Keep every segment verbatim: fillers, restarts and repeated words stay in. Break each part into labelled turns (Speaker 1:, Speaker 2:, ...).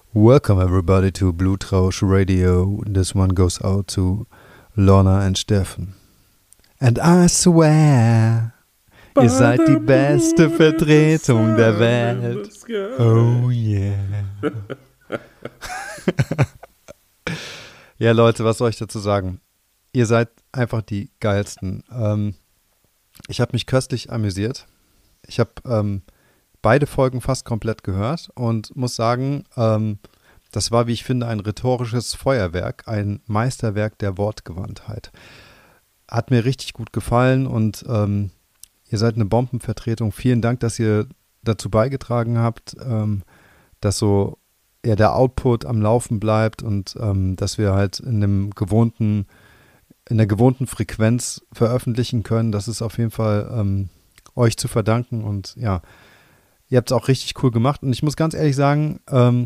Speaker 1: Welcome everybody to Blutrausch Radio. This one goes out to Lorna and Steffen. And I swear, ihr seid die beste Vertretung der Welt. Oh yeah. Ja, Leute, was soll ich dazu sagen? Ihr seid einfach die geilsten. Ähm, ich habe mich köstlich amüsiert. Ich habe ähm, beide Folgen fast komplett gehört und muss sagen, ähm, das war, wie ich finde, ein rhetorisches Feuerwerk, ein Meisterwerk der Wortgewandtheit. Hat mir richtig gut gefallen und ähm, ihr seid eine Bombenvertretung. Vielen Dank, dass ihr dazu beigetragen habt, ähm, dass so ja, der Output am Laufen bleibt und ähm, dass wir halt in dem gewohnten, in der gewohnten Frequenz veröffentlichen können. Das ist auf jeden Fall ähm, euch zu verdanken und ja, ihr habt es auch richtig cool gemacht und ich muss ganz ehrlich sagen, ähm,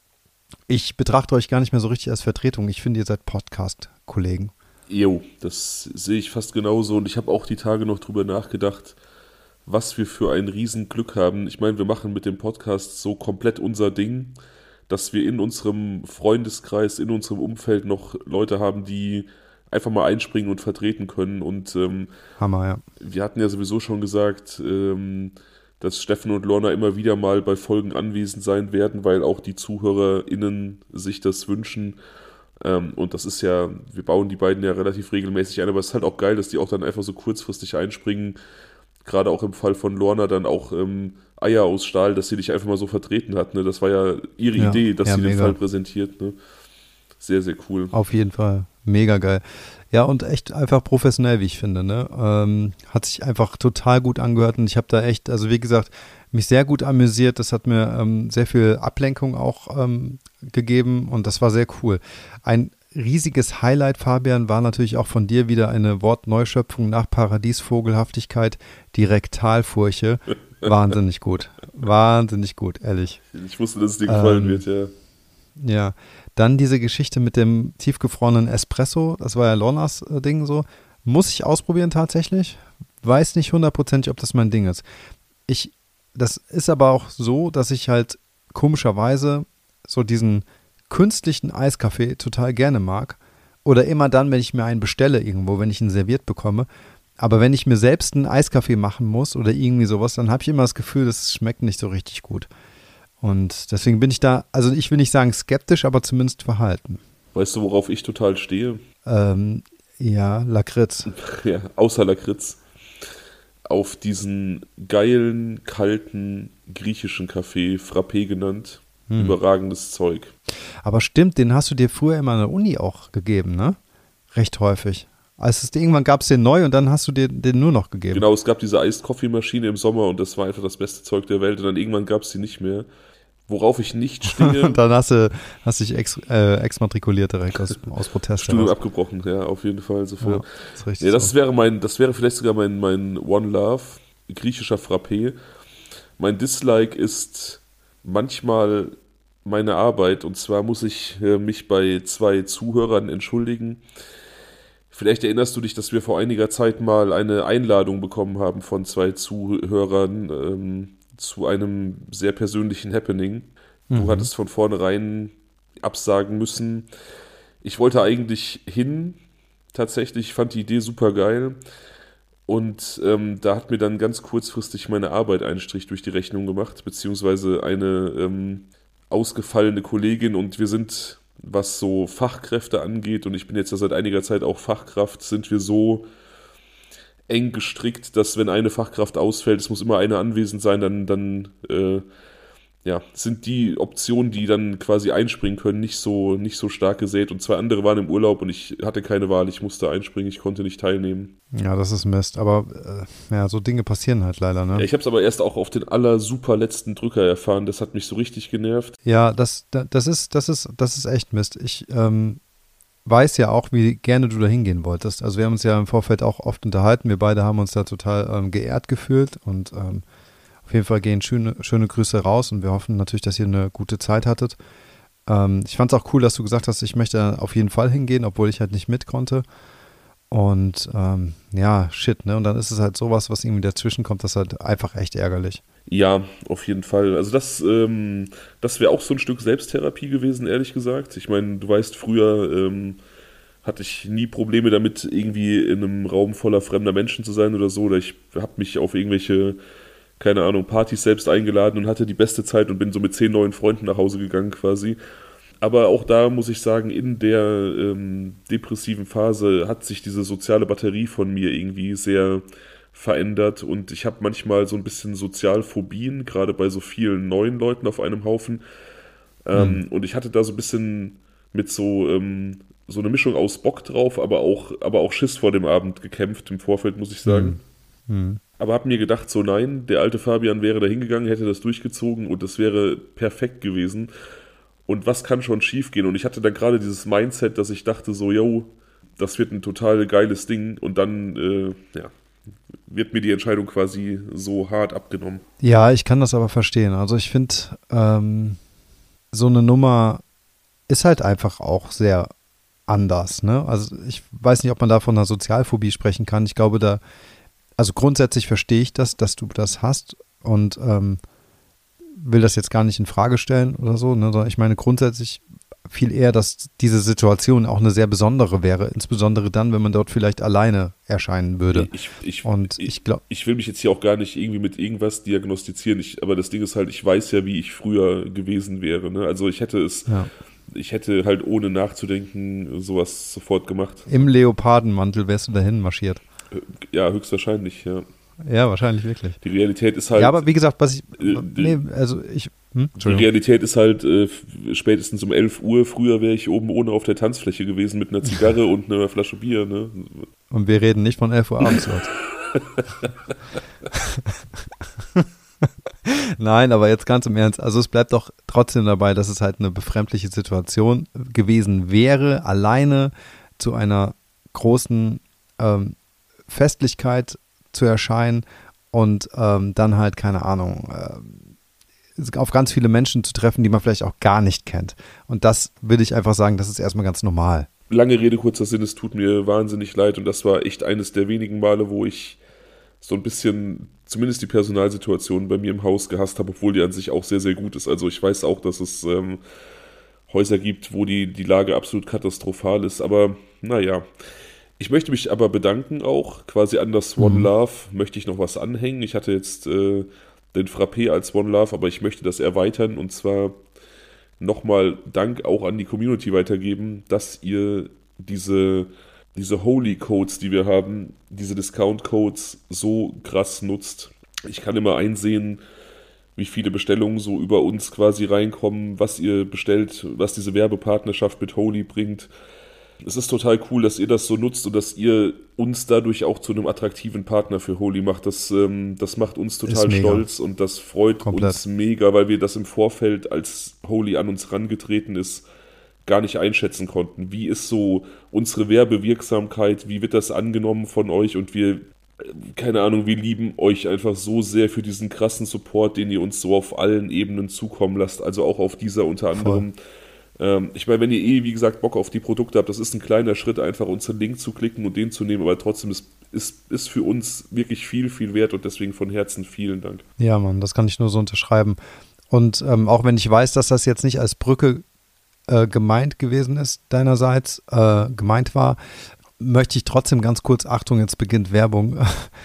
Speaker 1: ich betrachte euch gar nicht mehr so richtig als Vertretung. Ich finde, ihr seid Podcast-Kollegen.
Speaker 2: Jo, das sehe ich fast genauso und ich habe auch die Tage noch drüber nachgedacht, was wir für ein Riesenglück haben. Ich meine, wir machen mit dem Podcast so komplett unser Ding, dass wir in unserem Freundeskreis, in unserem Umfeld noch Leute haben, die einfach mal einspringen und vertreten können. Und ähm,
Speaker 1: Hammer, ja.
Speaker 2: Wir hatten ja sowieso schon gesagt, ähm, dass Steffen und Lorna immer wieder mal bei Folgen anwesend sein werden, weil auch die ZuhörerInnen sich das wünschen. Ähm, und das ist ja, wir bauen die beiden ja relativ regelmäßig ein, aber es ist halt auch geil, dass die auch dann einfach so kurzfristig einspringen. Gerade auch im Fall von Lorna dann auch ähm, Eier aus Stahl, dass sie dich einfach mal so vertreten hat. Ne? Das war ja ihre
Speaker 1: ja,
Speaker 2: Idee, dass
Speaker 1: ja,
Speaker 2: sie
Speaker 1: mega.
Speaker 2: den Fall präsentiert. Ne? Sehr, sehr cool.
Speaker 1: Auf jeden Fall. Mega geil. Ja, und echt einfach professionell, wie ich finde. Ne? Ähm, hat sich einfach total gut angehört und ich habe da echt, also wie gesagt, mich sehr gut amüsiert. Das hat mir ähm, sehr viel Ablenkung auch ähm, gegeben und das war sehr cool. Ein riesiges Highlight, Fabian, war natürlich auch von dir wieder eine Wortneuschöpfung nach Paradiesvogelhaftigkeit, die Rektalfurche. Wahnsinnig gut. Wahnsinnig gut, ehrlich.
Speaker 2: Ich wusste, dass es dir gefallen
Speaker 1: ähm,
Speaker 2: wird, ja.
Speaker 1: Ja, dann diese Geschichte mit dem tiefgefrorenen Espresso, das war ja Lornas äh, Ding so. Muss ich ausprobieren tatsächlich. Weiß nicht hundertprozentig, ob das mein Ding ist. Ich, das ist aber auch so, dass ich halt komischerweise so diesen künstlichen Eiskaffee total gerne mag. Oder immer dann, wenn ich mir einen bestelle irgendwo, wenn ich ihn serviert bekomme. Aber wenn ich mir selbst einen Eiskaffee machen muss oder irgendwie sowas, dann habe ich immer das Gefühl, das schmeckt nicht so richtig gut. Und deswegen bin ich da, also ich will nicht sagen skeptisch, aber zumindest verhalten.
Speaker 2: Weißt du, worauf ich total stehe?
Speaker 1: Ähm, ja, Lakritz.
Speaker 2: Ja, außer Lakritz. Auf diesen geilen, kalten, griechischen Kaffee, Frappé genannt. Hm. Überragendes Zeug.
Speaker 1: Aber stimmt, den hast du dir früher immer an der Uni auch gegeben, ne? Recht häufig. Als es irgendwann gab es den neu und dann hast du dir den nur noch gegeben.
Speaker 2: Genau, es gab diese Iced Coffee Maschine im Sommer und das war einfach das beste Zeug der Welt und dann irgendwann gab es die nicht mehr. Worauf ich nicht stehe.
Speaker 1: Und dann hast du hast dich ex, äh, exmatrikuliert direkt aus, aus Protest.
Speaker 2: Studium abgebrochen, ja, auf jeden Fall sofort.
Speaker 1: Ja, das ist richtig
Speaker 2: ja, das
Speaker 1: so.
Speaker 2: wäre mein, das wäre vielleicht sogar mein, mein One Love, griechischer Frappé. Mein Dislike ist manchmal meine Arbeit und zwar muss ich äh, mich bei zwei Zuhörern entschuldigen. Vielleicht erinnerst du dich, dass wir vor einiger Zeit mal eine Einladung bekommen haben von zwei Zuhörern ähm, zu einem sehr persönlichen Happening. Du
Speaker 1: Mhm.
Speaker 2: hattest von vornherein absagen müssen. Ich wollte eigentlich hin, tatsächlich, ich fand die Idee super geil. Und ähm, da hat mir dann ganz kurzfristig meine Arbeit einen Strich durch die Rechnung gemacht, beziehungsweise eine ähm, ausgefallene Kollegin und wir sind, was so Fachkräfte angeht, und ich bin jetzt ja seit einiger Zeit auch Fachkraft, sind wir so eng gestrickt, dass wenn eine Fachkraft ausfällt, es muss immer eine anwesend sein, dann, dann äh, ja, sind die Optionen, die dann quasi einspringen können, nicht so, nicht so stark gesät. Und zwei andere waren im Urlaub und ich hatte keine Wahl, ich musste einspringen, ich konnte nicht teilnehmen.
Speaker 1: Ja, das ist Mist, aber äh, ja, so Dinge passieren halt leider, ne?
Speaker 2: Ja, ich habe es aber erst auch auf den aller super letzten Drücker erfahren, das hat mich so richtig genervt.
Speaker 1: Ja, das, das ist, das ist, das ist echt Mist. Ich ähm, weiß ja auch, wie gerne du da hingehen wolltest. Also wir haben uns ja im Vorfeld auch oft unterhalten, wir beide haben uns da total ähm, geehrt gefühlt und ähm, auf jeden Fall gehen schöne, schöne Grüße raus und wir hoffen natürlich, dass ihr eine gute Zeit hattet. Ähm, ich fand es auch cool, dass du gesagt hast, ich möchte auf jeden Fall hingehen, obwohl ich halt nicht mit konnte. Und ähm, ja, shit, ne? Und dann ist es halt sowas, was irgendwie dazwischen kommt, das ist halt einfach echt ärgerlich.
Speaker 2: Ja, auf jeden Fall. Also das, ähm, das wäre auch so ein Stück Selbsttherapie gewesen, ehrlich gesagt. Ich meine, du weißt, früher ähm, hatte ich nie Probleme damit, irgendwie in einem Raum voller fremder Menschen zu sein oder so. Oder ich habe mich auf irgendwelche, keine Ahnung, Partys selbst eingeladen und hatte die beste Zeit und bin so mit zehn neuen Freunden nach Hause gegangen quasi. Aber auch da muss ich sagen, in der ähm, depressiven Phase hat sich diese soziale Batterie von mir irgendwie sehr verändert und ich habe manchmal so ein bisschen Sozialphobien, gerade bei so vielen neuen Leuten auf einem Haufen.
Speaker 1: Hm.
Speaker 2: Ähm, und ich hatte da so ein bisschen mit so, ähm, so eine Mischung aus Bock drauf, aber auch, aber auch Schiss vor dem Abend gekämpft im Vorfeld, muss ich sagen.
Speaker 1: Hm. Hm.
Speaker 2: Aber habe mir gedacht, so nein, der alte Fabian wäre da hingegangen, hätte das durchgezogen und das wäre perfekt gewesen. Und was kann schon schiefgehen? Und ich hatte dann gerade dieses Mindset, dass ich dachte so, yo, das wird ein total geiles Ding. Und dann, äh, ja, wird mir die Entscheidung quasi so hart abgenommen.
Speaker 1: Ja, ich kann das aber verstehen. Also ich finde, ähm, so eine Nummer ist halt einfach auch sehr anders, ne? Also ich weiß nicht, ob man da von einer Sozialphobie sprechen kann. Ich glaube, da, also grundsätzlich verstehe ich das, dass du das hast und ähm, will das jetzt gar nicht in Frage stellen oder so, ne? Sondern ich meine grundsätzlich viel eher, dass diese Situation auch eine sehr besondere wäre, insbesondere dann, wenn man dort vielleicht alleine erscheinen würde.
Speaker 2: Ich, ich,
Speaker 1: Und
Speaker 2: ich,
Speaker 1: ich glaube,
Speaker 2: ich will mich jetzt hier auch gar nicht irgendwie mit irgendwas diagnostizieren, ich, aber das Ding ist halt, ich weiß ja, wie ich früher gewesen wäre. Ne? Also ich hätte es,
Speaker 1: ja,
Speaker 2: ich hätte halt ohne nachzudenken sowas sofort gemacht.
Speaker 1: im Leopardenmantel wärst du dahin marschiert.
Speaker 2: Ja, höchstwahrscheinlich, ja.
Speaker 1: Ja, wahrscheinlich wirklich.
Speaker 2: Die Realität ist halt.
Speaker 1: Ja, aber wie gesagt, was ich,
Speaker 2: äh,
Speaker 1: nee, also ich, hm?
Speaker 2: Die Realität ist halt äh, spätestens um elf Uhr. Früher wäre ich oben ohne auf der Tanzfläche gewesen mit einer Zigarre und einer Flasche Bier. Ne?
Speaker 1: Und wir reden nicht von elf Uhr abends, Leute. Nein, aber jetzt ganz im Ernst. Also es bleibt doch trotzdem dabei, dass es halt eine befremdliche Situation gewesen wäre, alleine zu einer großen ähm, Festlichkeit zu erscheinen und ähm, dann halt, keine Ahnung, äh, auf ganz viele Menschen zu treffen, die man vielleicht auch gar nicht kennt. Und das würde ich einfach sagen, das ist erstmal ganz normal.
Speaker 2: Lange Rede, kurzer Sinn, es tut mir wahnsinnig leid und das war echt eines der wenigen Male, wo ich so ein bisschen zumindest die Personalsituation bei mir im Haus gehasst habe, obwohl die an sich auch sehr, sehr gut ist. Also ich weiß auch, dass es ähm, Häuser gibt, wo die, die Lage absolut katastrophal ist, aber naja. Ich möchte mich aber bedanken auch, quasi an das One
Speaker 1: Mhm.
Speaker 2: Love möchte ich noch was anhängen. Ich hatte jetzt äh, den Frappé als One Love, aber ich möchte das erweitern und zwar nochmal Dank auch an die Community weitergeben, dass ihr diese, diese Holy Codes, die wir haben, diese Discount Codes so krass nutzt. Ich kann immer einsehen, wie viele Bestellungen so über uns quasi reinkommen, was ihr bestellt, was diese Werbepartnerschaft mit Holy bringt. Es ist total cool, dass ihr das so nutzt und dass ihr uns dadurch auch zu einem attraktiven Partner für Holy macht. Das, ähm, das macht uns total stolz und das freut
Speaker 1: Komplett.
Speaker 2: uns mega, weil wir das im Vorfeld, als Holy an uns rangetreten ist, gar nicht einschätzen konnten. Wie ist so unsere Werbewirksamkeit? Wie wird das angenommen von euch? Und wir, keine Ahnung, wir lieben euch einfach so sehr für diesen krassen Support, den ihr uns so auf allen Ebenen zukommen lasst. Also auch auf dieser unter anderem. Ähm, ich meine, wenn ihr eh, wie gesagt, Bock auf die Produkte habt, das ist ein kleiner Schritt, einfach unseren Link zu klicken und den zu nehmen, aber trotzdem ist, ist, ist für uns wirklich viel, viel wert und deswegen von Herzen vielen Dank.
Speaker 1: Ja, Mann, das kann ich nur so unterschreiben. Und ähm, auch wenn ich weiß, dass das jetzt nicht als Brücke äh, gemeint gewesen ist, deinerseits äh, gemeint war, möchte ich trotzdem ganz kurz, Achtung, jetzt beginnt Werbung,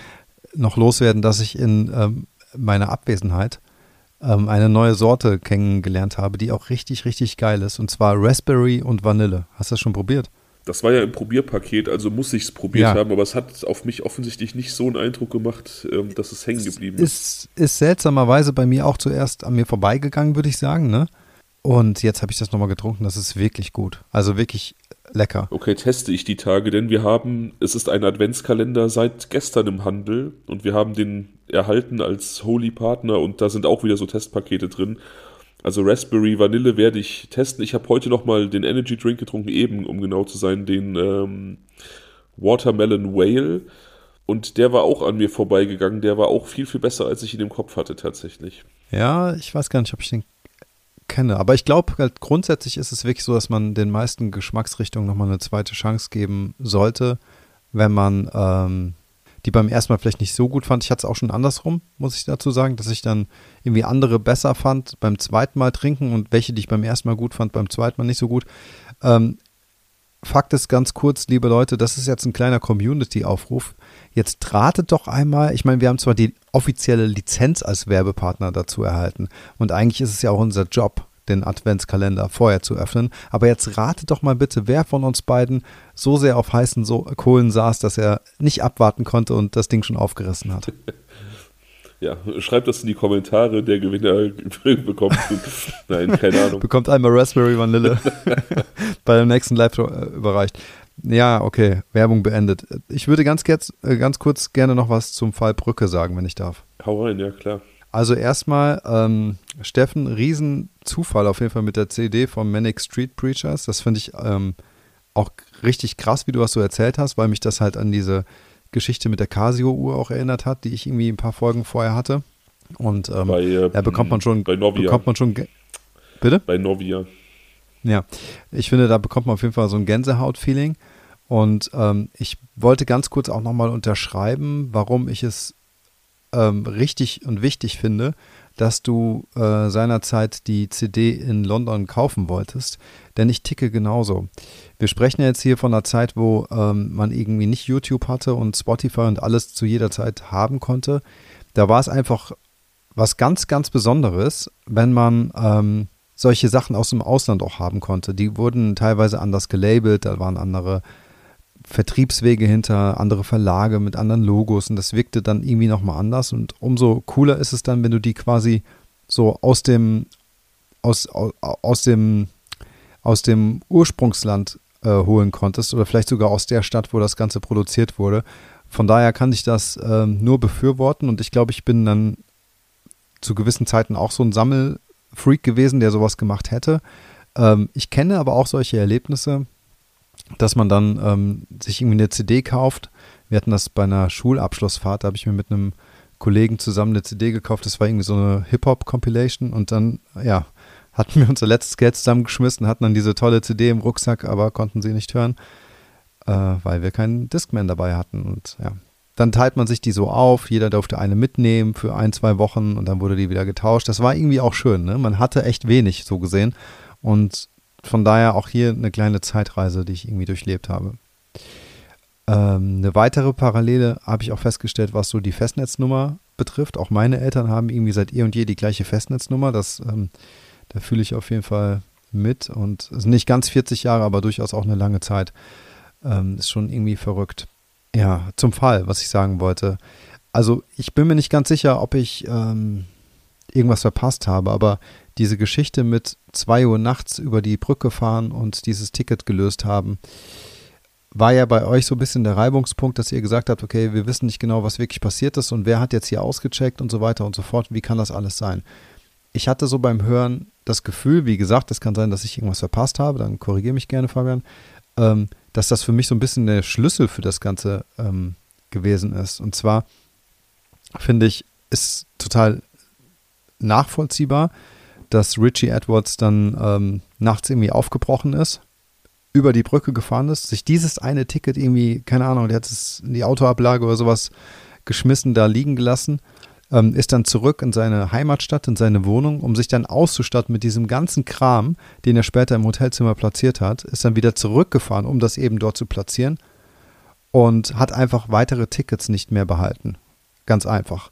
Speaker 1: noch loswerden, dass ich in ähm, meiner Abwesenheit ähm, eine neue Sorte kennengelernt habe, die auch richtig, richtig geil ist. Und zwar Raspberry und Vanille. Hast du das schon probiert?
Speaker 2: Das war ja im Probierpaket, also muss ich es probiert
Speaker 1: Ja.
Speaker 2: haben, aber es hat auf mich offensichtlich nicht so einen Eindruck gemacht, ähm, dass es hängen geblieben ist.
Speaker 1: Ist, ist seltsamerweise bei mir auch zuerst an mir vorbeigegangen, würde ich sagen, ne? Und jetzt habe ich das nochmal getrunken, das ist wirklich gut. Also wirklich lecker.
Speaker 2: Okay, teste ich die Tage, denn wir haben, es ist ein Adventskalender seit gestern im Handel und wir haben den erhalten als Holy-Partner und da sind auch wieder so Testpakete drin. Also Raspberry Vanille werde ich testen. Ich habe heute nochmal den Energy Drink getrunken, eben, um genau zu sein, den ähm, Watermelon Whale. Und der war auch an mir vorbeigegangen. Der war auch viel, viel besser, als ich ihn im Kopf hatte tatsächlich.
Speaker 1: Ja, ich weiß gar nicht, ob ich den kenne. Aber ich glaube, halt grundsätzlich ist es wirklich so, dass man den meisten Geschmacksrichtungen nochmal eine zweite Chance geben sollte, wenn man ähm, die die beim ersten Mal vielleicht nicht so gut fand. Ich hatte es auch schon andersrum, muss ich dazu sagen, dass ich dann irgendwie andere besser fand beim zweiten Mal trinken und welche, die ich beim ersten Mal gut fand, beim zweiten Mal nicht so gut. Ähm, Fakt ist ganz kurz, liebe Leute, das ist jetzt ein kleiner Community-Aufruf. Jetzt ratet doch einmal, ich meine, wir haben zwar die offizielle Lizenz als Werbepartner dazu erhalten und eigentlich ist es ja auch unser Job, den Adventskalender vorher zu öffnen, aber jetzt ratet doch mal bitte, wer von uns beiden so sehr auf heißen so- Kohlen saß, dass er nicht abwarten konnte und das Ding schon aufgerissen hat.
Speaker 2: Ja, schreibt das in die Kommentare, der Gewinner bekommt, nein, keine Ahnung.
Speaker 1: Bekommt einmal Raspberry Vanille bei dem nächsten Live überreicht. Ja, okay, Werbung beendet. Ich würde ganz, kurz, ganz kurz gerne noch was zum Fall Brücke sagen, wenn ich darf.
Speaker 2: Hau rein, ja klar.
Speaker 1: Also erstmal, ähm, Steffen, Riesenzufall auf jeden Fall mit der C D von Manic Street Preachers. Das finde ich ähm, auch richtig krass, wie du das so erzählt hast, weil mich das halt an diese Geschichte mit der Casio-Uhr auch erinnert hat, die ich irgendwie ein paar Folgen vorher hatte. Und ähm,
Speaker 2: bei, äh,
Speaker 1: da bekommt man schon,
Speaker 2: bei Novia.
Speaker 1: bekommt man schon, bitte?
Speaker 2: Bei Novia.
Speaker 1: Ja, ich finde, da bekommt man auf jeden Fall so ein Gänsehaut-Feeling. Und ähm, ich wollte ganz kurz auch nochmal unterschreiben, warum ich es ähm, richtig und wichtig finde, dass du äh, seinerzeit die C D in London kaufen wolltest, denn ich ticke genauso. Wir sprechen ja jetzt hier von einer Zeit, wo ähm, man irgendwie nicht YouTube hatte und Spotify und alles zu jeder Zeit haben konnte. Da war es einfach was ganz, ganz Besonderes, wenn man ähm, solche Sachen aus dem Ausland auch haben konnte. Die wurden teilweise anders gelabelt, da waren andere Vertriebswege hinter, andere Verlage mit anderen Logos und das wirkte dann irgendwie nochmal anders und umso cooler ist es dann, wenn du die quasi so aus dem aus, aus, aus dem aus dem Ursprungsland äh, holen konntest oder vielleicht sogar aus der Stadt, wo das Ganze produziert wurde. Von daher kann ich das ähm, nur befürworten und ich glaube, ich bin dann zu gewissen Zeiten auch so ein Sammelfreak gewesen, der sowas gemacht hätte. Ähm, ich kenne aber auch solche Erlebnisse, dass man dann ähm, sich irgendwie eine C D kauft. Wir hatten das bei einer Schulabschlussfahrt, da habe ich mir mit einem Kollegen zusammen eine C D gekauft. Das war irgendwie so eine Hip-Hop-Compilation und dann, ja, hatten wir unser letztes Geld zusammengeschmissen, hatten dann diese tolle C D im Rucksack, aber konnten sie nicht hören, äh, weil wir keinen Discman dabei hatten. Und ja, dann teilt man sich die so auf, jeder durfte eine mitnehmen für ein, zwei Wochen und dann wurde die wieder getauscht. Das war irgendwie auch schön, ne? Man hatte echt wenig so gesehen und von daher auch hier eine kleine Zeitreise, die ich irgendwie durchlebt habe. Ähm, eine weitere Parallele habe ich auch festgestellt, was so die Festnetznummer betrifft. Auch meine Eltern haben irgendwie seit eh und je die gleiche Festnetznummer. Das, ähm, da fühle ich auf jeden Fall mit. Und es sind nicht ganz vierzig Jahre, aber durchaus auch eine lange Zeit. Ähm, ist schon irgendwie verrückt. Ja, zum Fall, was ich sagen wollte. Also ich bin mir nicht ganz sicher, ob ich ähm, irgendwas verpasst habe, aber diese Geschichte mit zwei Uhr nachts über die Brücke fahren und dieses Ticket gelöst haben, war ja bei euch so ein bisschen der Reibungspunkt, dass ihr gesagt habt, okay, wir wissen nicht genau, was wirklich passiert ist und wer hat jetzt hier ausgecheckt und so weiter und so fort. Wie kann das alles sein? Ich hatte so beim Hören das Gefühl, wie gesagt, es kann sein, dass ich irgendwas verpasst habe, dann korrigiere mich gerne, Fabian, ähm, dass das für mich so ein bisschen der Schlüssel für das Ganze ähm, gewesen ist. Und zwar finde ich, ist total nachvollziehbar, dass Richie Edwards dann ähm, nachts irgendwie aufgebrochen ist, über die Brücke gefahren ist, sich dieses eine Ticket irgendwie, keine Ahnung, der hat es in die Autoablage oder sowas geschmissen, da liegen gelassen, ähm, ist dann zurück in seine Heimatstadt, in seine Wohnung, um sich dann auszustatten mit diesem ganzen Kram, den er später im Hotelzimmer platziert hat, ist dann wieder zurückgefahren, um das eben dort zu platzieren und hat einfach weitere Tickets nicht mehr behalten. Ganz einfach.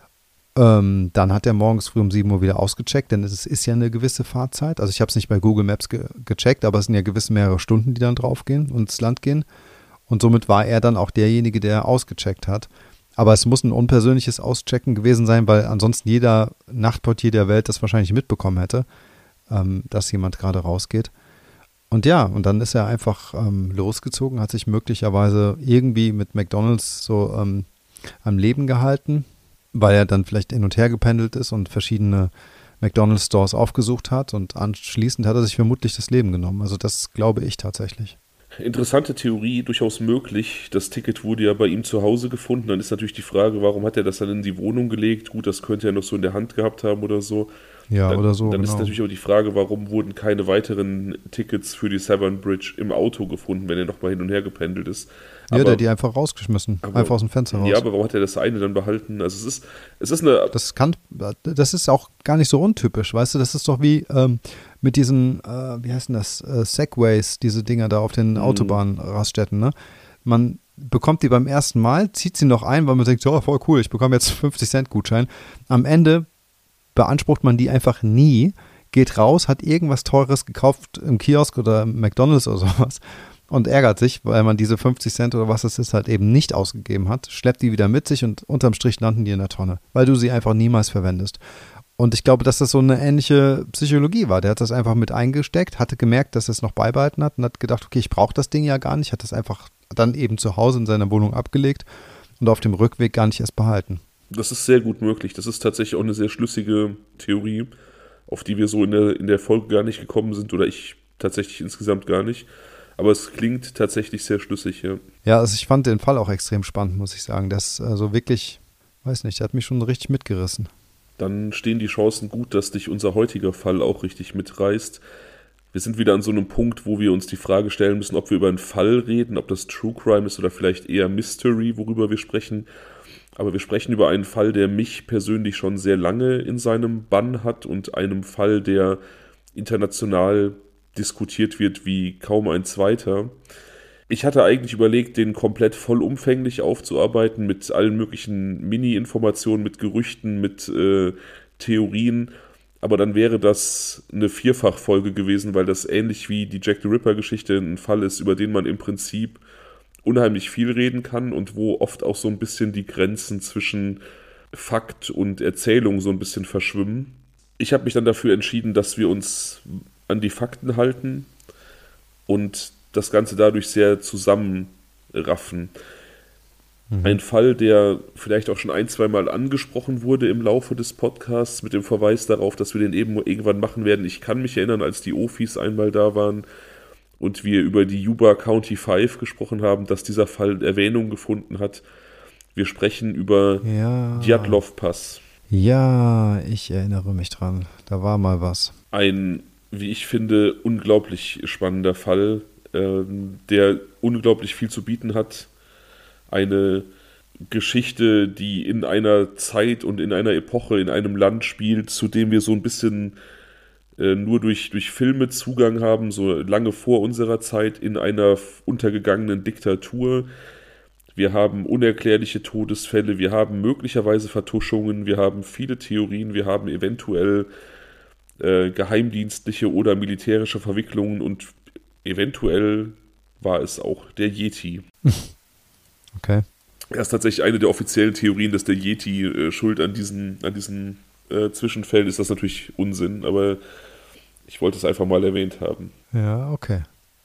Speaker 1: Ähm, dann hat er morgens früh um sieben Uhr wieder ausgecheckt, denn es ist ja eine gewisse Fahrzeit. Also ich habe es nicht bei Google Maps ge- gecheckt, aber es sind ja gewisse mehrere Stunden, die dann draufgehen und ins Land gehen. Und somit war er dann auch derjenige, der ausgecheckt hat. Aber es muss ein unpersönliches Auschecken gewesen sein, weil ansonsten jeder Nachtportier der Welt das wahrscheinlich mitbekommen hätte, ähm, dass jemand gerade rausgeht. Und ja, und dann ist er einfach ähm, losgezogen, hat sich möglicherweise irgendwie mit McDonald's so ähm, am Leben gehalten, weil er dann vielleicht hin und her gependelt ist und verschiedene McDonald's-Stores aufgesucht hat und anschließend hat er sich vermutlich das Leben genommen. Also das glaube ich tatsächlich.
Speaker 2: Interessante Theorie, durchaus möglich. Das Ticket wurde ja bei ihm zu Hause gefunden. Dann ist natürlich die Frage, warum hat er das dann in die Wohnung gelegt? Gut, das könnte er noch so in der Hand gehabt haben oder so.
Speaker 1: Ja,
Speaker 2: Dann,
Speaker 1: oder so,
Speaker 2: dann ist
Speaker 1: genau.
Speaker 2: natürlich auch die Frage, warum wurden keine weiteren Tickets für die Severn Bridge im Auto gefunden, wenn er nochmal hin und her gependelt ist.
Speaker 1: Ja, der hat
Speaker 2: Aber,
Speaker 1: die einfach rausgeschmissen.
Speaker 2: aber,
Speaker 1: Einfach aus dem Fenster
Speaker 2: ja,
Speaker 1: raus.
Speaker 2: aber warum hat er das eine dann behalten? Also es ist, es ist eine,
Speaker 1: Das kann, das ist auch gar nicht so untypisch, weißt du? Das ist doch wie ähm, mit diesen, äh, wie heißen das, äh, Segways, diese Dinger da auf den
Speaker 2: Mhm.
Speaker 1: Autobahnraststätten, ne? Man bekommt die beim ersten Mal, zieht sie noch ein, weil man denkt, oh, voll cool, ich bekomme jetzt fünfzig Cent Gutschein. Am Ende beansprucht man die einfach nie, geht raus, hat irgendwas Teures gekauft im Kiosk oder im McDonald's oder sowas und ärgert sich, weil man diese fünfzig Cent oder was es ist halt eben nicht ausgegeben hat, schleppt die wieder mit sich und unterm Strich landen die in der Tonne, weil du sie einfach niemals verwendest. Und ich glaube, dass das so eine ähnliche Psychologie war. Der hat das einfach mit eingesteckt, hatte gemerkt, dass er es noch beibehalten hat und hat gedacht, okay, ich brauche das Ding ja gar nicht, hat das einfach dann eben zu Hause in seiner Wohnung abgelegt und auf dem Rückweg gar nicht erst behalten.
Speaker 2: Das ist sehr gut möglich. Das ist tatsächlich auch eine sehr schlüssige Theorie, auf die wir so in der, in der Folge gar nicht gekommen sind oder ich tatsächlich insgesamt gar nicht. Aber es klingt tatsächlich sehr schlüssig, ja.
Speaker 1: Ja, also ich fand den Fall auch extrem spannend, muss ich sagen. Das also wirklich, weiß nicht, der hat mich schon richtig mitgerissen.
Speaker 2: Dann stehen die Chancen gut, dass dich unser heutiger Fall auch richtig mitreißt. Wir sind wieder an so einem Punkt, wo wir uns die Frage stellen müssen, ob wir über einen Fall reden, ob das True Crime ist oder vielleicht eher Mystery, worüber wir sprechen. Aber wir sprechen über einen Fall, der mich persönlich schon sehr lange in seinem Bann hat und einem Fall, der international diskutiert wird wie kaum ein zweiter. Ich hatte eigentlich überlegt, den komplett vollumfänglich aufzuarbeiten mit allen möglichen Mini-Informationen, mit Gerüchten, mit äh, Theorien. Aber dann wäre das eine Vierfachfolge gewesen, weil das ähnlich wie die Jack the Ripper-Geschichte ein Fall ist, über den man im Prinzip unheimlich viel reden kann und wo oft auch so ein bisschen die Grenzen zwischen Fakt und Erzählung so ein bisschen verschwimmen. Ich habe mich dann dafür entschieden, dass wir uns an die Fakten halten und das Ganze dadurch sehr zusammenraffen. Mhm. Ein Fall, der vielleicht auch schon ein, zwei Mal angesprochen wurde im Laufe des Podcasts mit dem Verweis darauf, dass wir den eben irgendwann machen werden. Ich kann mich erinnern, als die Ofis einmal da waren und wir über die Yuba County Five gesprochen haben, dass dieser Fall Erwähnung gefunden hat. Wir sprechen über
Speaker 1: ja.
Speaker 2: Djatlov Pass.
Speaker 1: Ja, ich erinnere mich dran. Da war mal was.
Speaker 2: Ein, wie ich finde, unglaublich spannender Fall, äh, der unglaublich viel zu bieten hat. Eine Geschichte, die in einer Zeit und in einer Epoche, in einem Land spielt, zu dem wir so ein bisschen äh, nur durch, durch Filme Zugang haben, so lange vor unserer Zeit, in einer untergegangenen Diktatur. Wir haben unerklärliche Todesfälle, wir haben möglicherweise Vertuschungen, wir haben viele Theorien, wir haben eventuell äh, geheimdienstliche oder militärische Verwicklungen und eventuell war es auch der Yeti.
Speaker 1: Okay.
Speaker 2: Das ist tatsächlich eine der offiziellen Theorien, dass der Yeti äh, schuld an diesen, an diesen äh, Zwischenfällen ist. Das natürlich Unsinn, aber ich wollte es einfach mal erwähnt haben.
Speaker 1: Ja, okay.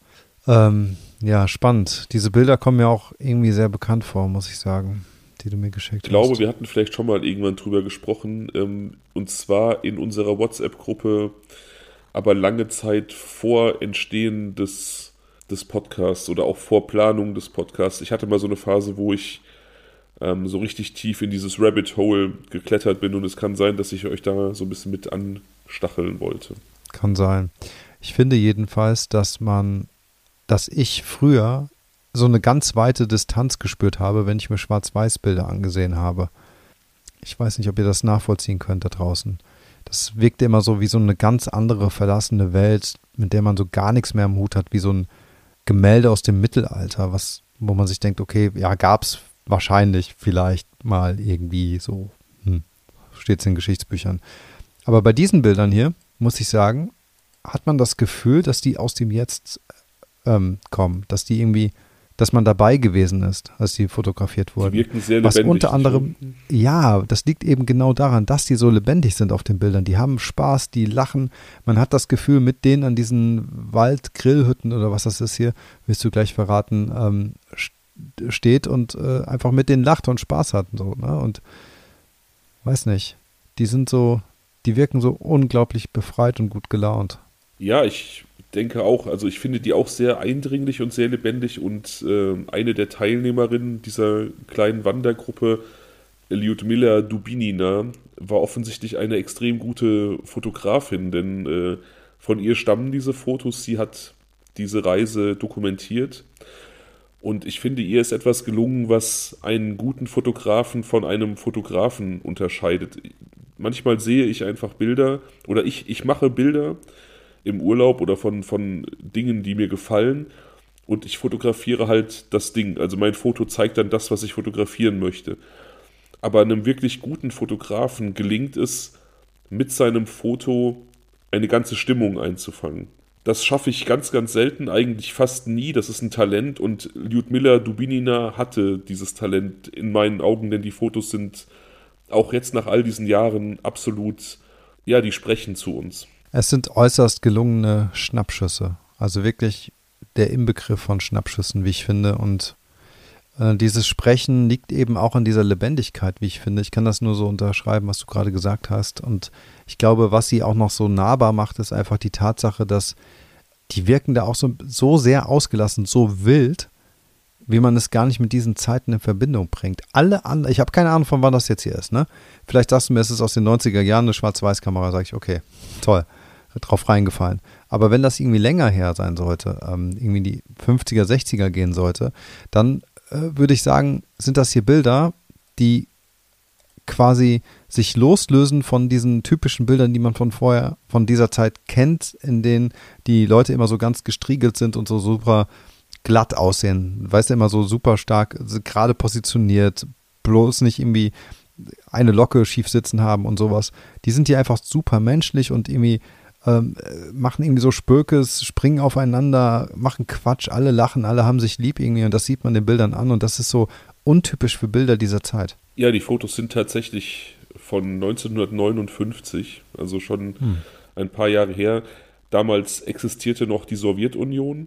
Speaker 1: Ähm, ja, spannend. Diese Bilder kommen mir auch irgendwie sehr bekannt vor, muss ich sagen, die du mir geschickt hast.
Speaker 2: Ich glaube, wir hatten vielleicht schon mal irgendwann drüber gesprochen, ähm, und zwar in unserer WhatsApp-Gruppe, aber lange Zeit vor Entstehen des, des Podcasts oder auch vor Planung des Podcasts. Ich hatte mal so eine Phase, wo ich ähm, so richtig tief in dieses Rabbit Hole geklettert bin und es kann sein, dass ich euch da so ein bisschen mit anstacheln wollte.
Speaker 1: Kann sein. Ich finde jedenfalls, dass man dass ich früher so eine ganz weite Distanz gespürt habe, wenn ich mir Schwarz-Weiß-Bilder angesehen habe. Ich weiß nicht, ob ihr das nachvollziehen könnt da draußen. Das wirkte immer so wie so eine ganz andere, verlassene Welt, mit der man so gar nichts mehr im Hut hat, wie so ein Gemälde aus dem Mittelalter, was, wo man sich denkt, okay, ja, gab es wahrscheinlich vielleicht mal irgendwie so, hm, steht es in Geschichtsbüchern. Aber bei diesen Bildern hier, muss ich sagen, hat man das Gefühl, dass die aus dem Jetzt ähm, kommen, dass die irgendwie, dass man dabei gewesen ist, als die fotografiert wurden.
Speaker 2: Die wirken sehr
Speaker 1: Was
Speaker 2: lebendig.
Speaker 1: unter anderem, ja, das liegt eben genau daran, dass die so lebendig sind auf den Bildern. Die haben Spaß, die lachen. Man hat das Gefühl, mit denen an diesen Wald-Grillhütten oder was das ist hier, wirst du gleich verraten, ähm, steht und äh, einfach mit denen lacht und Spaß hat. So, ne? Und weiß nicht, die sind so, die wirken so unglaublich befreit und gut gelaunt.
Speaker 2: Ja, ich denke auch, also ich finde die auch sehr eindringlich und sehr lebendig und äh, eine der Teilnehmerinnen dieser kleinen Wandergruppe Lyudmila Dubinina war offensichtlich eine extrem gute Fotografin, denn äh, von ihr stammen diese Fotos. Sie hat diese Reise dokumentiert. Und ich finde, ihr ist etwas gelungen, was einen guten Fotografen von einem Fotografen unterscheidet. Manchmal sehe ich einfach Bilder oder ich, ich mache Bilder im Urlaub oder von, von Dingen, die mir gefallen, und ich fotografiere halt das Ding. Also mein Foto zeigt dann das, was ich fotografieren möchte. Aber einem wirklich guten Fotografen gelingt es, mit seinem Foto eine ganze Stimmung einzufangen. Das schaffe ich ganz, ganz selten, eigentlich fast nie. Das ist ein Talent, und Lyudmila Dubinina hatte dieses Talent in meinen Augen, denn die Fotos sind auch jetzt nach all diesen Jahren absolut, ja, die sprechen zu uns.
Speaker 1: Es sind äußerst gelungene Schnappschüsse. Also wirklich der Inbegriff von Schnappschüssen, wie ich finde. Und äh, dieses Sprechen liegt eben auch an dieser Lebendigkeit, wie ich finde. Ich kann das nur so unterschreiben, was du gerade gesagt hast. Und ich glaube, was sie auch noch so nahbar macht, ist einfach die Tatsache, dass die wirken da auch so, so sehr ausgelassen, so wild, wie man es gar nicht mit diesen Zeiten in Verbindung bringt. Alle anderen, ich habe keine Ahnung, von wann das jetzt hier ist, ne? Vielleicht sagst du mir, es ist aus den neunziger Jahren eine Schwarz-Weiß-Kamera, sage ich, okay, toll, drauf reingefallen. Aber wenn das irgendwie länger her sein sollte, ähm, irgendwie in die fünfziger, sechziger gehen sollte, dann äh, würde ich sagen, sind das hier Bilder, die quasi sich loslösen von diesen typischen Bildern, die man von vorher, von dieser Zeit kennt, in denen die Leute immer so ganz gestriegelt sind und so super glatt aussehen. Weißt du, immer so super stark, gerade positioniert, bloß nicht irgendwie eine Locke schief sitzen haben und sowas. Die sind hier einfach super menschlich und irgendwie ähm, machen irgendwie so Spökes, springen aufeinander, machen Quatsch, alle lachen, alle haben sich lieb irgendwie, und das sieht man den Bildern an, und das ist so untypisch für Bilder dieser Zeit.
Speaker 2: Ja, die Fotos sind tatsächlich von neunzehnhundertneunundfünfzig, also schon hm. ein paar Jahre her. Damals existierte noch die Sowjetunion,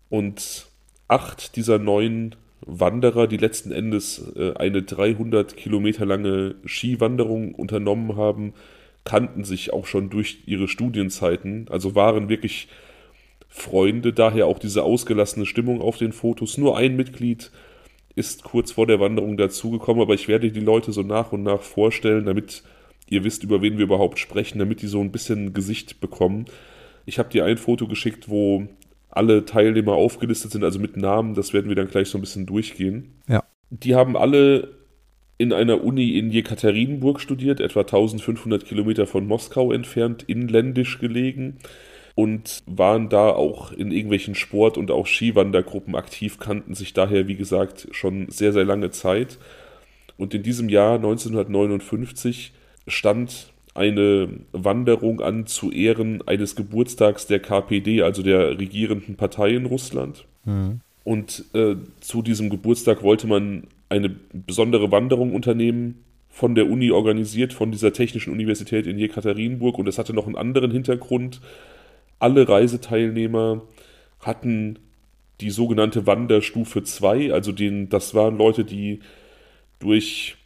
Speaker 2: und acht dieser neun Wanderer, die letzten Endes äh, eine dreihundert Kilometer lange Skiwanderung unternommen haben, kannten sich auch schon durch ihre Studienzeiten, also waren wirklich Freunde, daher auch diese ausgelassene Stimmung auf den Fotos. Nur ein Mitglied ist kurz vor der Wanderung dazugekommen, aber ich werde die Leute so nach und nach vorstellen, damit ihr wisst, über wen wir überhaupt sprechen, damit die so ein bisschen Gesicht bekommen. Ich habe dir ein Foto geschickt, wo alle Teilnehmer aufgelistet sind, also mit Namen, das werden wir dann gleich so ein bisschen durchgehen.
Speaker 1: Ja.
Speaker 2: Die haben alle in einer Uni in Jekaterinburg studiert, etwa eintausendfünfhundert Kilometer von Moskau entfernt, inländisch gelegen, und waren da auch in irgendwelchen Sport- und auch Skiwandergruppen aktiv, kannten sich daher, wie gesagt, schon sehr, sehr lange Zeit. Und in diesem Jahr neunzehnhundertneunundfünfzig stand eine Wanderung an zu Ehren eines Geburtstags der K P D, also der regierenden Partei in Russland.
Speaker 1: Mhm.
Speaker 2: Und äh, zu diesem Geburtstag wollte man eine besondere Wanderung unternehmen, von der Uni organisiert, von dieser Technischen Universität in Jekaterinburg. Und es hatte noch einen anderen Hintergrund. Alle Reiseteilnehmer hatten die sogenannte Wanderstufe zwei, also den, das waren Leute, die durch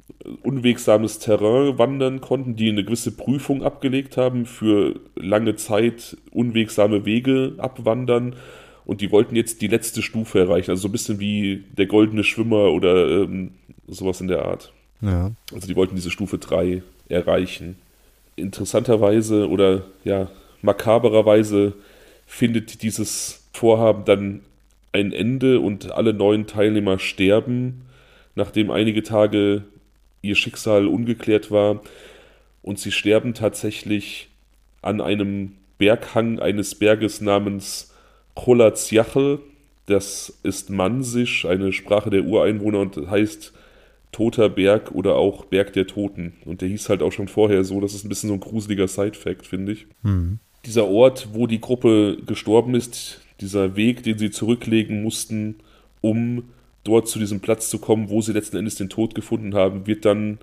Speaker 2: unwegsames Terrain wandern konnten, die eine gewisse Prüfung abgelegt haben, für lange Zeit unwegsame Wege abwandern, und die wollten jetzt die letzte Stufe erreichen, also so ein bisschen wie der goldene Schwimmer oder ähm, sowas in der Art.
Speaker 1: Ja.
Speaker 2: Also die wollten diese Stufe drei erreichen. Interessanterweise oder ja, makabererweise findet dieses Vorhaben dann ein Ende, und alle neun Teilnehmer sterben, nachdem einige Tage ihr Schicksal ungeklärt war, und sie sterben tatsächlich an einem Berghang eines Berges namens Cholatsjachl. Das ist Mansisch, eine Sprache der Ureinwohner, und heißt Toter Berg oder auch Berg der Toten. Und der hieß halt auch schon vorher so. Das ist ein bisschen so ein gruseliger Side-Fact, finde ich.
Speaker 1: Mhm.
Speaker 2: Dieser Ort, wo die Gruppe gestorben ist, dieser Weg, den sie zurücklegen mussten, um dort zu diesem Platz zu kommen, wo sie letzten Endes den Tod gefunden haben, wird dann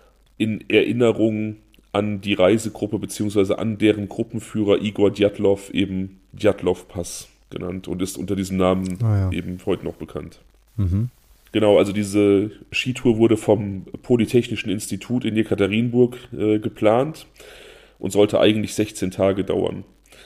Speaker 2: in Erinnerung an die Reisegruppe bzw. an deren Gruppenführer Igor Djatlov eben Djatlov-Pass genannt und ist unter diesem Namen
Speaker 1: ah, ja.
Speaker 2: eben heute noch bekannt.
Speaker 1: Mhm.
Speaker 2: Genau, also diese Skitour wurde vom Polytechnischen Institut in Jekaterinburg äh, geplant und sollte eigentlich sechzehn Tage dauern.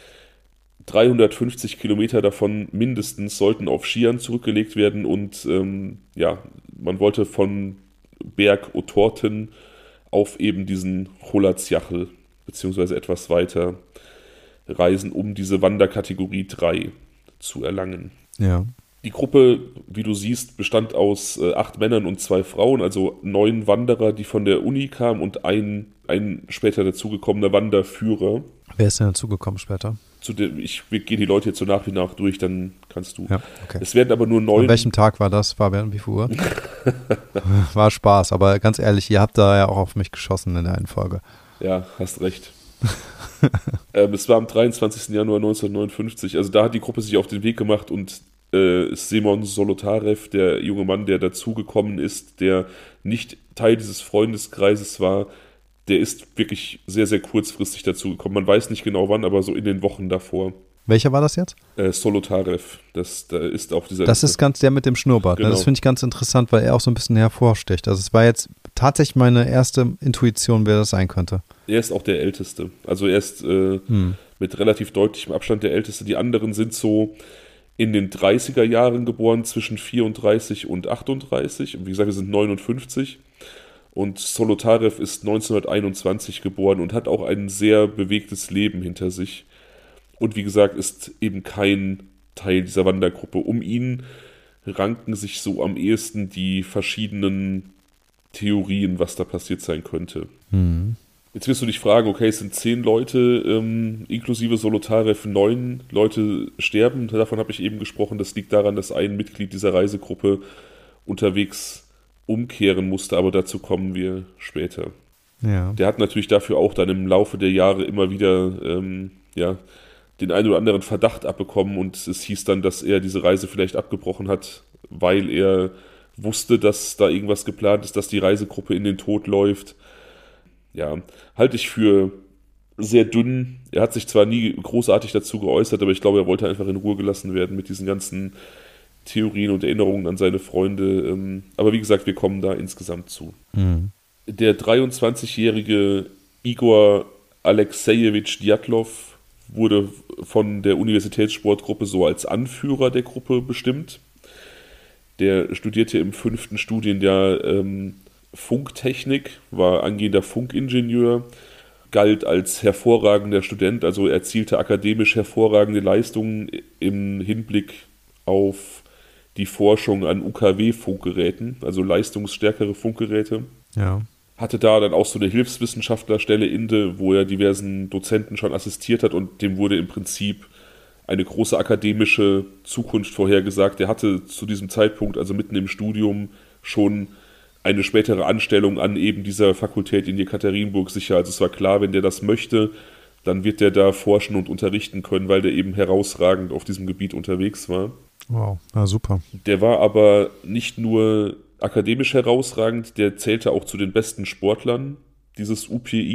Speaker 2: dreihundertfünfzig Kilometer davon mindestens sollten auf Skiern zurückgelegt werden, und ähm, ja, man wollte von Berg Otorten auf eben diesen Cholatsyachl, beziehungsweise etwas weiter reisen, um diese Wanderkategorie drei zu erlangen.
Speaker 1: Ja.
Speaker 2: Die Gruppe, wie du siehst, bestand aus äh, acht Männern und zwei Frauen, also neun Wanderer, die von der Uni kamen und ein, ein später dazugekommener Wanderführer.
Speaker 1: Wer ist denn dazugekommen später?
Speaker 2: Zu dem, ich wir gehen die Leute jetzt so nach wie nach durch, dann kannst du.
Speaker 1: Ja, okay.
Speaker 2: Es werden aber nur neun.
Speaker 1: An welchem Tag war das, Fabian? Wie viel Uhr? War Spaß, aber ganz ehrlich, ihr habt da ja auch auf mich geschossen in der einen Folge.
Speaker 2: Ja, hast recht. ähm, es war am dreiundzwanzigsten Januar neunzehnhundertneunundfünfzig, also da hat die Gruppe sich auf den Weg gemacht und äh, Semyon Solotarev, der junge Mann, der dazugekommen ist, der nicht Teil dieses Freundeskreises war, der ist wirklich sehr, sehr kurzfristig dazugekommen. Man weiß nicht genau wann, aber so in den Wochen davor.
Speaker 1: Welcher war das jetzt?
Speaker 2: Äh, Solotarev, das da ist auf dieser
Speaker 1: Das
Speaker 2: Liste.
Speaker 1: ist ganz der mit dem Schnurrbart.
Speaker 2: Genau.
Speaker 1: Ne? Das finde ich ganz interessant, weil er auch so ein bisschen hervorsticht. Also es war jetzt tatsächlich meine erste Intuition, wer das sein könnte.
Speaker 2: Er ist auch der Älteste. Also er ist äh,
Speaker 1: Hm.
Speaker 2: mit relativ deutlichem Abstand der Älteste. Die anderen sind so in den dreißiger Jahren geboren, zwischen vierunddreißig und achtunddreißig. Und wie gesagt, wir sind neunundfünfzig. Und Solotarev ist neunzehnhunderteinundzwanzig geboren und hat auch ein sehr bewegtes Leben hinter sich. Und wie gesagt, ist eben kein Teil dieser Wandergruppe. Um ihn ranken sich so am ehesten die verschiedenen Theorien, was da passiert sein könnte.
Speaker 1: Hm.
Speaker 2: Jetzt wirst du dich fragen, okay, es sind zehn Leute, ähm, inklusive Solotarev, neun Leute sterben. Davon habe ich eben gesprochen. Das liegt daran, dass ein Mitglied dieser Reisegruppe unterwegs umkehren musste, aber dazu kommen wir später.
Speaker 1: Ja.
Speaker 2: Der hat natürlich dafür auch dann im Laufe der Jahre immer wieder ähm, ja, den einen oder anderen Verdacht abbekommen und es hieß dann, dass er diese Reise vielleicht abgebrochen hat, weil er wusste, dass da irgendwas geplant ist, dass die Reisegruppe in den Tod läuft. Ja, halte ich für sehr dünn. Er hat sich zwar nie großartig dazu geäußert, aber ich glaube, er wollte einfach in Ruhe gelassen werden mit diesen ganzen Theorien und Erinnerungen an seine Freunde. Aber wie gesagt, wir kommen da insgesamt zu.
Speaker 1: Mhm.
Speaker 2: Der dreiundzwanzigjährige Igor Alexejewitsch Djatlov wurde von der Universitätssportgruppe so als Anführer der Gruppe bestimmt. Der studierte im fünften Studienjahr ähm, Funktechnik, war angehender Funkingenieur, galt als hervorragender Student, also erzielte akademisch hervorragende Leistungen im Hinblick auf die Forschung an U K W-Funkgeräten, also leistungsstärkere Funkgeräte.
Speaker 1: Ja.
Speaker 2: Hatte da dann auch so eine Hilfswissenschaftlerstelle inne, wo er diversen Dozenten schon assistiert hat und dem wurde im Prinzip eine große akademische Zukunft vorhergesagt. Er hatte zu diesem Zeitpunkt, also mitten im Studium, schon eine spätere Anstellung an eben dieser Fakultät in Jekaterinburg sicher. Also es war klar, wenn der das möchte, dann wird der da forschen und unterrichten können, weil der eben herausragend auf diesem Gebiet unterwegs war.
Speaker 1: Wow, na super.
Speaker 2: Der war aber nicht nur akademisch herausragend, der zählte auch zu den besten Sportlern dieses U P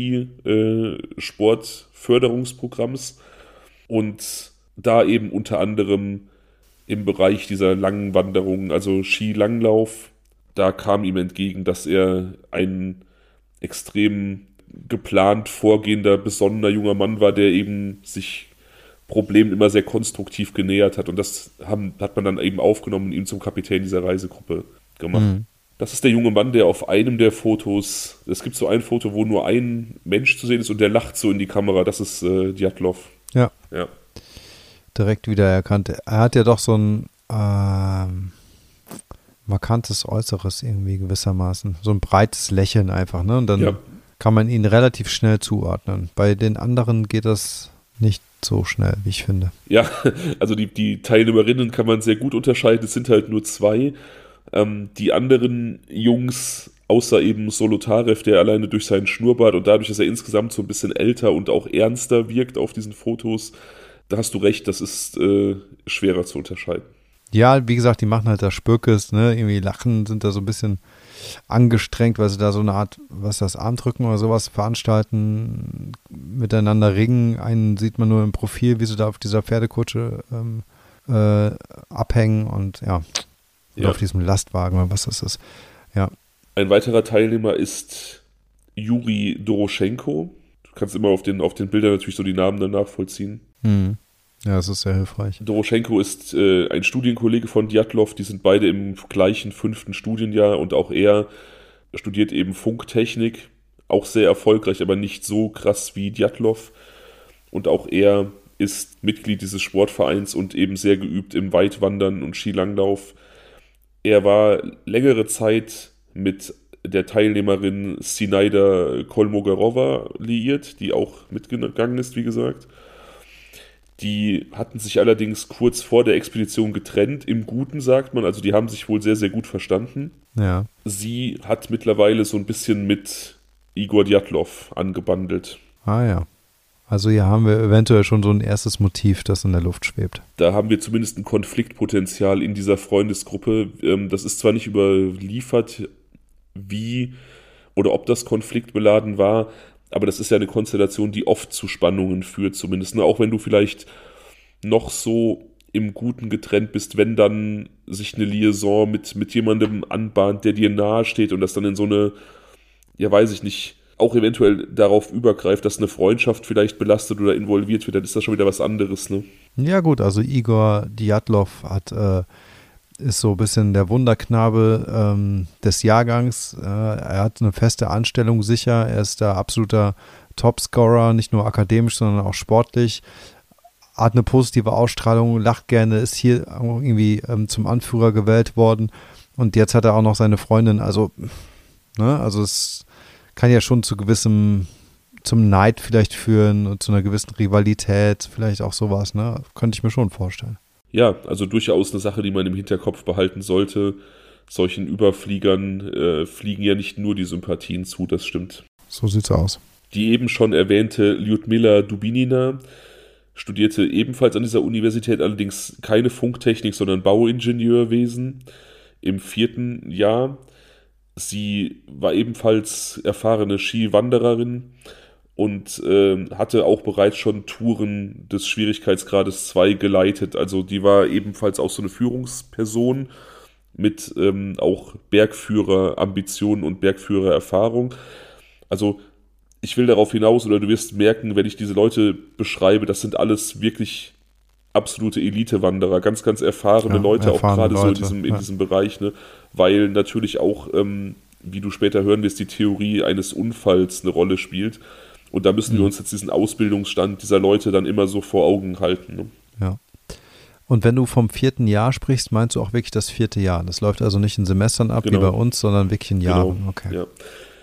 Speaker 2: I-Sportförderungsprogramms und da eben unter anderem im Bereich dieser langen Wanderungen, also Skilanglauf, da kam ihm entgegen, dass er ein extrem geplant vorgehender, besonnener junger Mann war, der eben sich Problemen immer sehr konstruktiv genähert hat und das haben, hat man dann eben aufgenommen und ihn zum Kapitän dieser Reisegruppe gemacht. Mhm. Das ist der junge Mann, der auf einem der Fotos, es gibt so ein Foto, wo nur ein Mensch zu sehen ist und der lacht so in die Kamera, das ist äh, Djatlov.
Speaker 1: Ja.
Speaker 2: ja.
Speaker 1: Direkt wiedererkannt. Er hat ja doch so ein ähm, markantes Äußeres irgendwie gewissermaßen. So ein breites Lächeln einfach, ne? Und dann ja. kann man ihn relativ schnell zuordnen. Bei den anderen geht das nicht so schnell, wie ich finde.
Speaker 2: Ja, also die, die Teilnehmerinnen kann man sehr gut unterscheiden. Es sind halt nur zwei. Ähm, die anderen Jungs, außer eben Solotarev, der alleine durch seinen Schnurrbart und dadurch, dass er insgesamt so ein bisschen älter und auch ernster wirkt auf diesen Fotos, da hast du recht, das ist äh, schwerer zu unterscheiden.
Speaker 1: Ja, wie gesagt, die machen halt da Spürkes, ne? Irgendwie lachen, sind da so ein bisschen angestrengt, weil sie da so eine Art, was ist das, Armdrücken oder sowas veranstalten, miteinander ringen. Einen sieht man nur im Profil, wie sie da auf dieser Pferdekutsche ähm, äh, abhängen und ja, ja. auf diesem Lastwagen oder was das ist. Ja.
Speaker 2: Ein weiterer Teilnehmer ist Juri Doroschenko. Du kannst immer auf den, auf den Bildern natürlich so die Namen dann nachvollziehen.
Speaker 1: Hm. Ja, das ist sehr hilfreich.
Speaker 2: Doroschenko ist äh, ein Studienkollege von Djatlov, die sind beide im gleichen fünften Studienjahr und auch er studiert eben Funktechnik, auch sehr erfolgreich, aber nicht so krass wie Djatlov. Und auch er ist Mitglied dieses Sportvereins und eben sehr geübt im Weitwandern und Skilanglauf. Er war längere Zeit mit der Teilnehmerin Zinaida Kolmogorova liiert, die auch mitgegangen ist, wie gesagt. Die hatten sich allerdings kurz vor der Expedition getrennt, im Guten sagt man, also die haben sich wohl sehr, sehr gut verstanden.
Speaker 1: Ja.
Speaker 2: Sie hat mittlerweile so ein bisschen mit Igor Djatlov angebandelt.
Speaker 1: Ah ja. Also hier haben wir eventuell schon so ein erstes Motiv, das in der Luft schwebt.
Speaker 2: Da haben wir zumindest ein Konfliktpotenzial in dieser Freundesgruppe. Das ist zwar nicht überliefert, wie oder ob das konfliktbeladen war, aber das ist ja eine Konstellation, die oft zu Spannungen führt zumindest. Auch wenn du vielleicht noch so im Guten getrennt bist, wenn dann sich eine Liaison mit, mit jemandem anbahnt, der dir nahe steht und das dann in so eine, ja weiß ich nicht, auch eventuell darauf übergreift, dass eine Freundschaft vielleicht belastet oder involviert wird, dann ist das schon wieder was anderes, ne?
Speaker 1: Ja gut, also Igor Djatlov hat, äh, ist so ein bisschen der Wunderknabe ähm, des Jahrgangs. Äh, er hat eine feste Anstellung sicher, er ist der absoluter Topscorer, nicht nur akademisch, sondern auch sportlich. Hat eine positive Ausstrahlung, lacht gerne, ist hier irgendwie ähm, zum Anführer gewählt worden und jetzt hat er auch noch seine Freundin, also, ne, also es kann ja schon zu gewissem, zum Neid vielleicht führen und zu einer gewissen Rivalität, vielleicht auch sowas, ne, könnte ich mir schon vorstellen.
Speaker 2: Ja, also durchaus eine Sache, die man im Hinterkopf behalten sollte. Solchen Überfliegern äh, fliegen ja nicht nur die Sympathien zu, das stimmt.
Speaker 1: So sieht's aus.
Speaker 2: Die eben schon erwähnte Lyudmila Dubinina studierte ebenfalls an dieser Universität, allerdings keine Funktechnik, sondern Bauingenieurwesen im vierten Jahr. Sie war ebenfalls erfahrene Skiwandererin und äh, hatte auch bereits schon Touren des Schwierigkeitsgrades zwei geleitet. Also die war ebenfalls auch so eine Führungsperson mit ähm, auch Bergführer-Ambitionen und Bergführer-Erfahrung. Also ich will darauf hinaus, oder du wirst merken, wenn ich diese Leute beschreibe, das sind alles wirklich absolute Elite-Wanderer, ganz, ganz erfahrene ja, Leute, erfahrene auch gerade Leute, so in diesem, in ja. diesem Bereich, ne? Weil natürlich auch, ähm, wie du später hören wirst, die Theorie eines Unfalls eine Rolle spielt. Und da müssen mhm. wir uns jetzt diesen Ausbildungsstand dieser Leute dann immer so vor Augen halten. Ne?
Speaker 1: Ja. Und wenn du vom vierten Jahr sprichst, meinst du auch wirklich das vierte Jahr? Das läuft also nicht in Semestern ab, genau. wie bei uns, sondern wirklich in Jahren.
Speaker 2: Genau.
Speaker 1: Okay.
Speaker 2: Ja.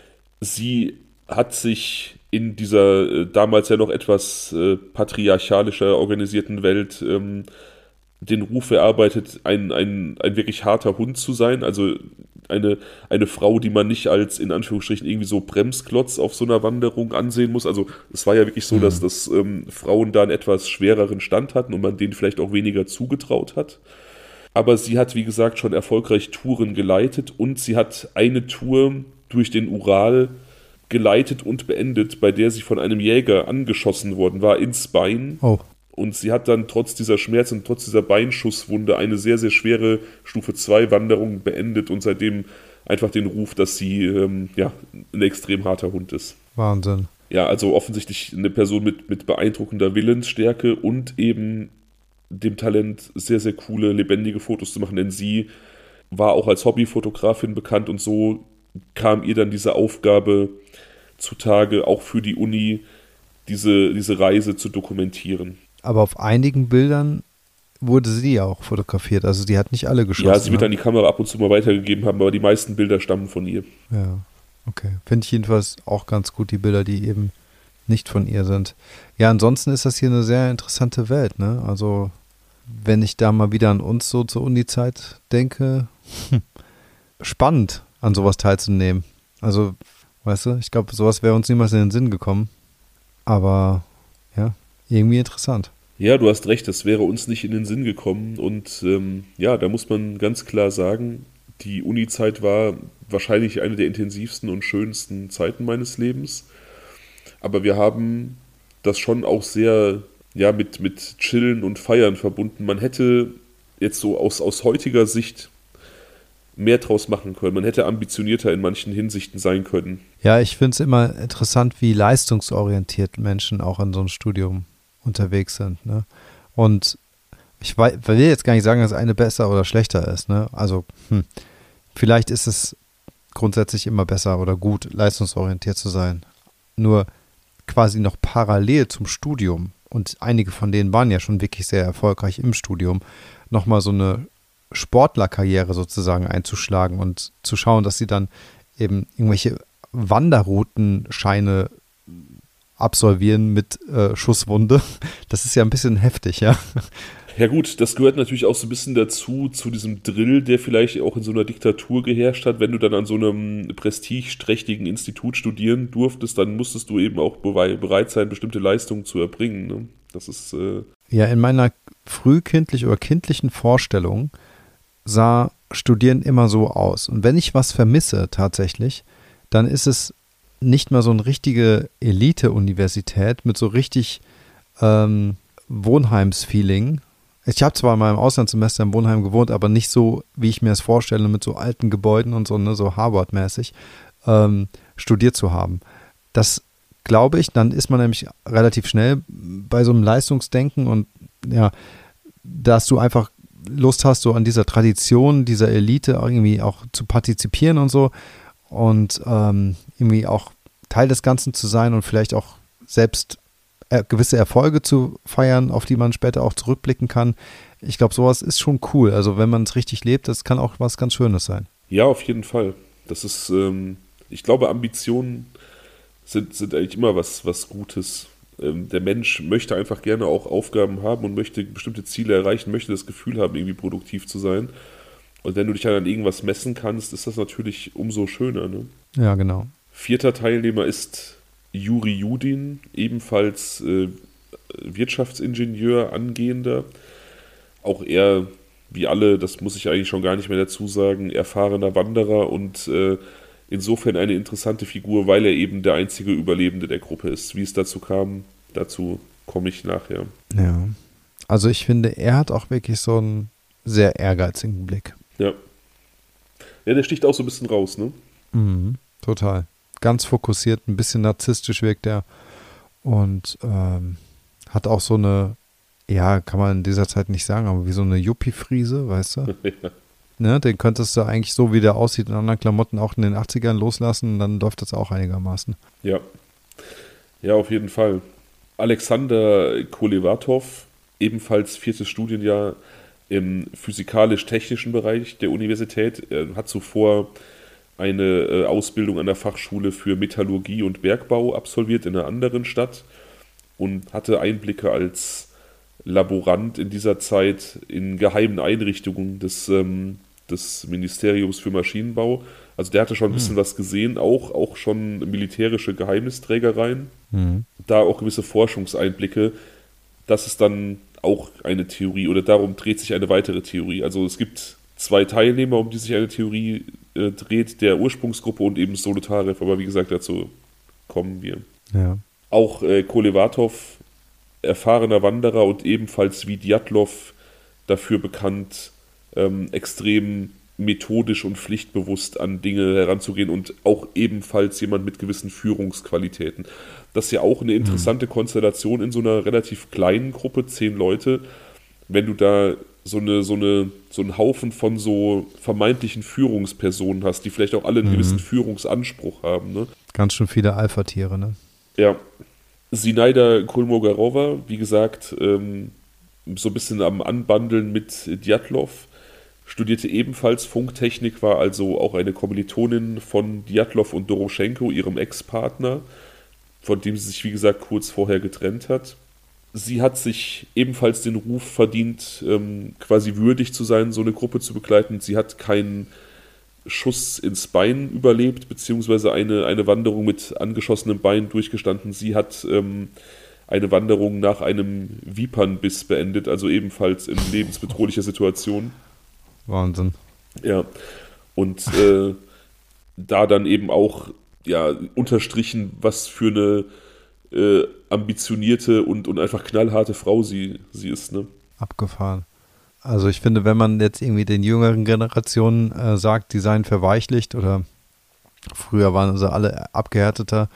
Speaker 2: Sie hat sich in dieser äh, damals ja noch etwas äh, patriarchalischer organisierten Welt ähm, den Ruf erarbeitet, ein, ein, ein wirklich harter Hund zu sein. Also eine, eine Frau, die man nicht als, in Anführungsstrichen, irgendwie so Bremsklotz auf so einer Wanderung ansehen muss. Also es war ja wirklich so, mhm. dass das, ähm, Frauen da einen etwas schwereren Stand hatten und man denen vielleicht auch weniger zugetraut hat. Aber sie hat, wie gesagt, schon erfolgreich Touren geleitet und sie hat eine Tour durch den Ural geleitet und beendet, bei der sie von einem Jäger angeschossen worden war, ins Bein.
Speaker 1: Oh.
Speaker 2: Und sie hat dann trotz dieser Schmerzen und trotz dieser Beinschusswunde eine sehr, sehr schwere Stufe zwei Wanderung beendet und seitdem einfach den Ruf, dass sie ähm, ja, ein extrem harter Hund ist.
Speaker 1: Wahnsinn.
Speaker 2: Ja, also offensichtlich eine Person mit, mit beeindruckender Willensstärke und eben dem Talent, sehr, sehr coole, lebendige Fotos zu machen, denn sie war auch als Hobbyfotografin bekannt und so kam ihr dann diese Aufgabe zutage, auch für die Uni diese, diese Reise zu dokumentieren.
Speaker 1: Aber auf einigen Bildern wurde sie ja auch fotografiert, also die hat nicht alle geschossen.
Speaker 2: Ja, sie wird dann die Kamera ab und zu mal weitergegeben haben, aber die meisten Bilder stammen von ihr.
Speaker 1: Ja, okay. Finde ich jedenfalls auch ganz gut, die Bilder, die eben nicht von ihr sind. Ja, ansonsten ist das hier eine sehr interessante Welt, ne? Also, wenn ich da mal wieder an uns so zur Uni-Zeit denke, hm, spannend, an sowas teilzunehmen. Also, weißt du, ich glaube, sowas wäre uns niemals in den Sinn gekommen. Aber, ja, irgendwie interessant.
Speaker 2: Ja, du hast recht, das wäre uns nicht in den Sinn gekommen. Und ähm, ja, da muss man ganz klar sagen, die Uni-Zeit war wahrscheinlich eine der intensivsten und schönsten Zeiten meines Lebens. Aber wir haben das schon auch sehr ja, mit, mit Chillen und Feiern verbunden. Man hätte jetzt so aus, aus heutiger Sicht mehr draus machen können. Man hätte ambitionierter in manchen Hinsichten sein können.
Speaker 1: Ja, ich finde es immer interessant, wie leistungsorientiert Menschen auch in so einem Studium unterwegs sind. Ne? Und ich will jetzt gar nicht sagen, dass eine besser oder schlechter ist. Ne? Also hm, vielleicht ist es grundsätzlich immer besser oder gut leistungsorientiert zu sein. Nur quasi noch parallel zum Studium, und einige von denen waren ja schon wirklich sehr erfolgreich im Studium, nochmal so eine Sportlerkarriere sozusagen einzuschlagen und zu schauen, dass sie dann eben irgendwelche Wanderroutenscheine absolvieren mit äh, Schusswunde. Das ist ja ein bisschen heftig, ja.
Speaker 2: Ja gut, das gehört natürlich auch so ein bisschen dazu, zu diesem Drill, der vielleicht auch in so einer Diktatur geherrscht hat. Wenn du dann an so einem prestigeträchtigen Institut studieren durftest, dann musstest du eben auch bereit sein, bestimmte Leistungen zu erbringen. Ne? Das ist äh
Speaker 1: ja, in meiner frühkindlichen oder kindlichen Vorstellung sah Studieren immer so aus. Und wenn ich was vermisse tatsächlich, dann ist es nicht mal so eine richtige Elite-Universität mit so richtig ähm, Wohnheimsfeeling. Ich habe zwar mal im Auslandssemester im Wohnheim gewohnt, aber nicht so, wie ich mir es vorstelle, mit so alten Gebäuden und so, ne, so Harvard-mäßig ähm, studiert zu haben. Das glaube ich, dann ist man nämlich relativ schnell bei so einem Leistungsdenken und ja, dass du einfach Lust hast, so an dieser Tradition, dieser Elite irgendwie auch zu partizipieren und so und ähm, irgendwie auch Teil des Ganzen zu sein und vielleicht auch selbst äh, gewisse Erfolge zu feiern, auf die man später auch zurückblicken kann. Ich glaube, sowas ist schon cool. Also wenn man es richtig lebt, das kann auch was ganz Schönes sein.
Speaker 2: Ja, auf jeden Fall. Das ist, ähm, ich glaube, Ambitionen sind, sind eigentlich immer was, was Gutes. Ähm, der Mensch möchte einfach gerne auch Aufgaben haben und möchte bestimmte Ziele erreichen, möchte das Gefühl haben, irgendwie produktiv zu sein. Und wenn du dich dann an irgendwas messen kannst, ist das natürlich umso schöner. Ne?
Speaker 1: Ja, genau.
Speaker 2: Vierter Teilnehmer ist Juri Judin, ebenfalls äh, Wirtschaftsingenieur, angehender. Auch er, wie alle, das muss ich eigentlich schon gar nicht mehr dazu sagen, erfahrener Wanderer und äh, insofern eine interessante Figur, weil er eben der einzige Überlebende der Gruppe ist. Wie es dazu kam, dazu komme ich nachher.
Speaker 1: Ja, also ich finde, er hat auch wirklich so einen sehr ehrgeizigen Blick.
Speaker 2: Ja. Ja, der sticht auch so ein bisschen raus, ne?
Speaker 1: Mhm, total. Ganz fokussiert, ein bisschen narzisstisch wirkt er und ähm, hat auch so eine, ja, kann man in dieser Zeit nicht sagen, aber wie so eine Yuppie-Friese, weißt du?
Speaker 2: Ja.
Speaker 1: Ne, den könntest du eigentlich so, wie der aussieht, in anderen Klamotten auch in den achtzigern loslassen und dann läuft das auch einigermaßen.
Speaker 2: Ja. Ja, auf jeden Fall. Alexander Kolevatov, ebenfalls viertes Studienjahr im physikalisch-technischen Bereich der Universität. Er hat zuvor eine äh, Ausbildung an der Fachschule für Metallurgie und Bergbau absolviert in einer anderen Stadt und hatte Einblicke als Laborant in dieser Zeit in geheimen Einrichtungen des, ähm, des Ministeriums für Maschinenbau. Also der hatte schon ein bisschen mhm. was gesehen, auch, auch schon militärische Geheimnisträgereien. Mhm. Da auch gewisse Forschungseinblicke. Das ist dann auch eine Theorie oder darum dreht sich eine weitere Theorie. Also es gibt zwei Teilnehmer, um die sich eine Theorie äh, dreht, der Ursprungsgruppe und eben Solotarev, aber wie gesagt, dazu kommen wir.
Speaker 1: Ja.
Speaker 2: Auch äh, Kolevatov, erfahrener Wanderer und ebenfalls wie Djatlov dafür bekannt, ähm, extrem methodisch und pflichtbewusst an Dinge heranzugehen und auch ebenfalls jemand mit gewissen Führungsqualitäten. Das ist ja auch eine interessante mhm. Konstellation in so einer relativ kleinen Gruppe, zehn Leute, wenn du da so eine, so eine, so einen Haufen von so vermeintlichen Führungspersonen hast, die vielleicht auch alle einen mhm. gewissen Führungsanspruch haben. Ne?
Speaker 1: Ganz schön viele Alpha-Tiere, ne?
Speaker 2: Ja. Zinaida Kolmogorova, wie gesagt, ähm, so ein bisschen am Anbandeln mit Djatlov, studierte ebenfalls Funktechnik, war also auch eine Kommilitonin von Djatlov und Doroschenko, ihrem Ex-Partner, von dem sie sich, wie gesagt, kurz vorher getrennt hat. Sie hat sich ebenfalls den Ruf verdient, ähm, quasi würdig zu sein, so eine Gruppe zu begleiten. Sie hat keinen Schuss ins Bein überlebt, beziehungsweise eine, eine Wanderung mit angeschossenem Bein durchgestanden. Sie hat ähm, eine Wanderung nach einem Vipernbiss beendet, also ebenfalls in lebensbedrohlicher Situation.
Speaker 1: Wahnsinn.
Speaker 2: Ja, und äh, da dann eben auch ja, unterstrichen, was für eine äh, ambitionierte und, und einfach knallharte Frau sie, sie ist. Ne?
Speaker 1: Abgefahren. Also ich finde, wenn man jetzt irgendwie den jüngeren Generationen äh, sagt, die seien verweichlicht oder früher waren sie alle abgehärteter,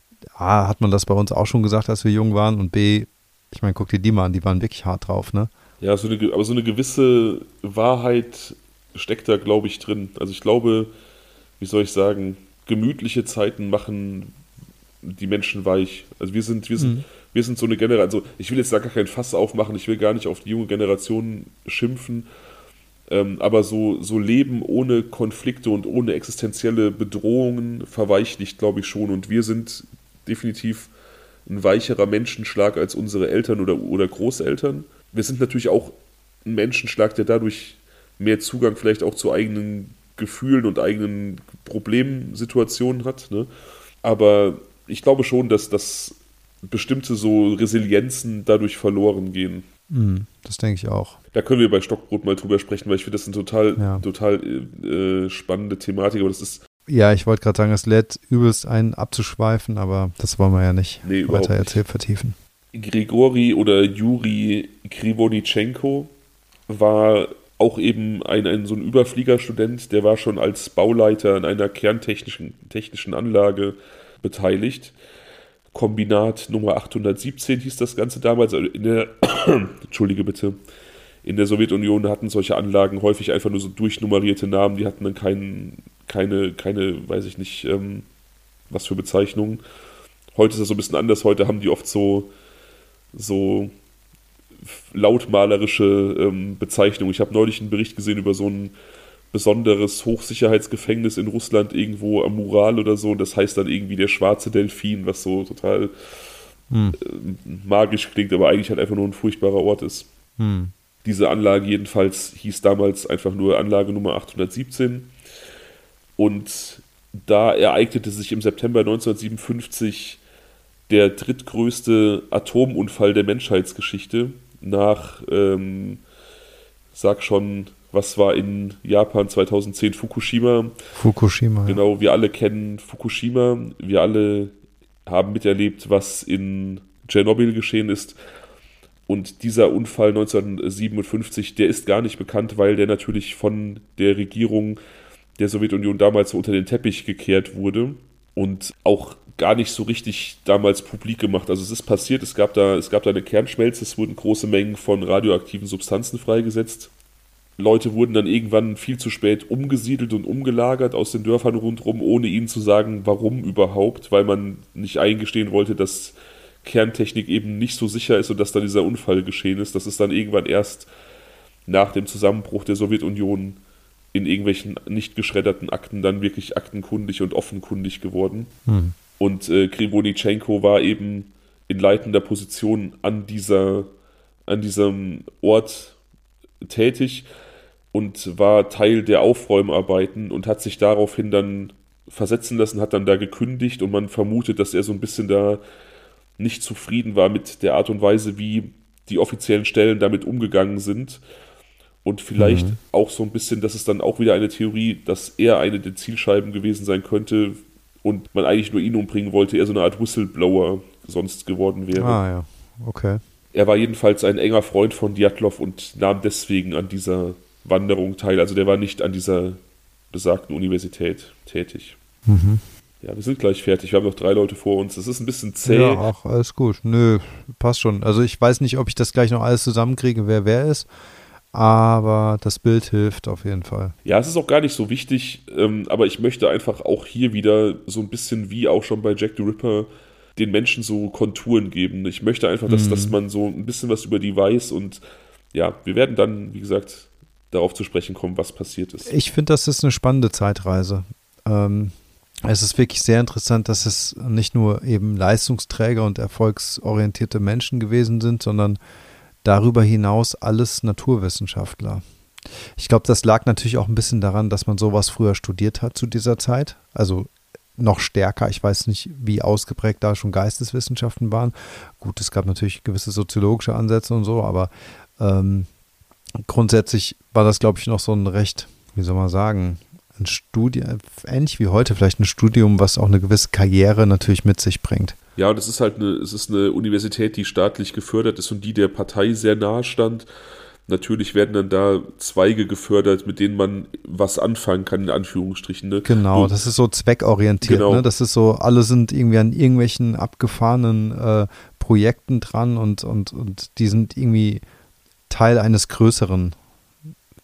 Speaker 1: A, hat man das bei uns auch schon gesagt, als wir jung waren und B, ich meine, guck dir die mal an, die waren wirklich hart drauf, ne?
Speaker 2: Ja, so eine, aber so eine gewisse Wahrheit steckt da, glaube ich, drin. Also ich glaube, wie soll ich sagen, gemütliche Zeiten machen die Menschen weich. Also wir sind, wir sind, mhm. wir sind so eine Generation, also ich will jetzt da gar kein Fass aufmachen, ich will gar nicht auf die junge Generation schimpfen, ähm, aber so, so Leben ohne Konflikte und ohne existenzielle Bedrohungen verweichlicht, glaube ich schon. Und wir sind definitiv ein weicherer Menschenschlag als unsere Eltern oder, oder Großeltern. Wir sind natürlich auch ein Menschenschlag, der dadurch mehr Zugang vielleicht auch zu eigenen Gefühlen und eigenen Problemsituationen hat. Ne? Aber ich glaube schon, dass, dass bestimmte so Resilienzen dadurch verloren gehen.
Speaker 1: Mm, das denke ich auch.
Speaker 2: Da können wir bei Stockbrot mal drüber sprechen, weil ich finde, das ist eine total,
Speaker 1: ja.
Speaker 2: total äh, spannende Thematik. Aber das ist
Speaker 1: ja, ich wollte gerade sagen, es lädt übelst ein, abzuschweifen, aber das wollen wir ja nicht
Speaker 2: nee,
Speaker 1: weiter erzählt vertiefen.
Speaker 2: Grigori oder Juri Krivonitschenko war auch eben ein, ein so ein Überfliegerstudent, der war schon als Bauleiter an einer kerntechnischen technischen Anlage beteiligt. Kombinat Nummer achthundertsiebzehn hieß das Ganze damals. Also in der, Entschuldige bitte, in der Sowjetunion hatten solche Anlagen häufig einfach nur so durchnummerierte Namen, die hatten dann kein, keine, keine, weiß ich nicht, ähm, was für Bezeichnungen. Heute ist das so ein bisschen anders, heute haben die oft so, so lautmalerische ähm, Bezeichnungen. Ich habe neulich einen Bericht gesehen über so ein besonderes Hochsicherheitsgefängnis in Russland irgendwo am Ural oder so. Das heißt dann irgendwie der schwarze Delfin, was so total hm. äh, magisch klingt, aber eigentlich halt einfach nur ein furchtbarer Ort ist.
Speaker 1: Hm.
Speaker 2: Diese Anlage jedenfalls hieß damals einfach nur Anlage Nummer achthundertsiebzehn. Und da ereignete sich im September neunzehnhundertsiebenundfünfzig der drittgrößte Atomunfall der Menschheitsgeschichte nach, ähm, sag schon, was war in Japan zweitausendzehn? Fukushima.
Speaker 1: Fukushima,
Speaker 2: Genau, wir alle kennen Fukushima. Wir alle haben miterlebt, was in Tschernobyl geschehen ist. Und dieser Unfall neunzehnhundertsiebenundfünfzig, der ist gar nicht bekannt, weil der natürlich von der Regierung der Sowjetunion damals so unter den Teppich gekehrt wurde und auch gar nicht so richtig damals publik gemacht. Also es ist passiert, es gab da, es gab da eine Kernschmelze, es wurden große Mengen von radioaktiven Substanzen freigesetzt. Leute wurden dann irgendwann viel zu spät umgesiedelt und umgelagert aus den Dörfern rundherum, ohne ihnen zu sagen, warum überhaupt, weil man nicht eingestehen wollte, dass Kerntechnik eben nicht so sicher ist und dass dann dieser Unfall geschehen ist. Das ist dann irgendwann erst nach dem Zusammenbruch der Sowjetunion in irgendwelchen nicht geschredderten Akten dann wirklich aktenkundig und offenkundig geworden.
Speaker 1: Hm.
Speaker 2: Und äh, Krivonitschenko war eben in leitender Position an dieser, an diesem Ort tätig und war Teil der Aufräumarbeiten und hat sich daraufhin dann versetzen lassen, hat dann da gekündigt und man vermutet, dass er so ein bisschen da nicht zufrieden war mit der Art und Weise, wie die offiziellen Stellen damit umgegangen sind. Und vielleicht mhm. auch so ein bisschen, das ist dann auch wieder eine Theorie, dass er eine der Zielscheiben gewesen sein könnte und man eigentlich nur ihn umbringen wollte, er so eine Art Whistleblower sonst geworden wäre.
Speaker 1: Ah ja, okay.
Speaker 2: Er war jedenfalls ein enger Freund von Djatlov und nahm deswegen an dieser Wanderung teil. Also der war nicht an dieser besagten Universität tätig.
Speaker 1: Mhm.
Speaker 2: Ja, wir sind gleich fertig. Wir haben noch drei Leute vor uns. Das ist ein bisschen zäh.
Speaker 1: Ja, ach, alles gut. Nö, passt schon. Also ich weiß nicht, ob ich das gleich noch alles zusammenkriege, wer wer ist. Aber das Bild hilft auf jeden Fall.
Speaker 2: Ja, es ist auch gar nicht so wichtig, ähm, aber ich möchte einfach auch hier wieder so ein bisschen wie auch schon bei Jack the Ripper den Menschen so Konturen geben. Ich möchte einfach, dass, mhm. dass man so ein bisschen was über die weiß und ja, wir werden dann, wie gesagt, darauf zu sprechen kommen, was passiert ist.
Speaker 1: Ich finde, das ist eine spannende Zeitreise. Ähm, es ist wirklich sehr interessant, dass es nicht nur eben Leistungsträger und erfolgsorientierte Menschen gewesen sind, sondern darüber hinaus alles Naturwissenschaftler. Ich glaube, das lag natürlich auch ein bisschen daran, dass man sowas früher studiert hat zu dieser Zeit. Also noch stärker. Ich weiß nicht, wie ausgeprägt da schon Geisteswissenschaften waren. Gut, es gab natürlich gewisse soziologische Ansätze und so, aber ähm, grundsätzlich war das, glaube ich, noch so ein recht, wie soll man sagen, ein Studium, ähnlich wie heute, vielleicht ein Studium, was auch eine gewisse Karriere natürlich mit sich bringt.
Speaker 2: Ja, und es ist halt eine, es ist eine Universität, die staatlich gefördert ist und die der Partei sehr nahe stand. Natürlich werden dann da Zweige gefördert, mit denen man was anfangen kann, in Anführungsstrichen. Ne?
Speaker 1: Genau, das ist so zweckorientiert.
Speaker 2: Genau.
Speaker 1: Ne? Das ist so, alle sind irgendwie an irgendwelchen abgefahrenen äh, Projekten dran und, und, und die sind irgendwie Teil eines größeren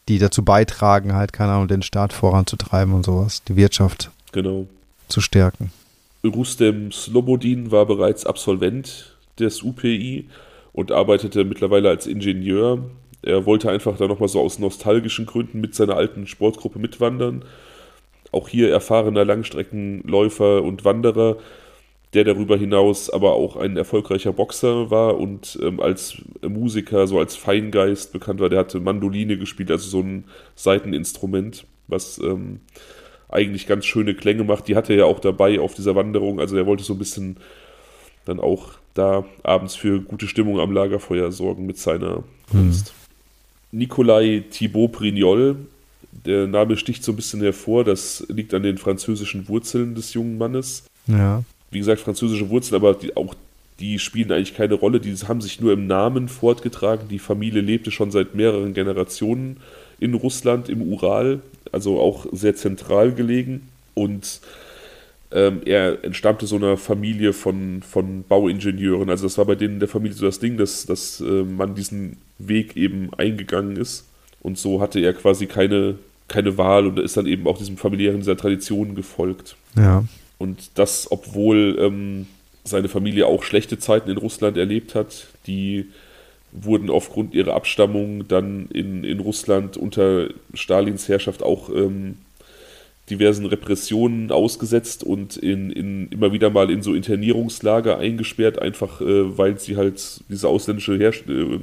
Speaker 1: die dazu beitragen, halt, keine Ahnung, den Staat voranzutreiben und sowas, die Wirtschaft
Speaker 2: Genau.
Speaker 1: zu stärken.
Speaker 2: Rustem Slobodin war bereits Absolvent des U P I und arbeitete mittlerweile als Ingenieur. Er wollte einfach da nochmal so aus nostalgischen Gründen mit seiner alten Sportgruppe mitwandern. Auch hier erfahrener Langstreckenläufer und Wanderer, der darüber hinaus aber auch ein erfolgreicher Boxer war und ähm, als Musiker, so als Feingeist bekannt war. Der hatte Mandoline gespielt, also so ein Saiteninstrument, was ähm, eigentlich ganz schöne Klänge macht. Die hatte er ja auch dabei auf dieser Wanderung. Also er wollte so ein bisschen dann auch da abends für gute Stimmung am Lagerfeuer sorgen mit seiner Kunst. Hm. Nikolai Thibaut Brignol, der Name sticht so ein bisschen hervor. Das liegt an den französischen Wurzeln des jungen Mannes.
Speaker 1: Ja.
Speaker 2: Wie gesagt, französische Wurzeln, aber die, auch die spielen eigentlich keine Rolle. Die haben sich nur im Namen fortgetragen. Die Familie lebte schon seit mehreren Generationen in Russland, im Ural, also auch sehr zentral gelegen. Und ähm, er entstammte so einer Familie von, von Bauingenieuren. Also das war bei denen in der Familie so das Ding, dass, dass äh, man diesen Weg eben eingegangen ist. Und so hatte er quasi keine, keine Wahl und ist dann eben auch diesem familiären, dieser Tradition gefolgt.
Speaker 1: Ja.
Speaker 2: Und das, obwohl ähm, seine Familie auch schlechte Zeiten in Russland erlebt hat. Die wurden aufgrund ihrer Abstammung dann in, in Russland unter Stalins Herrschaft auch ähm, diversen Repressionen ausgesetzt und in, in, immer wieder mal in so Internierungslager eingesperrt, einfach äh, weil sie halt diese ausländische Herrsch- äh,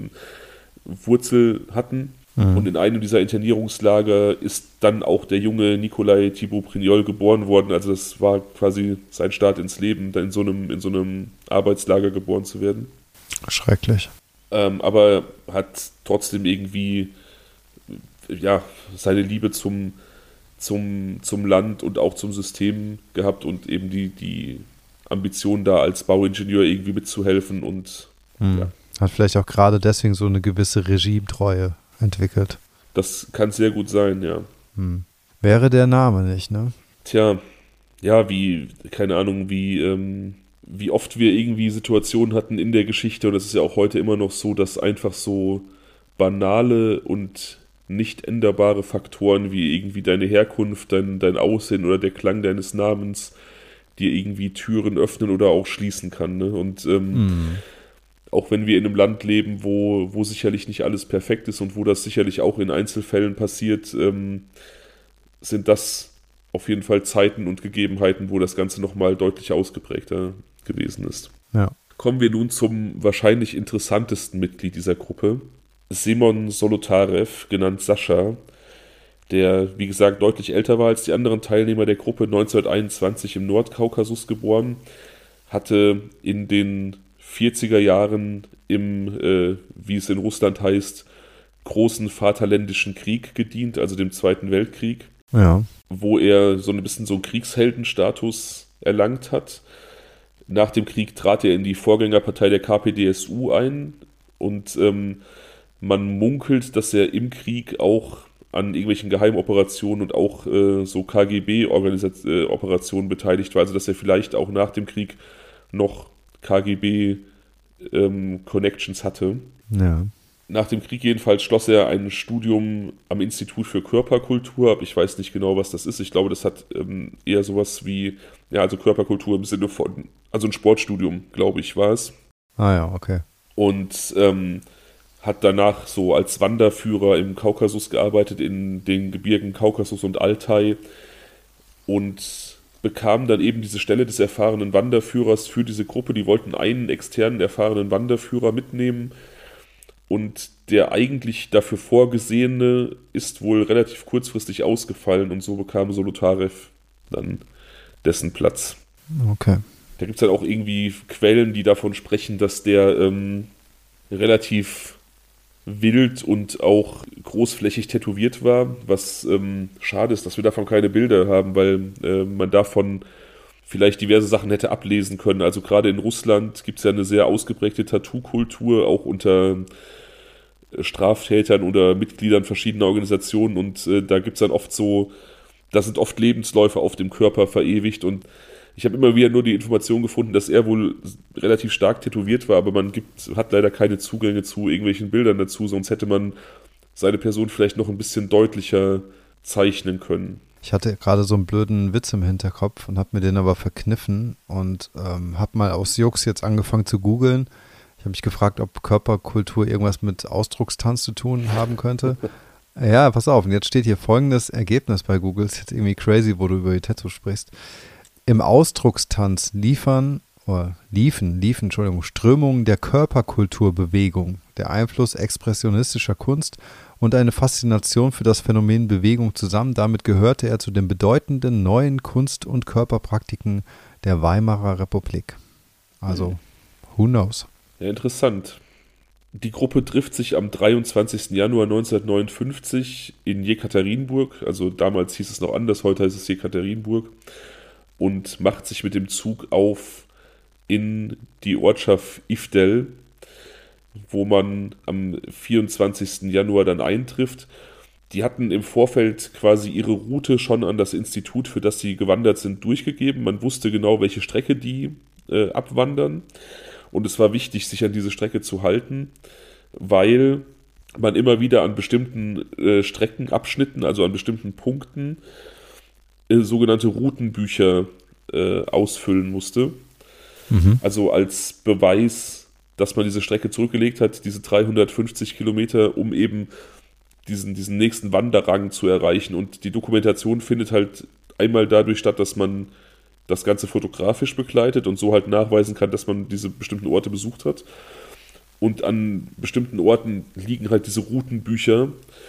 Speaker 2: Wurzel hatten. Mhm. Und in einem dieser Internierungslager ist dann auch der junge Nikolai Thibaut Brignol geboren worden. Also das war quasi sein Start ins Leben, da in so einem, in so einem Arbeitslager geboren zu werden.
Speaker 1: Schrecklich.
Speaker 2: Ähm, aber hat trotzdem irgendwie ja, seine Liebe zum, zum, zum Land und auch zum System gehabt und eben die, die Ambition da als Bauingenieur irgendwie mitzuhelfen und
Speaker 1: mhm. ja. Hat vielleicht auch gerade deswegen so eine gewisse Regimetreue entwickelt.
Speaker 2: Das kann sehr gut sein, ja.
Speaker 1: Hm. Wäre der Name nicht, ne?
Speaker 2: Tja, ja, wie, keine Ahnung, wie, ähm, wie oft wir irgendwie Situationen hatten in der Geschichte und es ist ja auch heute immer noch so, dass einfach so banale und nicht änderbare Faktoren wie irgendwie deine Herkunft, dein, dein Aussehen oder der Klang deines Namens dir irgendwie Türen öffnen oder auch schließen kann, ne? Und ähm, hm. auch wenn wir in einem Land leben, wo, wo sicherlich nicht alles perfekt ist und wo das sicherlich auch in Einzelfällen passiert, ähm, sind das auf jeden Fall Zeiten und Gegebenheiten, wo das Ganze nochmal deutlich ausgeprägter gewesen ist.
Speaker 1: Ja.
Speaker 2: Kommen wir nun zum wahrscheinlich interessantesten Mitglied dieser Gruppe, Semon Solotarev, genannt Sascha, der, wie gesagt, deutlich älter war als die anderen Teilnehmer der Gruppe, neunzehnhunderteinundzwanzig im Nordkaukasus geboren, hatte in den vierziger Jahren im, äh, wie es in Russland heißt, großen Vaterländischen Krieg gedient, also dem Zweiten Weltkrieg,
Speaker 1: ja.
Speaker 2: wo er so ein bisschen so einen Kriegsheldenstatus erlangt hat. Nach dem Krieg trat er in die Vorgängerpartei der K P D S U ein und ähm, man munkelt, dass er im Krieg auch an irgendwelchen Geheimoperationen und auch äh, so K G B-Operationen äh, beteiligt war, also dass er vielleicht auch nach dem Krieg noch K G B-Connections ähm, hatte.
Speaker 1: Ja.
Speaker 2: Nach dem Krieg jedenfalls schloss er ein Studium am Institut für Körperkultur ab. Ich weiß nicht genau, was das ist. Ich glaube, das hat ähm, eher sowas wie, ja, also Körperkultur im Sinne von, also ein Sportstudium, glaube ich, war es.
Speaker 1: Ah ja, okay.
Speaker 2: Und ähm, hat danach so als Wanderführer im Kaukasus gearbeitet, in den Gebirgen Kaukasus und Altai und bekam dann eben diese Stelle des erfahrenen Wanderführers für diese Gruppe. Die wollten einen externen erfahrenen Wanderführer mitnehmen und der eigentlich dafür Vorgesehene ist wohl relativ kurzfristig ausgefallen und so bekam Solotarev dann dessen Platz.
Speaker 1: Okay.
Speaker 2: Da gibt es dann auch irgendwie Quellen, die davon sprechen, dass der ähm, relativ wild und auch großflächig tätowiert war, was ähm, schade ist, dass wir davon keine Bilder haben, weil äh, man davon vielleicht diverse Sachen hätte ablesen können. Also gerade in Russland gibt es ja eine sehr ausgeprägte Tattoo-Kultur, auch unter Straftätern oder Mitgliedern verschiedener Organisationen und äh, da gibt es dann oft so, da sind oft Lebensläufe auf dem Körper verewigt und ich habe immer wieder nur die Information gefunden, dass er wohl relativ stark tätowiert war, aber man gibt, hat leider keine Zugänge zu irgendwelchen Bildern dazu, sonst hätte man seine Person vielleicht noch ein bisschen deutlicher zeichnen können.
Speaker 1: Ich hatte gerade so einen blöden Witz im Hinterkopf und habe mir den aber verkniffen und ähm, habe mal aus Jux jetzt angefangen zu googeln. Ich habe mich gefragt, ob Körperkultur irgendwas mit Ausdruckstanz zu tun haben könnte. Ja, pass auf, und jetzt steht hier folgendes Ergebnis bei Google. Ist jetzt irgendwie crazy, wo du über die Tattoos sprichst. Im Ausdruckstanz liefern, oder liefen, liefen, Entschuldigung, Strömungen der Körperkulturbewegung, der Einfluss expressionistischer Kunst und eine Faszination für das Phänomen Bewegung zusammen. Damit gehörte er zu den bedeutenden neuen Kunst- und Körperpraktiken der Weimarer Republik. Also, who knows?
Speaker 2: Ja, interessant. Die Gruppe trifft sich am dreiundzwanzigsten Januar neunzehnhundertneunundfünfzig in Jekaterinburg, also damals hieß es noch anders, heute heißt es Jekaterinburg, und macht sich mit dem Zug auf in die Ortschaft Ivdel, wo man am vierundzwanzigsten Januar dann eintrifft. Die hatten im Vorfeld quasi ihre Route schon an das Institut, für das sie gewandert sind, durchgegeben. Man wusste genau, welche Strecke die äh, abwandern. Und es war wichtig, sich an diese Strecke zu halten, weil man immer wieder an bestimmten äh, Streckenabschnitten, also an bestimmten Punkten, äh, sogenannte Routenbücher äh, ausfüllen musste. Mhm. Also als Beweis, dass man diese Strecke zurückgelegt hat, diese dreihundertfünfzig Kilometer, um eben diesen, diesen nächsten Wanderrang zu erreichen. Und die Dokumentation findet halt einmal dadurch statt, dass man das Ganze fotografisch begleitet und so halt nachweisen kann, dass man diese bestimmten Orte besucht hat. Und an bestimmten Orten liegen halt diese Routenbücher,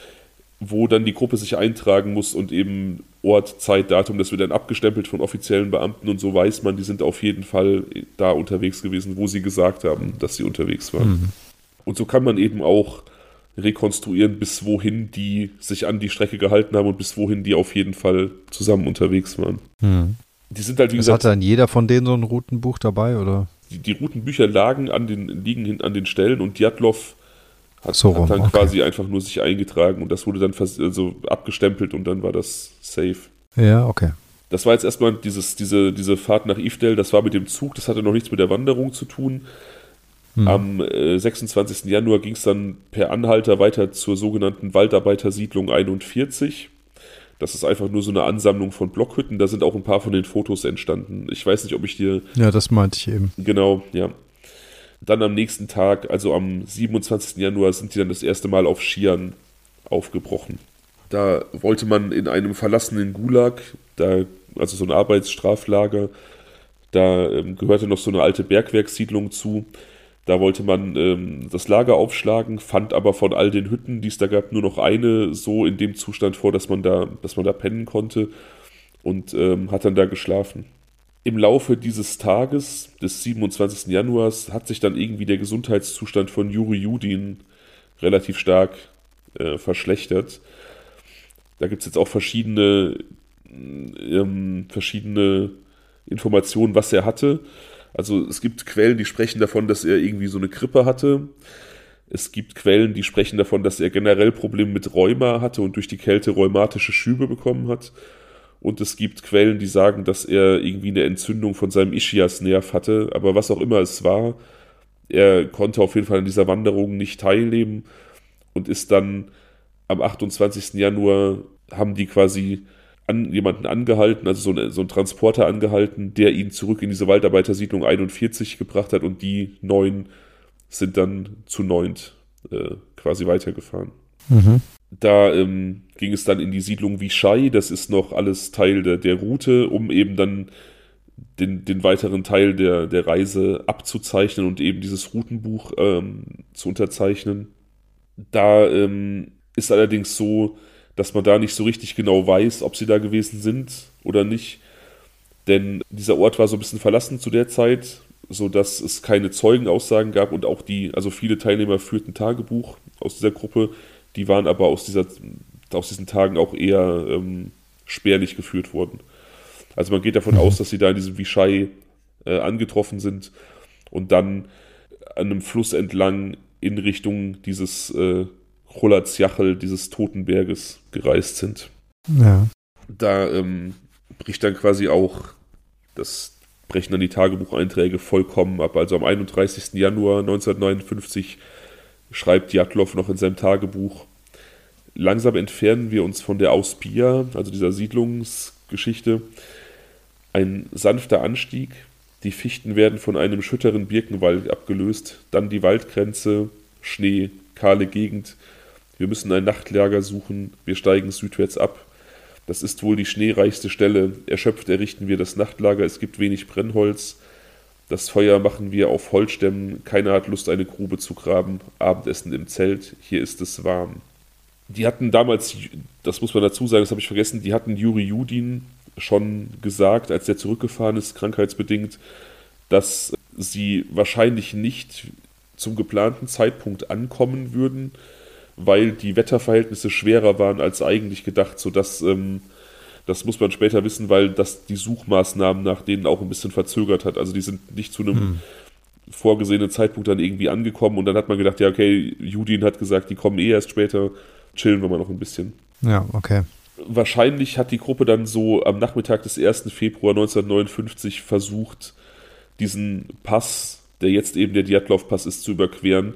Speaker 2: wo dann die Gruppe sich eintragen muss und eben Ort, Zeit, Datum, das wird dann abgestempelt von offiziellen Beamten und so weiß man, die sind auf jeden Fall da unterwegs gewesen, wo sie gesagt haben, dass sie unterwegs waren. Mhm. Und so kann man eben auch rekonstruieren, bis wohin die sich an die Strecke gehalten haben und bis wohin die auf jeden Fall zusammen unterwegs waren. Mhm. Die sind halt, wie
Speaker 1: gesagt, hat dann jeder von denen so ein Routenbuch dabei, oder?
Speaker 2: Die, die Routenbücher lagen an den, liegen hin, an den Stellen und Djatlov hat,
Speaker 1: so
Speaker 2: hat dann
Speaker 1: okay.
Speaker 2: quasi einfach nur sich eingetragen und das wurde dann vers- also abgestempelt und dann war das safe.
Speaker 1: Ja, okay.
Speaker 2: Das war jetzt erstmal dieses, diese, diese Fahrt nach Ivdel, das war mit dem Zug, das hatte noch nichts mit der Wanderung zu tun. Hm. Am äh, sechsundzwanzigsten Januar ging es dann per Anhalter weiter zur sogenannten Waldarbeitersiedlung einundvierzig. Das ist einfach nur so eine Ansammlung von Blockhütten. Da sind auch ein paar von den Fotos entstanden. Ich weiß nicht, ob ich dir...
Speaker 1: Ja, das meinte ich eben.
Speaker 2: Genau, ja. Dann am nächsten Tag, also am siebenundzwanzigsten Januar, sind die dann das erste Mal auf Skiern aufgebrochen. Da wollte man in einem verlassenen Gulag, da, also so ein Arbeitsstraflager, da ähm, gehörte noch so eine alte Bergwerkssiedlung zu. Da wollte man ähm, das Lager aufschlagen, fand aber von all den Hütten, die es da gab, nur noch eine so in dem Zustand vor, dass man da, dass man da pennen konnte und ähm, hat dann da geschlafen. Im Laufe dieses Tages, des siebenundzwanzigsten Januars, hat sich dann irgendwie der Gesundheitszustand von Juri Judin relativ stark äh, verschlechtert. Da gibt es jetzt auch verschiedene, ähm, verschiedene Informationen, was er hatte. Also es gibt Quellen, die sprechen davon, dass er irgendwie so eine Grippe hatte. Es gibt Quellen, die sprechen davon, dass er generell Probleme mit Rheuma hatte und durch die Kälte rheumatische Schübe bekommen hat. Und es gibt Quellen, die sagen, dass er irgendwie eine Entzündung von seinem Ischiasnerv hatte. Aber was auch immer es war, er konnte auf jeden Fall an dieser Wanderung nicht teilnehmen und ist dann am achtundzwanzigsten Januar, haben die quasi an, jemanden angehalten, also so, eine, so einen Transporter angehalten, der ihn zurück in diese Waldarbeitersiedlung einundvierzig gebracht hat und die neun sind dann zu neunt äh, quasi weitergefahren. Mhm. Da ähm, ging es dann in die Siedlung Vichai, das ist noch alles Teil der, der Route, um eben dann den, den weiteren Teil der, der Reise abzuzeichnen und eben dieses Routenbuch ähm, zu unterzeichnen. Da ähm, ist allerdings so, dass man da nicht so richtig genau weiß, ob sie da gewesen sind oder nicht. Denn dieser Ort war so ein bisschen verlassen zu der Zeit, sodass es keine Zeugenaussagen gab und auch die, also viele Teilnehmer führten Tagebuch aus dieser Gruppe, die waren aber aus, dieser, aus diesen Tagen auch eher ähm, spärlich geführt worden. Also man geht davon mhm. aus, dass sie da in diesem Vichai äh, angetroffen sind und dann an einem Fluss entlang in Richtung dieses äh, Cholatsjachel, dieses Totenberges, gereist sind.
Speaker 1: Ja.
Speaker 2: Da ähm, bricht dann quasi auch, das brechen dann die Tagebucheinträge vollkommen ab. Also am einunddreißigsten Januar neunzehnhundertneunundfünfzig schreibt Djatlov noch in seinem Tagebuch: langsam entfernen wir uns von der Auspia, also dieser Siedlungsgeschichte. Ein sanfter Anstieg, die Fichten werden von einem schütteren Birkenwald abgelöst, dann die Waldgrenze, Schnee, kahle Gegend. Wir müssen ein Nachtlager suchen, wir steigen südwärts ab. Das ist wohl die schneereichste Stelle. Erschöpft errichten wir das Nachtlager, es gibt wenig Brennholz. Das Feuer machen wir auf Holzstämmen, keiner hat Lust, eine Grube zu graben. Abendessen im Zelt, hier ist es warm. Die hatten damals, das muss man dazu sagen, das habe ich vergessen, die hatten Juri Judin schon gesagt, als der zurückgefahren ist, krankheitsbedingt, dass sie wahrscheinlich nicht zum geplanten Zeitpunkt ankommen würden, weil die Wetterverhältnisse schwerer waren als eigentlich gedacht, sodass, ähm, das muss man später wissen, weil das die Suchmaßnahmen nach denen auch ein bisschen verzögert hat. Also die sind nicht zu einem hm. vorgesehenen Zeitpunkt dann irgendwie angekommen und dann hat man gedacht, ja okay, Judin hat gesagt, die kommen eh erst später, chillen wir mal noch ein bisschen.
Speaker 1: Ja, okay.
Speaker 2: Wahrscheinlich hat die Gruppe dann so am Nachmittag des ersten Februar neunzehnhundertneunundfünfzig versucht, diesen Pass, der jetzt eben der Djatlov-Pass ist, zu überqueren.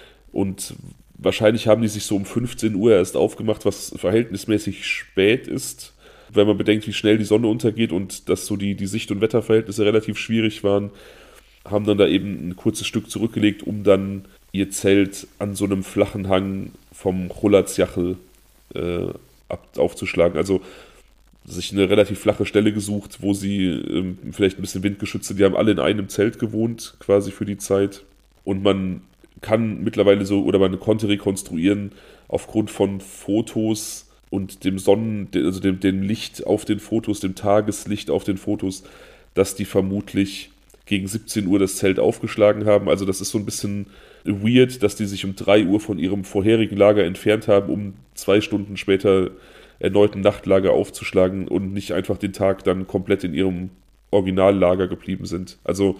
Speaker 2: Und wahrscheinlich haben die sich so um fünfzehn Uhr erst aufgemacht, was verhältnismäßig spät ist, wenn man bedenkt, wie schnell die Sonne untergeht und dass so die, die Sicht- und Wetterverhältnisse relativ schwierig waren, haben dann da eben ein kurzes Stück zurückgelegt, um dann ihr Zelt an so einem flachen Hang vom Chulatsjachel äh, aufzuschlagen. Also sich eine relativ flache Stelle gesucht, wo sie ähm, vielleicht ein bisschen windgeschützt sind. Die haben alle in einem Zelt gewohnt, quasi für die Zeit. Und man kann mittlerweile so, oder man konnte rekonstruieren, aufgrund von Fotos und dem Sonnen, also dem, dem Licht auf den Fotos, dem Tageslicht auf den Fotos, dass die vermutlich gegen siebzehn Uhr das Zelt aufgeschlagen haben. Also das ist so ein bisschen weird, dass die sich um drei Uhr von ihrem vorherigen Lager entfernt haben, um zwei Stunden später erneut ein Nachtlager aufzuschlagen und nicht einfach den Tag dann komplett in ihrem Originallager geblieben sind. Also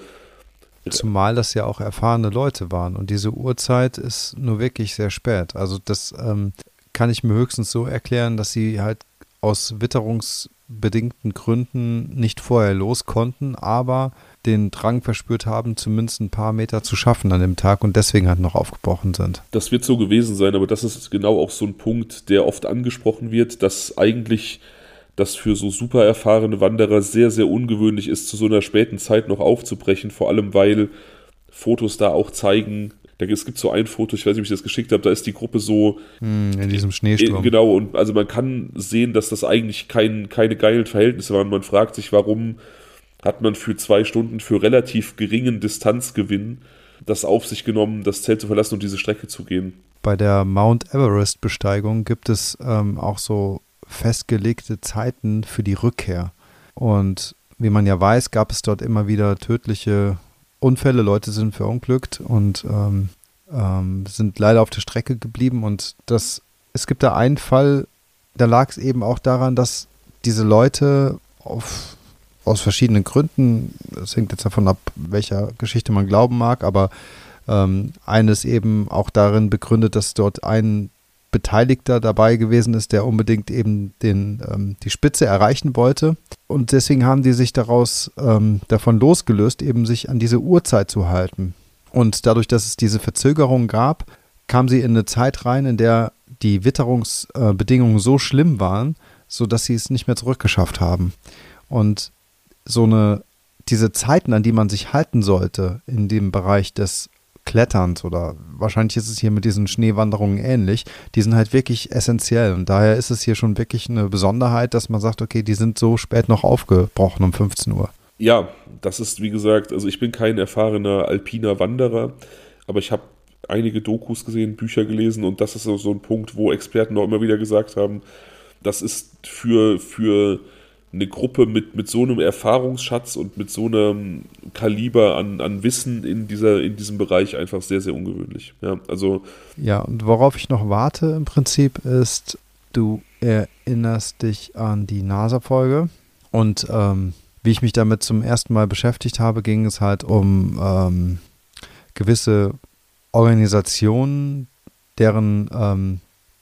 Speaker 1: zumal das ja auch erfahrene Leute waren und diese Uhrzeit ist nur wirklich sehr spät. Also das ähm, kann ich mir höchstens so erklären, dass sie halt aus witterungsbedingten Gründen nicht vorher los konnten, aber den Drang verspürt haben, zumindest ein paar Meter zu schaffen an dem Tag und deswegen halt noch aufgebrochen sind.
Speaker 2: Das wird so gewesen sein, aber das ist genau auch so ein Punkt, der oft angesprochen wird, dass eigentlich das für so super erfahrene Wanderer sehr, sehr ungewöhnlich ist, zu so einer späten Zeit noch aufzubrechen, vor allem weil Fotos da auch zeigen, da, es gibt so ein Foto, ich weiß nicht, ob ich das geschickt habe, da ist die Gruppe so
Speaker 1: in diesem Schneesturm.
Speaker 2: Genau, und also man kann sehen, dass das eigentlich kein, keine geilen Verhältnisse waren. Man fragt sich, warum hat man für zwei Stunden für relativ geringen Distanzgewinn das auf sich genommen, das Zelt zu verlassen und diese Strecke zu gehen.
Speaker 1: Bei der Mount Everest-Besteigung gibt es ähm, auch so festgelegte Zeiten für die Rückkehr. Und wie man ja weiß, gab es dort immer wieder tödliche Unfälle. Leute sind verunglückt und ähm, ähm, sind leider auf der Strecke geblieben. Und das, es gibt da einen Fall, da lag es eben auch daran, dass diese Leute auf aus verschiedenen Gründen, das hängt jetzt davon ab, welcher Geschichte man glauben mag, aber ähm, eines eben auch darin begründet, dass dort ein Beteiligter dabei gewesen ist, der unbedingt eben den, ähm, die Spitze erreichen wollte. Und deswegen haben die sich daraus ähm, davon losgelöst, eben sich an diese Uhrzeit zu halten. Und dadurch, dass es diese Verzögerung gab, kam sie in eine Zeit rein, in der die Witterungsbedingungen äh, so schlimm waren, sodass sie es nicht mehr zurückgeschafft haben. Und so eine, diese Zeiten, an die man sich halten sollte in dem Bereich des Kletterns oder wahrscheinlich ist es hier mit diesen Schneewanderungen ähnlich, die sind halt wirklich essentiell und daher ist es hier schon wirklich eine Besonderheit, dass man sagt, okay, die sind so spät noch aufgebrochen um fünfzehn Uhr.
Speaker 2: Ja, das ist wie gesagt, also ich bin kein erfahrener alpiner Wanderer, aber ich habe einige Dokus gesehen, Bücher gelesen und das ist so ein Punkt, wo Experten auch immer wieder gesagt haben, das ist für, für eine Gruppe mit, mit so einem Erfahrungsschatz und mit so einem Kaliber an, an Wissen in, dieser, in diesem Bereich einfach sehr, sehr ungewöhnlich. Ja, also
Speaker 1: ja, und worauf ich noch warte im Prinzip ist, du erinnerst dich an die NASA-Folge und ähm, wie ich mich damit zum ersten Mal beschäftigt habe, ging es halt um ähm, gewisse Organisationen, deren ähm,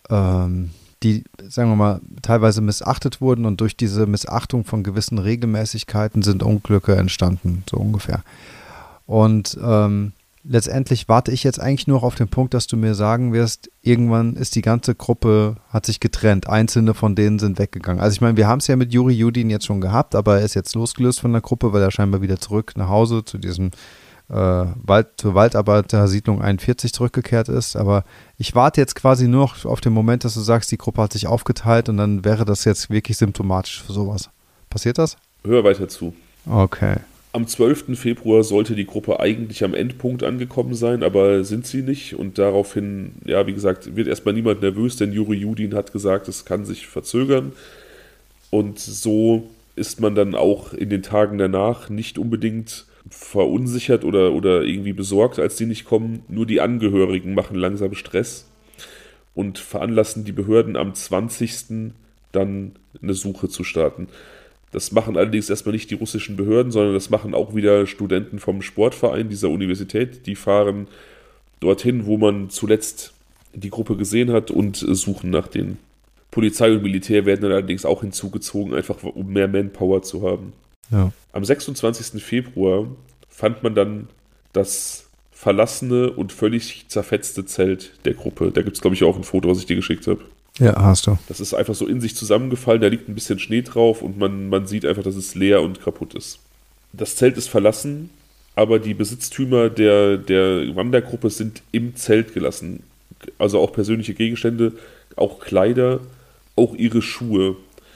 Speaker 1: ähm, die, sagen wir mal, teilweise missachtet wurden und durch diese Missachtung von gewissen Regelmäßigkeiten sind Unglücke entstanden, so ungefähr. Und ähm, letztendlich warte ich jetzt eigentlich nur auf den Punkt, dass du mir sagen wirst, irgendwann ist die ganze Gruppe, hat sich getrennt, einzelne von denen sind weggegangen. Also ich meine, wir haben es ja mit Juri Judin jetzt schon gehabt, aber er ist jetzt losgelöst von der Gruppe, weil er scheinbar wieder zurück nach Hause zu diesem äh, Wald, zur Waldarbeitersiedlung einundvierzig zurückgekehrt ist. Aber ich warte jetzt quasi nur noch auf den Moment, dass du sagst, die Gruppe hat sich aufgeteilt und dann wäre das jetzt wirklich symptomatisch für sowas. Passiert das?
Speaker 2: Hör weiter zu.
Speaker 1: Okay.
Speaker 2: Am zwölften Februar sollte die Gruppe eigentlich am Endpunkt angekommen sein, aber sind sie nicht. Und daraufhin, ja, wie gesagt, wird erstmal niemand nervös, denn Juri Judin hat gesagt, es kann sich verzögern. Und so ist man dann auch in den Tagen danach nicht unbedingt verunsichert oder, oder irgendwie besorgt, als die nicht kommen. Nur die Angehörigen machen langsam Stress und veranlassen die Behörden am zwanzigsten dann eine Suche zu starten. Das machen allerdings erstmal nicht die russischen Behörden, sondern das machen auch wieder Studenten vom Sportverein dieser Universität. Die fahren dorthin, wo man zuletzt die Gruppe gesehen hat und suchen nach denen. Polizei und Militär werden dann allerdings auch hinzugezogen, einfach um mehr Manpower zu haben.
Speaker 1: Ja.
Speaker 2: Am sechsundzwanzigsten Februar fand man dann das verlassene und völlig zerfetzte Zelt der Gruppe. Da gibt es, glaube ich, auch ein Foto, was ich dir geschickt habe.
Speaker 1: Ja, hast du.
Speaker 2: Das ist einfach so in sich zusammengefallen, da liegt ein bisschen Schnee drauf und man, man sieht einfach, dass es leer und kaputt ist. Das Zelt ist verlassen, aber die Besitztümer der, der Wandergruppe sind im Zelt gelassen. Also auch persönliche Gegenstände, auch Kleider, auch ihre Schuhe.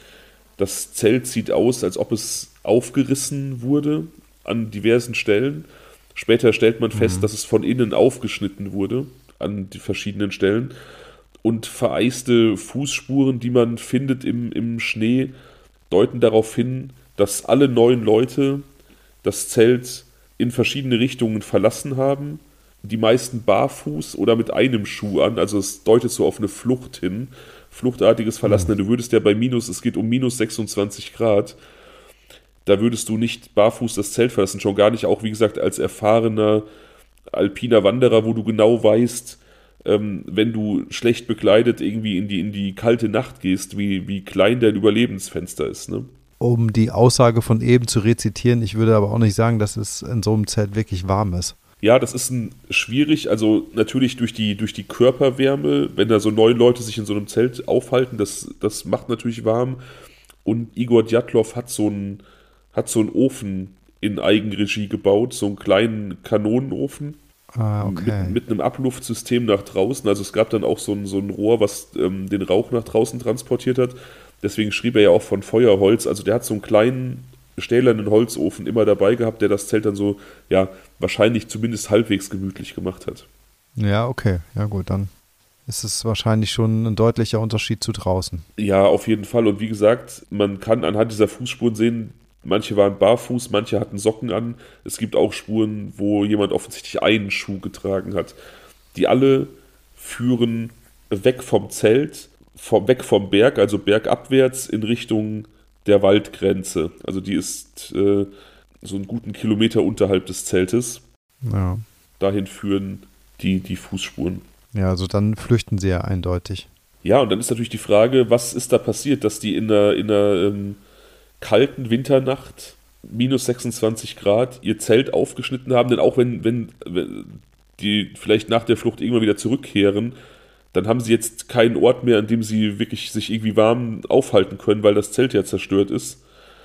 Speaker 2: Das Zelt sieht aus, als ob es aufgerissen wurde an diversen Stellen. Später stellt man fest, mhm. dass es von innen aufgeschnitten wurde an die verschiedenen Stellen. Und vereiste Fußspuren, die man findet im, im Schnee, deuten darauf hin, dass alle neun Leute das Zelt in verschiedene Richtungen verlassen haben. Die meisten barfuß oder mit einem Schuh an. Also es deutet so auf eine Flucht hin. Fluchtartiges Verlassen. Mhm. Du würdest ja bei minus, es geht um minus sechsundzwanzig Grad. Da würdest du nicht barfuß das Zelt verlassen. Schon gar nicht, auch wie gesagt, als erfahrener alpiner Wanderer, wo du genau weißt, Ähm, wenn du schlecht bekleidet irgendwie in die, in die kalte Nacht gehst, wie, wie klein dein Überlebensfenster ist, ne?
Speaker 1: Um die Aussage von eben zu rezitieren, ich würde aber auch nicht sagen, dass es in so einem Zelt wirklich warm ist.
Speaker 2: Ja, das ist ein, schwierig, also natürlich durch die, durch die Körperwärme, wenn da so neun Leute sich in so einem Zelt aufhalten, das, das macht natürlich warm. Und Igor Djatlov hat so einen, hat so einen Ofen in Eigenregie gebaut, so einen kleinen Kanonenofen.
Speaker 1: Ah, okay.
Speaker 2: Mit, mit einem Abluftsystem nach draußen. Also es gab dann auch so ein, so ein Rohr, was ähm, den Rauch nach draußen transportiert hat. Deswegen schrieb er ja auch von Feuerholz. Also der hat so einen kleinen stählernen Holzofen immer dabei gehabt, der das Zelt dann so, ja, wahrscheinlich zumindest halbwegs gemütlich gemacht hat.
Speaker 1: Ja, okay. Ja gut, dann ist es wahrscheinlich schon ein deutlicher Unterschied zu draußen.
Speaker 2: Ja, auf jeden Fall. Und wie gesagt, man kann anhand dieser Fußspuren sehen, manche waren barfuß, manche hatten Socken an. Es gibt auch Spuren, wo jemand offensichtlich einen Schuh getragen hat. Die alle führen weg vom Zelt, vom, weg vom Berg, also bergabwärts in Richtung der Waldgrenze. Also die ist äh, so einen guten Kilometer unterhalb des Zeltes.
Speaker 1: Ja.
Speaker 2: Dahin führen die, die Fußspuren.
Speaker 1: Ja, also dann flüchten sie ja eindeutig.
Speaker 2: Ja, und dann ist natürlich die Frage, was ist da passiert, dass die in einer, in einer ähm, kalten Winternacht, minus sechsundzwanzig Grad, ihr Zelt aufgeschnitten haben, denn auch wenn, wenn, wenn die vielleicht nach der Flucht irgendwann wieder zurückkehren, dann haben sie jetzt keinen Ort mehr, an dem sie wirklich sich irgendwie warm aufhalten können, weil das Zelt ja zerstört ist.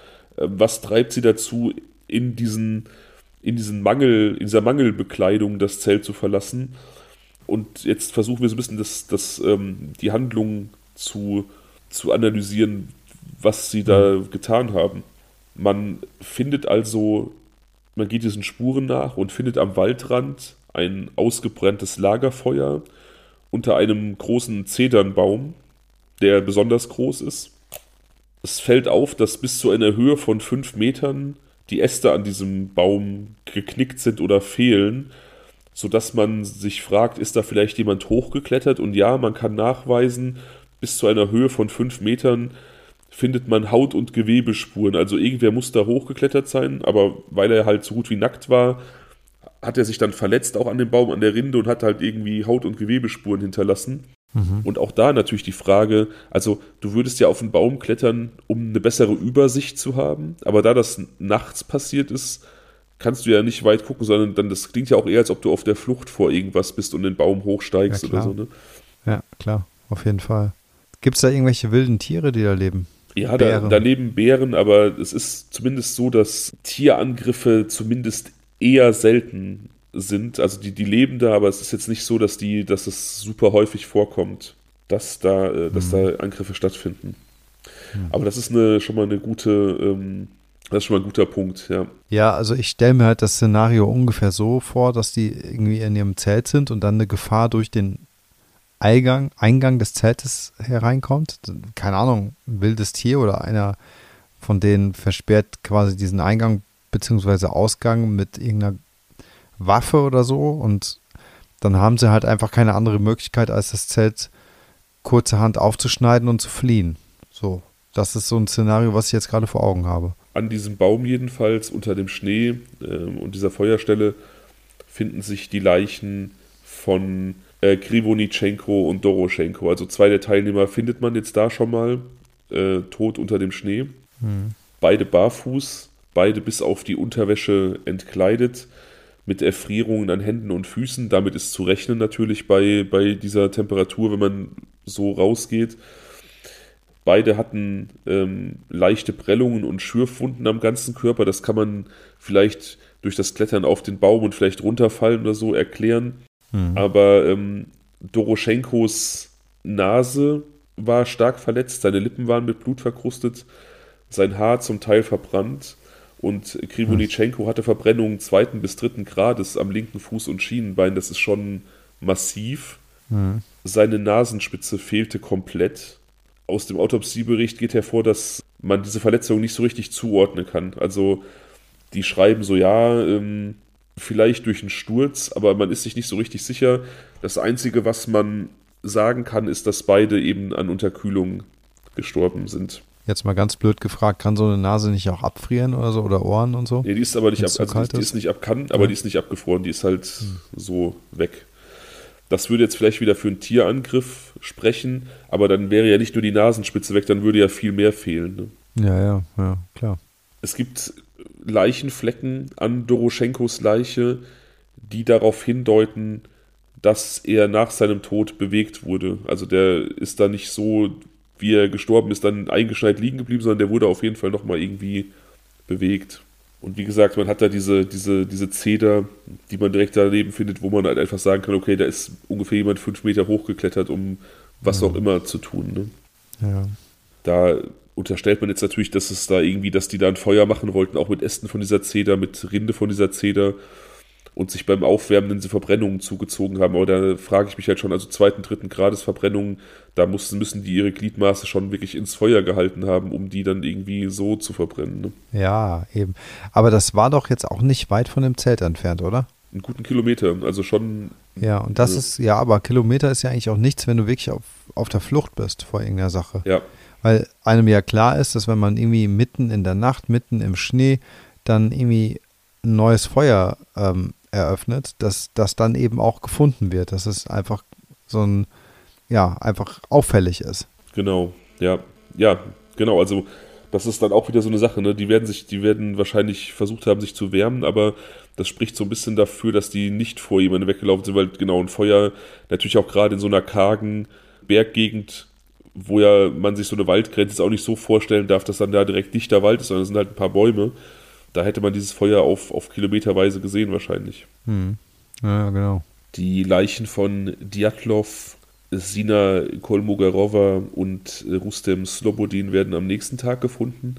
Speaker 2: Was treibt sie dazu, in diesen, in diesen Mangel, in dieser Mangelbekleidung das Zelt zu verlassen? Und jetzt versuchen wir so ein bisschen das, das, ähm, die Handlung zu, zu analysieren, was sie da mhm. getan haben. Man findet also, man geht diesen Spuren nach und findet am Waldrand ein ausgebranntes Lagerfeuer unter einem großen Zedernbaum, der besonders groß ist. Es fällt auf, dass bis zu einer Höhe von fünf Metern die Äste an diesem Baum geknickt sind oder fehlen, sodass man sich fragt, ist da vielleicht jemand hochgeklettert? Und ja, man kann nachweisen, bis zu einer Höhe von fünf Metern findet man Haut- und Gewebespuren. Also irgendwer muss da hochgeklettert sein, aber weil er halt so gut wie nackt war, hat er sich dann verletzt, auch an dem Baum, an der Rinde und hat halt irgendwie Haut- und Gewebespuren hinterlassen. Mhm. Und auch da natürlich die Frage, also du würdest ja auf einen Baum klettern, um eine bessere Übersicht zu haben, aber da das nachts passiert ist, kannst du ja nicht weit gucken, sondern dann, das klingt ja auch eher, als ob du auf der Flucht vor irgendwas bist und den Baum hochsteigst
Speaker 1: Ja,
Speaker 2: oder
Speaker 1: klar.
Speaker 2: so, ne?
Speaker 1: Ja, klar, auf jeden Fall. Gibt es da irgendwelche wilden Tiere, die da leben?
Speaker 2: Ja, da,
Speaker 1: Bären.
Speaker 2: da leben Bären, aber es ist zumindest so, dass Tierangriffe zumindest eher selten sind. Also die, die leben da, aber es ist jetzt nicht so, dass die, dass es super häufig vorkommt, dass da, äh, dass
Speaker 1: Hm.
Speaker 2: da Angriffe stattfinden.
Speaker 1: Hm.
Speaker 2: Aber das ist eine, schon mal eine gute, ähm, das ist schon mal ein guter Punkt, ja.
Speaker 1: Ja, also ich stelle mir halt das Szenario ungefähr so vor, dass die irgendwie in ihrem Zelt sind und dann eine Gefahr durch den Eingang, Eingang des Zeltes hereinkommt. Keine Ahnung, ein wildes Tier oder einer von denen versperrt quasi diesen Eingang bzw. Ausgang mit irgendeiner Waffe oder so und dann haben sie halt einfach keine andere Möglichkeit, als das Zelt kurzerhand aufzuschneiden und zu fliehen. So, das ist so ein Szenario, was ich jetzt gerade vor Augen habe.
Speaker 2: An diesem Baum jedenfalls, unter dem Schnee ähm, und dieser Feuerstelle, finden sich die Leichen von äh, Krivonitschenko und Doroschenko. Also zwei der Teilnehmer findet man jetzt da schon mal äh, tot unter dem Schnee.
Speaker 1: Hm.
Speaker 2: Beide barfuß, beide bis auf die Unterwäsche entkleidet, mit Erfrierungen an Händen und Füßen. Damit ist zu rechnen natürlich bei, bei dieser Temperatur, wenn man so rausgeht. Beide hatten ähm, leichte Prellungen und Schürfwunden am ganzen Körper. Das kann man vielleicht durch das Klettern auf den Baum und vielleicht runterfallen oder so erklären.
Speaker 1: Hm.
Speaker 2: Aber ähm, Doroschenkos Nase war stark verletzt, seine Lippen waren mit Blut verkrustet, sein Haar zum Teil verbrannt und Krivonitschenko hatte Verbrennungen zweiten bis dritten Grades am linken Fuß und Schienenbein. Das ist schon massiv.
Speaker 1: Hm.
Speaker 2: Seine Nasenspitze fehlte komplett. Aus dem Autopsiebericht geht hervor, dass man diese Verletzung nicht so richtig zuordnen kann. Also die schreiben so, ja, ähm, vielleicht durch einen Sturz, aber man ist sich nicht so richtig sicher. Das Einzige, was man sagen kann, ist, dass beide eben an Unterkühlung gestorben sind.
Speaker 1: Jetzt mal ganz blöd gefragt, kann so eine Nase nicht auch abfrieren oder so oder Ohren und so?
Speaker 2: Nee, die ist aber nicht ab,
Speaker 1: Wenn's zu
Speaker 2: also
Speaker 1: kalt
Speaker 2: die, die
Speaker 1: ist?
Speaker 2: ist nicht abkann, aber
Speaker 1: Ja.
Speaker 2: die ist nicht abgefroren, die ist halt
Speaker 1: Hm.
Speaker 2: so weg. Das würde jetzt vielleicht wieder für einen Tierangriff sprechen, aber dann wäre ja nicht nur die Nasenspitze weg, dann würde ja viel mehr fehlen. Ne?
Speaker 1: Ja, ja, ja, klar.
Speaker 2: Es gibt Leichenflecken an Doroschenkos Leiche, die darauf hindeuten, dass er nach seinem Tod bewegt wurde. Also der ist da nicht so, wie er gestorben ist, dann eingeschneit liegen geblieben, sondern der wurde auf jeden Fall nochmal irgendwie bewegt. Und wie gesagt, man hat da diese, diese, diese Zeder, die man direkt daneben findet, wo man halt einfach sagen kann, okay, da ist ungefähr jemand fünf Meter hochgeklettert, um was
Speaker 1: Mhm.
Speaker 2: auch immer zu tun. Ne?
Speaker 1: Ja.
Speaker 2: Da unterstellt man jetzt natürlich, dass es da irgendwie, dass die da ein Feuer machen wollten, auch mit Ästen von dieser Zeder, mit Rinde von dieser Zeder und sich beim Aufwärmen diese Verbrennungen zugezogen haben. Aber da frage ich mich halt schon, also zweiten, dritten Grades Verbrennungen, da mussten, müssen die ihre Gliedmaße schon wirklich ins Feuer gehalten haben, um die dann irgendwie so zu verbrennen. Ne?
Speaker 1: Ja, eben. Aber das war doch jetzt auch nicht weit von dem Zelt entfernt, oder?
Speaker 2: Einen guten Kilometer, also schon.
Speaker 1: Ja, und das
Speaker 2: Ja.
Speaker 1: ist, ja, aber Kilometer ist ja eigentlich auch nichts, wenn du wirklich auf, auf der Flucht bist vor irgendeiner Sache.
Speaker 2: Ja,
Speaker 1: Weil einem ja klar ist, dass wenn man irgendwie mitten in der Nacht, mitten im Schnee, dann irgendwie ein neues Feuer ähm, eröffnet, dass das dann eben auch gefunden wird. Dass es einfach so ein, ja, einfach auffällig ist.
Speaker 2: genau. Ja, ja, genau. Also das ist dann auch wieder so eine Sache, ne? Die werden sich, die werden wahrscheinlich versucht haben, sich zu wärmen, aber das spricht so ein bisschen dafür, dass die nicht vor jemandem weggelaufen sind, weil genau ein Feuer natürlich auch gerade in so einer kargen Berggegend, wo ja man sich so eine Waldgrenze jetzt auch nicht so vorstellen darf, dass dann da direkt dichter Wald ist, sondern es sind halt ein paar Bäume. Da hätte man dieses Feuer auf, auf kilometerweise gesehen wahrscheinlich.
Speaker 1: Hm. Ja, genau.
Speaker 2: Die Leichen von Djatlov, Sina Kolmogarova und Rustem Slobodin werden am nächsten Tag gefunden.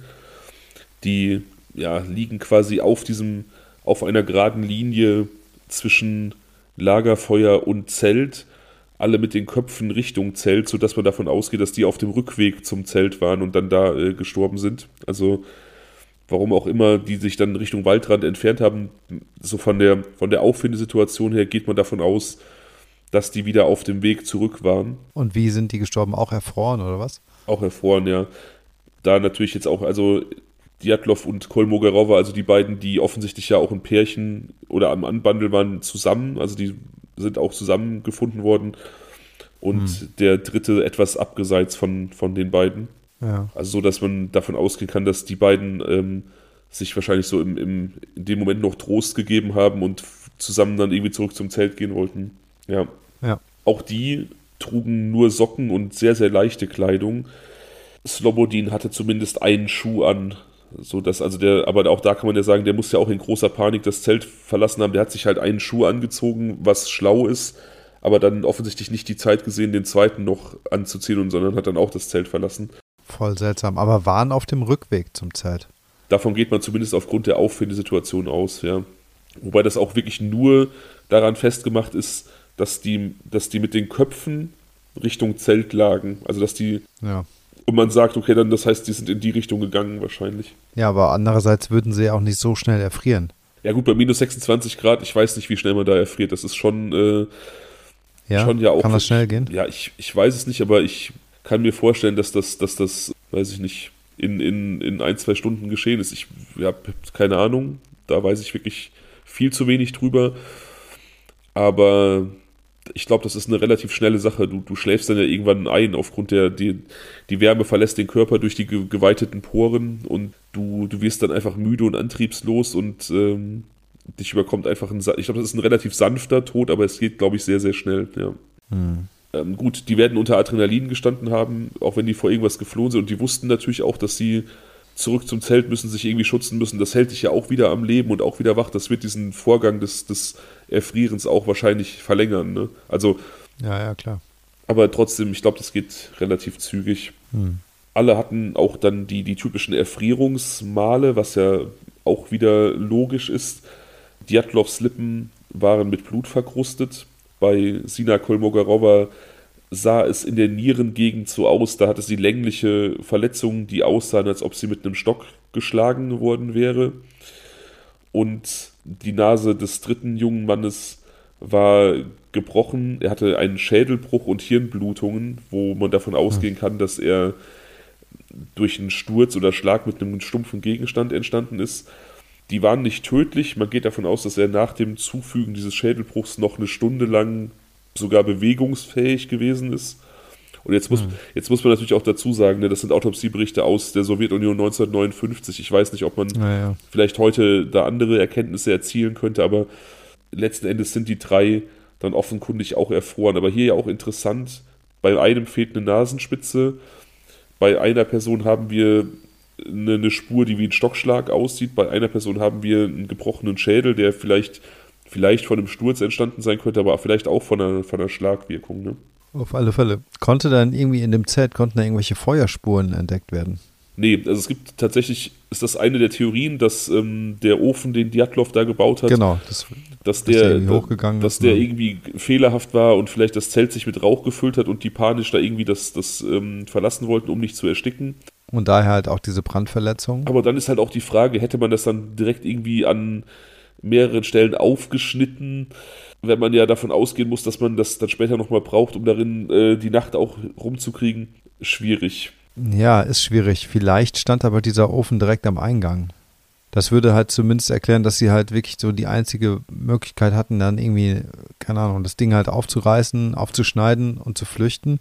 Speaker 2: Die ja, liegen quasi auf diesem, auf einer geraden Linie zwischen Lagerfeuer und Zelt, alle mit den Köpfen Richtung Zelt, sodass man davon ausgeht, dass die auf dem Rückweg zum Zelt waren und dann da äh, gestorben sind. Also warum auch immer die sich dann Richtung Waldrand entfernt haben, so von der, von der Auffindesituation her geht man davon aus, dass die wieder auf dem Weg zurück waren.
Speaker 1: Und wie sind die gestorben? Auch erfroren oder was?
Speaker 2: Auch erfroren, ja. Da natürlich jetzt auch, also Djatlov und Kolmogarova, also die beiden, die offensichtlich ja auch ein Pärchen oder am Anbandel waren, zusammen, also die sind auch zusammengefunden worden. Und
Speaker 1: Hm.
Speaker 2: der dritte etwas abgeseits von, von den beiden.
Speaker 1: Ja.
Speaker 2: Also so, dass man davon ausgehen kann, dass die beiden ähm, sich wahrscheinlich so im, im, in dem Moment noch Trost gegeben haben und zusammen dann irgendwie zurück zum Zelt gehen wollten. Ja.
Speaker 1: Ja.
Speaker 2: Auch die trugen nur Socken und sehr, sehr leichte Kleidung. Slobodin hatte zumindest einen Schuh an, so dass also der, aber auch da kann man ja sagen, der muss ja auch in großer Panik das Zelt verlassen haben. Der hat sich halt einen Schuh angezogen, was schlau ist, aber dann offensichtlich nicht die Zeit gesehen, den zweiten noch anzuziehen, sondern hat dann auch das Zelt verlassen.
Speaker 1: Voll seltsam, aber waren auf dem Rückweg zum Zelt.
Speaker 2: Davon geht man zumindest aufgrund der Auffindesituation aus, ja. Wobei das auch wirklich nur daran festgemacht ist, dass die, dass die mit den Köpfen Richtung Zelt lagen. Also dass die,
Speaker 1: ja.
Speaker 2: Und man sagt, okay, dann das heißt, die sind in die Richtung gegangen wahrscheinlich.
Speaker 1: Ja, aber andererseits würden sie ja auch nicht so schnell erfrieren.
Speaker 2: Ja gut, bei minus sechsundzwanzig Grad, ich weiß nicht, wie schnell man da erfriert. Das ist schon, äh,
Speaker 1: ja,
Speaker 2: schon ja auch...
Speaker 1: Kann das schnell gehen?
Speaker 2: Ja, ich, ich weiß es nicht, aber ich kann mir vorstellen, dass das, dass das, weiß ich nicht, in, in, in ein, zwei Stunden geschehen ist. Ich habe keine Ahnung, da weiß ich wirklich viel zu wenig drüber. Aber ich glaube, das ist eine relativ schnelle Sache. Du, du schläfst dann ja irgendwann ein, aufgrund der, die, die Wärme verlässt den Körper durch die ge- geweiteten Poren und du, du wirst dann einfach müde und antriebslos und ähm, dich überkommt einfach ein, ich glaube, das ist ein relativ sanfter Tod, aber es geht, glaube ich, sehr, sehr schnell, ja.
Speaker 1: Hm.
Speaker 2: Ähm, gut, die werden unter Adrenalin gestanden haben, auch wenn die vor irgendwas geflohen sind und die wussten natürlich auch, dass sie zurück zum Zelt müssen, sich irgendwie schützen müssen. Das hält dich ja auch wieder am Leben und auch wieder wach. Das wird diesen Vorgang des, des Erfrierens auch wahrscheinlich verlängern. Ne? Also,
Speaker 1: ja, ja, klar.
Speaker 2: Aber trotzdem, ich glaube, das geht relativ zügig.
Speaker 1: Hm.
Speaker 2: Alle hatten auch dann die, die typischen Erfrierungsmale, was ja auch wieder logisch ist. Djatlovs Lippen waren mit Blut verkrustet. Bei Sina Kolmogorova sah es in der Nierengegend so aus, da hatte sie längliche Verletzungen, die aussahen, als ob sie mit einem Stock geschlagen worden wäre. Und die Nase des dritten jungen Mannes war gebrochen. Er hatte einen Schädelbruch und Hirnblutungen, wo man davon ausgehen kann, dass er durch einen Sturz oder Schlag mit einem stumpfen Gegenstand entstanden ist. Die waren nicht tödlich. Man geht davon aus, dass er nach dem Zufügen dieses Schädelbruchs noch eine Stunde lang sogar bewegungsfähig gewesen ist. Und jetzt muss, hm. jetzt muss man natürlich auch dazu sagen, ne, das sind Autopsieberichte aus der Sowjetunion neunzehnhundertneunundfünfzig. Ich weiß nicht, ob man
Speaker 1: ja, ja.
Speaker 2: vielleicht heute da andere Erkenntnisse erzielen könnte, aber letzten Endes sind die drei dann offenkundig auch erfroren. Aber hier ja auch interessant, bei einem fehlt eine Nasenspitze, bei einer Person haben wir eine, eine Spur, die wie ein Stockschlag aussieht, bei einer Person haben wir einen gebrochenen Schädel, der vielleicht vielleicht von einem Sturz entstanden sein könnte, aber vielleicht auch von einer, von einer Schlagwirkung. Ne?
Speaker 1: Auf alle Fälle. Konnte dann irgendwie in dem Zelt, konnten da irgendwelche Feuerspuren entdeckt werden?
Speaker 2: Nee, also es gibt tatsächlich, ist das eine der Theorien, dass ähm, der Ofen, den Djatlov da gebaut hat,
Speaker 1: genau, das,
Speaker 2: dass der,
Speaker 1: dass der, hochgegangen
Speaker 2: dass
Speaker 1: ist,
Speaker 2: der
Speaker 1: ne?
Speaker 2: irgendwie fehlerhaft war und vielleicht das Zelt sich mit Rauch gefüllt hat und die panisch da irgendwie das, das ähm, verlassen wollten, um nicht zu ersticken.
Speaker 1: Und daher halt auch diese Brandverletzung.
Speaker 2: Aber dann ist halt auch die Frage, hätte man das dann direkt irgendwie an mehreren Stellen aufgeschnitten, wenn man ja davon ausgehen muss, dass man das dann später nochmal braucht, um darin äh, die Nacht auch rumzukriegen. Schwierig.
Speaker 1: Ja, ist schwierig. Vielleicht stand aber dieser Ofen direkt am Eingang. Das würde halt zumindest erklären, dass sie halt wirklich so die einzige Möglichkeit hatten, dann irgendwie, keine Ahnung, das Ding halt aufzureißen, aufzuschneiden und zu flüchten.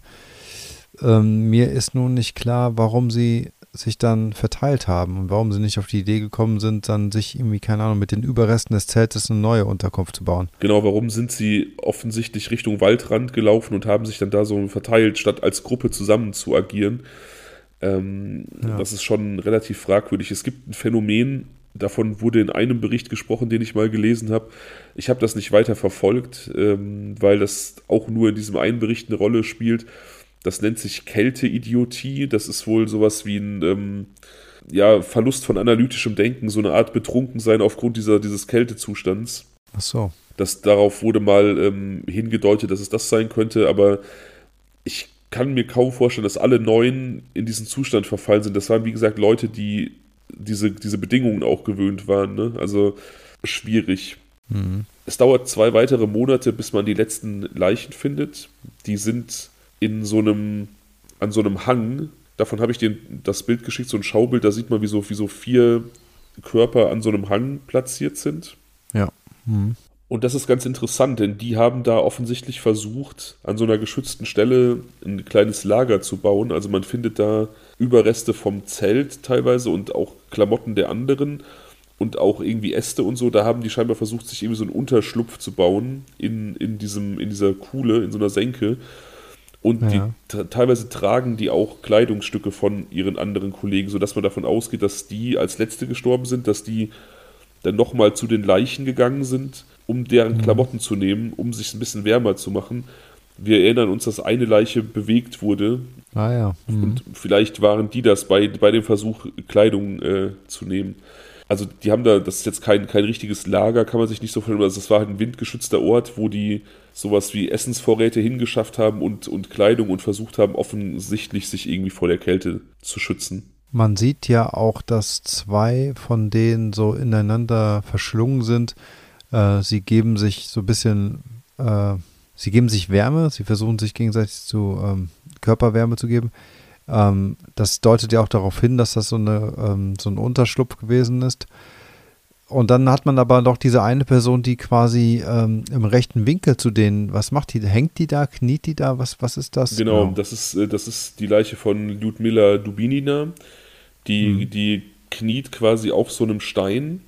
Speaker 1: Ähm, mir ist nun nicht klar, warum sie sich dann verteilt haben und warum sie nicht auf die Idee gekommen sind, dann sich irgendwie, keine Ahnung, mit den Überresten des Zeltes eine neue Unterkunft zu bauen.
Speaker 2: Genau, warum sind sie offensichtlich Richtung Waldrand gelaufen und haben sich dann da so verteilt, statt als Gruppe zusammen zu agieren. Ähm, ja. Das ist schon relativ fragwürdig. Es gibt ein Phänomen, davon wurde in einem Bericht gesprochen, den ich mal gelesen habe. Ich habe das nicht weiter verfolgt, ähm, weil das auch nur in diesem einen Bericht eine Rolle spielt. Das nennt sich Kälteidiotie. Das ist wohl sowas wie ein ähm, ja, Verlust von analytischem Denken, so eine Art Betrunkensein aufgrund dieser, dieses Kältezustands.
Speaker 1: Ach so.
Speaker 2: Das, darauf wurde mal ähm, hingedeutet, dass es das sein könnte, aber ich kann mir kaum vorstellen, dass alle Neun in diesen Zustand verfallen sind. Das waren, wie gesagt, Leute, die diese, diese Bedingungen auch gewöhnt waren. Ne? Also schwierig.
Speaker 1: Mhm.
Speaker 2: Es dauert zwei weitere Monate, bis man die letzten Leichen findet. Die sind in so einem, an so einem Hang, davon habe ich dir das Bild geschickt, so ein Schaubild, da sieht man, wie so, wie so vier Körper an so einem Hang platziert sind.
Speaker 1: Ja. Mhm.
Speaker 2: Und das ist ganz interessant, denn die haben da offensichtlich versucht, an so einer geschützten Stelle ein kleines Lager zu bauen. Also man findet da Überreste vom Zelt teilweise und auch Klamotten der anderen und auch irgendwie Äste und so. Da haben die scheinbar versucht, sich irgendwie so einen Unterschlupf zu bauen in, in, diesem, in dieser Kuhle, in so einer Senke. Und die
Speaker 1: Ja.
Speaker 2: t- teilweise tragen die auch Kleidungsstücke von ihren anderen Kollegen, sodass man davon ausgeht, dass die als Letzte gestorben sind, dass die dann nochmal zu den Leichen gegangen sind, um deren
Speaker 1: Mhm.
Speaker 2: Klamotten zu nehmen, um sich ein bisschen wärmer zu machen. Wir erinnern uns, dass eine Leiche bewegt wurde
Speaker 1: Ah ja. Mhm.
Speaker 2: und vielleicht waren die das bei, bei dem Versuch, Kleidung äh, zu nehmen. Also die haben da, das ist jetzt kein, kein richtiges Lager, kann man sich nicht so vorstellen, also das war halt ein windgeschützter Ort, wo die sowas wie Essensvorräte hingeschafft haben und, und Kleidung und versucht haben, offensichtlich sich irgendwie vor der Kälte zu schützen.
Speaker 1: Man sieht ja auch, dass zwei von denen so ineinander verschlungen sind. Äh, sie geben sich so ein bisschen, äh, sie geben sich Wärme, sie versuchen sich gegenseitig zu ähm, Körperwärme zu geben. Ähm, das deutet ja auch darauf hin, dass das so, eine, ähm, so ein Unterschlupf gewesen ist. Und dann hat man aber noch diese eine Person, die quasi ähm, im rechten Winkel zu denen, was macht die? Hängt die da, kniet die da? Was, was ist das?
Speaker 2: Genau, das ist, äh, das ist die Leiche von Ljudmila Dubinina. Die,
Speaker 1: Mhm.
Speaker 2: die kniet quasi auf so einem Stein.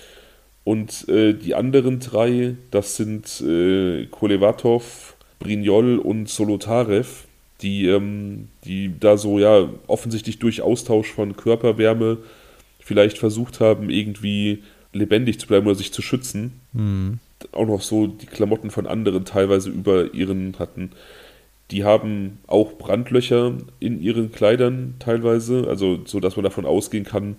Speaker 2: Und äh, die anderen drei, das sind äh, Kolevatov, Brynjol und Solotarev, die, ähm, die da so ja offensichtlich durch Austausch von Körperwärme vielleicht versucht haben, irgendwie lebendig zu bleiben oder sich zu schützen.
Speaker 1: Mhm.
Speaker 2: Auch noch so die Klamotten von anderen teilweise über ihren hatten. Die haben auch Brandlöcher in ihren Kleidern teilweise, also so, dass man davon ausgehen kann,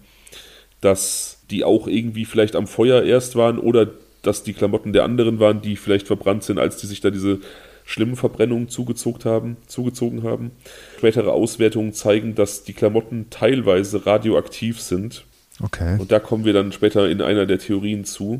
Speaker 2: dass die auch irgendwie vielleicht am Feuer erst waren oder dass die Klamotten der anderen waren, die vielleicht verbrannt sind, als die sich da diese schlimmen Verbrennungen zugezogen haben, zugezogen haben. Spätere Auswertungen zeigen, dass die Klamotten teilweise radioaktiv sind.
Speaker 1: Okay.
Speaker 2: Und da kommen wir dann später in einer der Theorien zu.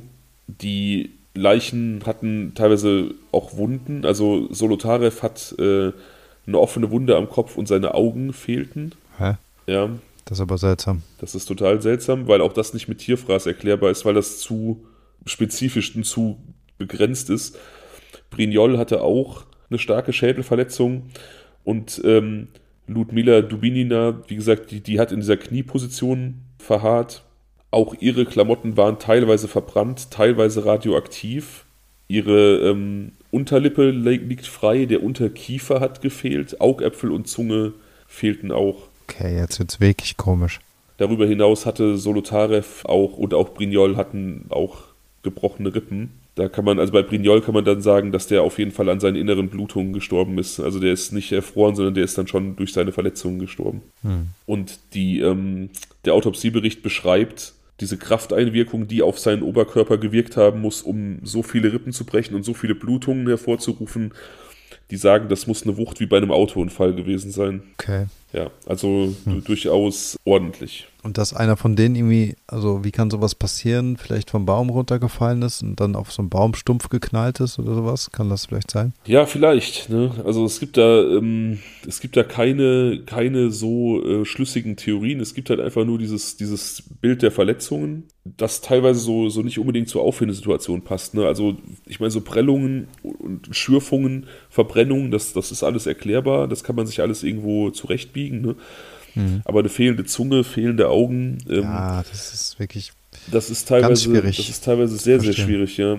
Speaker 2: Die Leichen hatten teilweise auch Wunden. Also Solotarev hat äh, eine offene Wunde am Kopf und seine Augen fehlten.
Speaker 1: Hä?
Speaker 2: Ja,
Speaker 1: Das ist aber seltsam.
Speaker 2: das ist total seltsam, weil auch das nicht mit Tierfraß erklärbar ist, weil das zu spezifisch und zu begrenzt ist. Brynjol hatte auch eine starke Schädelverletzung und ähm, Ljudmila Dubinina, wie gesagt, die, die hat in dieser Knieposition verharrt. Auch ihre Klamotten waren teilweise verbrannt, teilweise radioaktiv. Ihre ähm, Unterlippe li- liegt frei, der Unterkiefer hat gefehlt, Augäpfel und Zunge fehlten auch.
Speaker 1: Okay, jetzt wird's wirklich komisch.
Speaker 2: Darüber hinaus hatte Solotarev auch und auch Brynjol hatten auch gebrochene Rippen. Da kann man, also bei Brynjol kann man dann sagen, dass der auf jeden Fall an seinen inneren Blutungen gestorben ist. Also der ist nicht erfroren, sondern der ist dann schon durch seine Verletzungen gestorben.
Speaker 1: Hm.
Speaker 2: Und die, ähm, der Autopsiebericht beschreibt diese Krafteinwirkung, die auf seinen Oberkörper gewirkt haben muss, um so viele Rippen zu brechen und so viele Blutungen hervorzurufen. Die sagen, das muss eine Wucht wie bei einem Autounfall gewesen sein.
Speaker 1: Okay.
Speaker 2: Ja, also du- durchaus ordentlich.
Speaker 1: Und dass einer von denen irgendwie, also wie kann sowas passieren, vielleicht vom Baum runtergefallen ist und dann auf so einen Baumstumpf geknallt ist oder sowas? Kann das vielleicht sein?
Speaker 2: Ja, vielleicht. Ne? Also es gibt da, ähm, es gibt da keine, keine so äh, schlüssigen Theorien. Es gibt halt einfach nur dieses, dieses Bild der Verletzungen, das teilweise so, so nicht unbedingt zur Auffindesituation passt. Ne? Also ich meine, so Prellungen und Schürfungen, Verbrennungen, das, das ist alles erklärbar. Das kann man sich alles irgendwo zurechtbiegen. Ne?
Speaker 1: Mhm.
Speaker 2: Aber eine fehlende Zunge, fehlende Augen, ähm,
Speaker 1: Ja, das ist wirklich
Speaker 2: das ist teilweise,
Speaker 1: schwierig.
Speaker 2: das ist teilweise sehr, sehr
Speaker 1: Verstehe.
Speaker 2: schwierig, ja.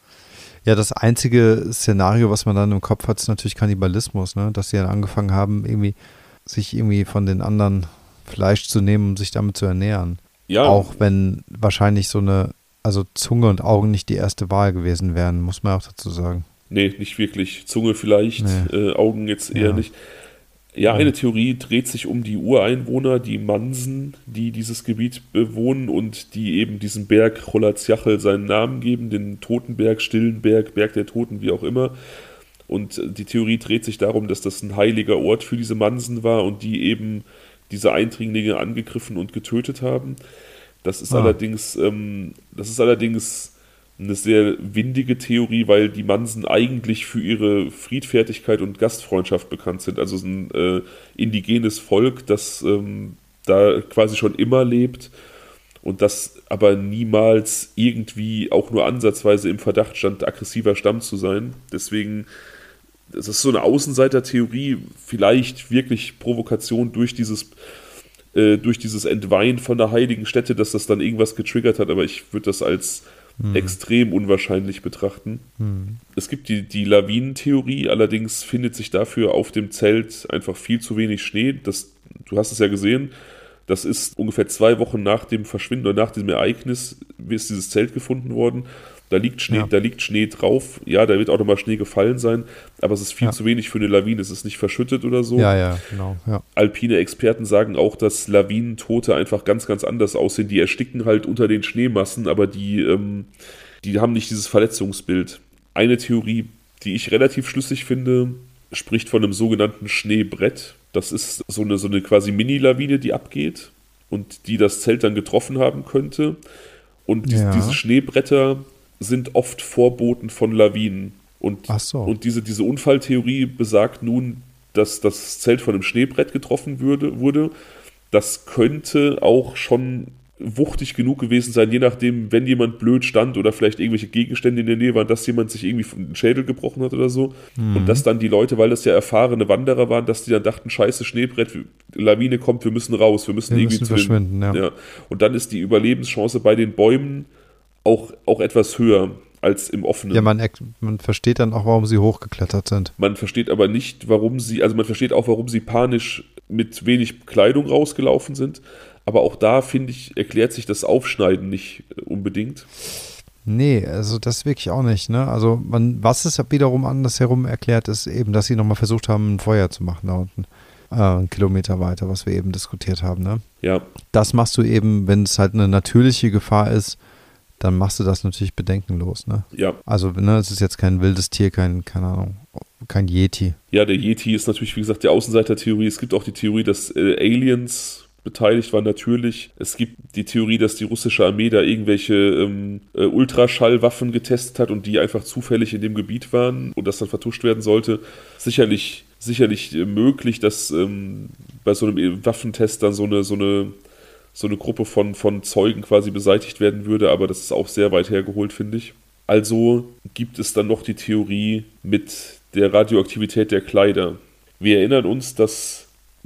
Speaker 1: Ja, das einzige Szenario, was man dann im Kopf hat, ist natürlich Kannibalismus, ne? Dass sie dann angefangen haben, irgendwie sich irgendwie von den anderen Fleisch zu nehmen, um sich damit zu ernähren.
Speaker 2: Ja,
Speaker 1: Auch wenn wahrscheinlich so eine, also Zunge und Augen nicht die erste Wahl gewesen wären, muss man auch dazu sagen.
Speaker 2: nee, nicht wirklich. Zunge vielleicht,
Speaker 1: Nee.
Speaker 2: äh, Augen jetzt eher
Speaker 1: Ja.
Speaker 2: nicht. Ja,
Speaker 1: Ja.
Speaker 2: eine Theorie dreht sich um die Ureinwohner, die Mansen, die dieses Gebiet bewohnen und die eben diesem Berg Cholazjachel seinen Namen geben, den Totenberg, Stillenberg, Berg der Toten, wie auch immer. Und äh, die Theorie dreht sich darum, dass das ein heiliger Ort für diese Mansen war und die eben diese Eindringlinge angegriffen und getötet haben. Das ist
Speaker 1: Ah.
Speaker 2: allerdings, ähm, das ist allerdings eine sehr windige Theorie, weil die Mansen eigentlich für ihre Friedfertigkeit und Gastfreundschaft bekannt sind. Also ein äh, indigenes Volk, das ähm, da quasi schon immer lebt und das aber niemals irgendwie auch nur ansatzweise im Verdacht stand, aggressiver Stamm zu sein. Deswegen, das ist so eine Außenseiter-Theorie, vielleicht wirklich Provokation durch dieses, äh, durch dieses Entweihen von der heiligen Stätte, dass das dann irgendwas getriggert hat, aber ich würde das als hm. extrem unwahrscheinlich betrachten. Hm. Es gibt die, die Lawinentheorie, allerdings findet sich dafür auf dem Zelt einfach viel zu wenig Schnee. Das, du hast es ja gesehen, das ist ungefähr zwei Wochen nach dem Verschwinden oder nach diesem Ereignis ist dieses Zelt gefunden worden. Da liegt Schnee, ja. da liegt Schnee drauf. Ja, da wird auch nochmal Schnee gefallen sein, aber es ist viel ja. zu wenig für eine Lawine. Es ist nicht verschüttet oder so.
Speaker 1: Ja, ja, genau. Ja.
Speaker 2: Alpine Experten sagen auch, dass Lawinentote einfach ganz, ganz anders aussehen. Die ersticken halt unter den Schneemassen, aber die, ähm, die haben nicht dieses Verletzungsbild. Eine Theorie, die ich relativ schlüssig finde, spricht von einem sogenannten Schneebrett. Das ist so eine, so eine quasi Mini-Lawine, die abgeht und die das Zelt dann getroffen haben könnte. Und die, ja. diese Schneebretter sind oft Vorboten von Lawinen. Und,
Speaker 1: Ach so.
Speaker 2: und diese, diese Unfalltheorie besagt nun, dass das Zelt von einem Schneebrett getroffen würde, wurde. Das könnte auch schon wuchtig genug gewesen sein, je nachdem, wenn jemand blöd stand oder vielleicht irgendwelche Gegenstände in der Nähe waren, dass jemand sich irgendwie den Schädel gebrochen hat oder so. Mhm. Und dass dann die Leute, weil das ja erfahrene Wanderer waren, dass die dann dachten, scheiße, Schneebrett, Lawine kommt, wir müssen raus, wir müssen
Speaker 1: wir
Speaker 2: irgendwie
Speaker 1: müssen
Speaker 2: zu
Speaker 1: verschwinden,
Speaker 2: den,
Speaker 1: ja.
Speaker 2: ja. Und dann ist die Überlebenschance bei den Bäumen auch, auch etwas höher als im Offenen.
Speaker 1: Ja, man, man versteht dann auch, warum sie hochgeklettert sind.
Speaker 2: Man versteht aber nicht, warum sie, also man versteht auch, warum sie panisch mit wenig Kleidung rausgelaufen sind. Aber auch da, finde ich, erklärt sich das Aufschneiden nicht unbedingt.
Speaker 1: Nee, also das wirklich auch nicht, ne? Also man, was es wiederum andersherum erklärt, ist eben, dass sie nochmal versucht haben, ein Feuer zu machen da unten. Äh, einen Kilometer weiter, was wir eben diskutiert haben, ne?
Speaker 2: Ja.
Speaker 1: Das machst du eben, wenn es halt eine natürliche Gefahr ist, dann machst du das natürlich bedenkenlos, ne?
Speaker 2: Ja.
Speaker 1: Also, ne, es ist jetzt kein wildes Tier, kein, keine Ahnung, kein Yeti.
Speaker 2: Ja, der Yeti ist natürlich, wie gesagt, die Außenseiter-Theorie. Es gibt auch die Theorie, dass äh, Aliens beteiligt waren, natürlich. Es gibt die Theorie, dass die russische Armee da irgendwelche ähm, äh, Ultraschallwaffen getestet hat und die einfach zufällig in dem Gebiet waren und das dann vertuscht werden sollte. Sicherlich, sicherlich äh, möglich, dass ähm, bei so einem Waffentest dann so eine, so eine, so eine Gruppe von, von Zeugen quasi beseitigt werden würde, aber das ist auch sehr weit hergeholt, finde ich. Also gibt es dann noch die Theorie mit der Radioaktivität der Kleider. Wir erinnern uns, dass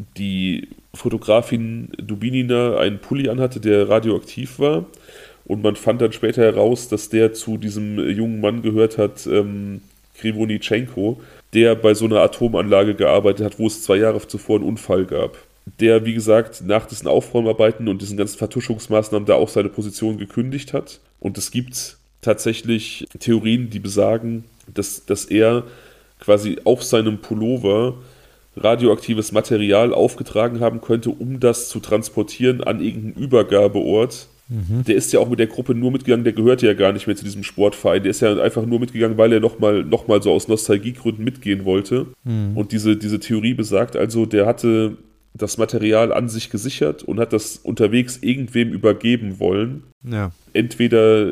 Speaker 2: die Fotografin Dubinina einen Pulli anhatte, der radioaktiv war. Und man fand dann später heraus, dass der zu diesem jungen Mann gehört hat, ähm, Krivonitschenko, der bei so einer Atomanlage gearbeitet hat, wo es zwei Jahre zuvor einen Unfall gab. Der, wie gesagt, nach diesen Aufräumarbeiten und diesen ganzen Vertuschungsmaßnahmen da auch seine Position gekündigt hat. Und es gibt tatsächlich Theorien, die besagen, dass, dass er quasi auf seinem Pullover radioaktives Material aufgetragen haben könnte, um das zu transportieren an irgendeinen Übergabeort. Mhm. Der ist ja auch mit der Gruppe nur mitgegangen, der gehörte ja gar nicht mehr zu diesem Sportverein. Der ist ja einfach nur mitgegangen, weil er nochmal noch mal so aus Nostalgiegründen mitgehen wollte. Mhm. Und diese, diese Theorie besagt also, der hatte das Material an sich gesichert und hat das unterwegs irgendwem übergeben wollen.
Speaker 1: Ja.
Speaker 2: Entweder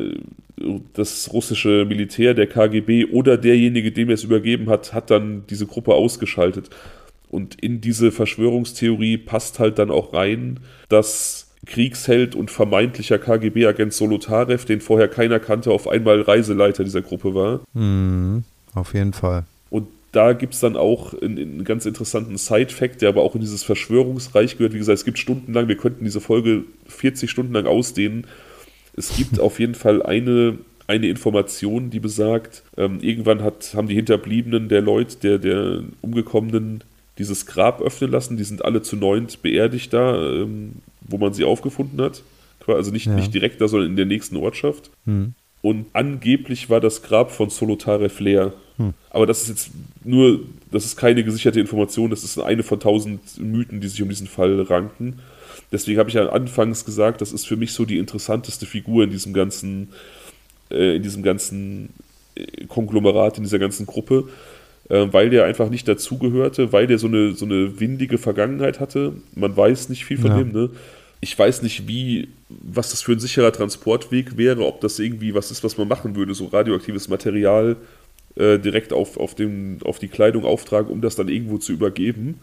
Speaker 2: das russische Militär, der K G B oder derjenige, dem er es übergeben hat, hat dann diese Gruppe ausgeschaltet. Und in diese Verschwörungstheorie passt halt dann auch rein, dass Kriegsheld und vermeintlicher K G B-Agent Solotarev, den vorher keiner kannte, auf einmal Reiseleiter dieser Gruppe war.
Speaker 1: Mhm, auf jeden Fall.
Speaker 2: Und da gibt es dann auch einen, einen ganz interessanten Side-Fact, der aber auch in dieses Verschwörungsreich gehört. Wie gesagt, es gibt stundenlang, wir könnten diese Folge vierzig Stunden lang ausdehnen. Es gibt auf jeden Fall eine, eine Information, die besagt, ähm, irgendwann hat, haben die Hinterbliebenen der Leute, der, der Umgekommenen, dieses Grab öffnen lassen. Die sind alle zu neunt beerdigt da, ähm, wo man sie aufgefunden hat. Also nicht, ja. nicht direkt da, sondern in der nächsten Ortschaft.
Speaker 1: Hm.
Speaker 2: Und angeblich war das Grab von Solotarev leer.
Speaker 1: Hm.
Speaker 2: Aber das ist jetzt nur, das ist keine gesicherte Information, das ist eine von tausend Mythen, die sich um diesen Fall ranken. Deswegen habe ich ja anfangs gesagt, das ist für mich so die interessanteste Figur in diesem ganzen, äh, in diesem ganzen Konglomerat, in dieser ganzen Gruppe, äh, weil der einfach nicht dazugehörte, weil der so eine, so eine windige Vergangenheit hatte. Man weiß nicht viel von
Speaker 1: ja.
Speaker 2: dem, ne? Ich weiß nicht, wie, was das für ein sicherer Transportweg wäre, ob das irgendwie was ist, was man machen würde, so radioaktives Material äh, direkt auf, auf, den, auf die Kleidung auftragen, um das dann irgendwo zu übergeben.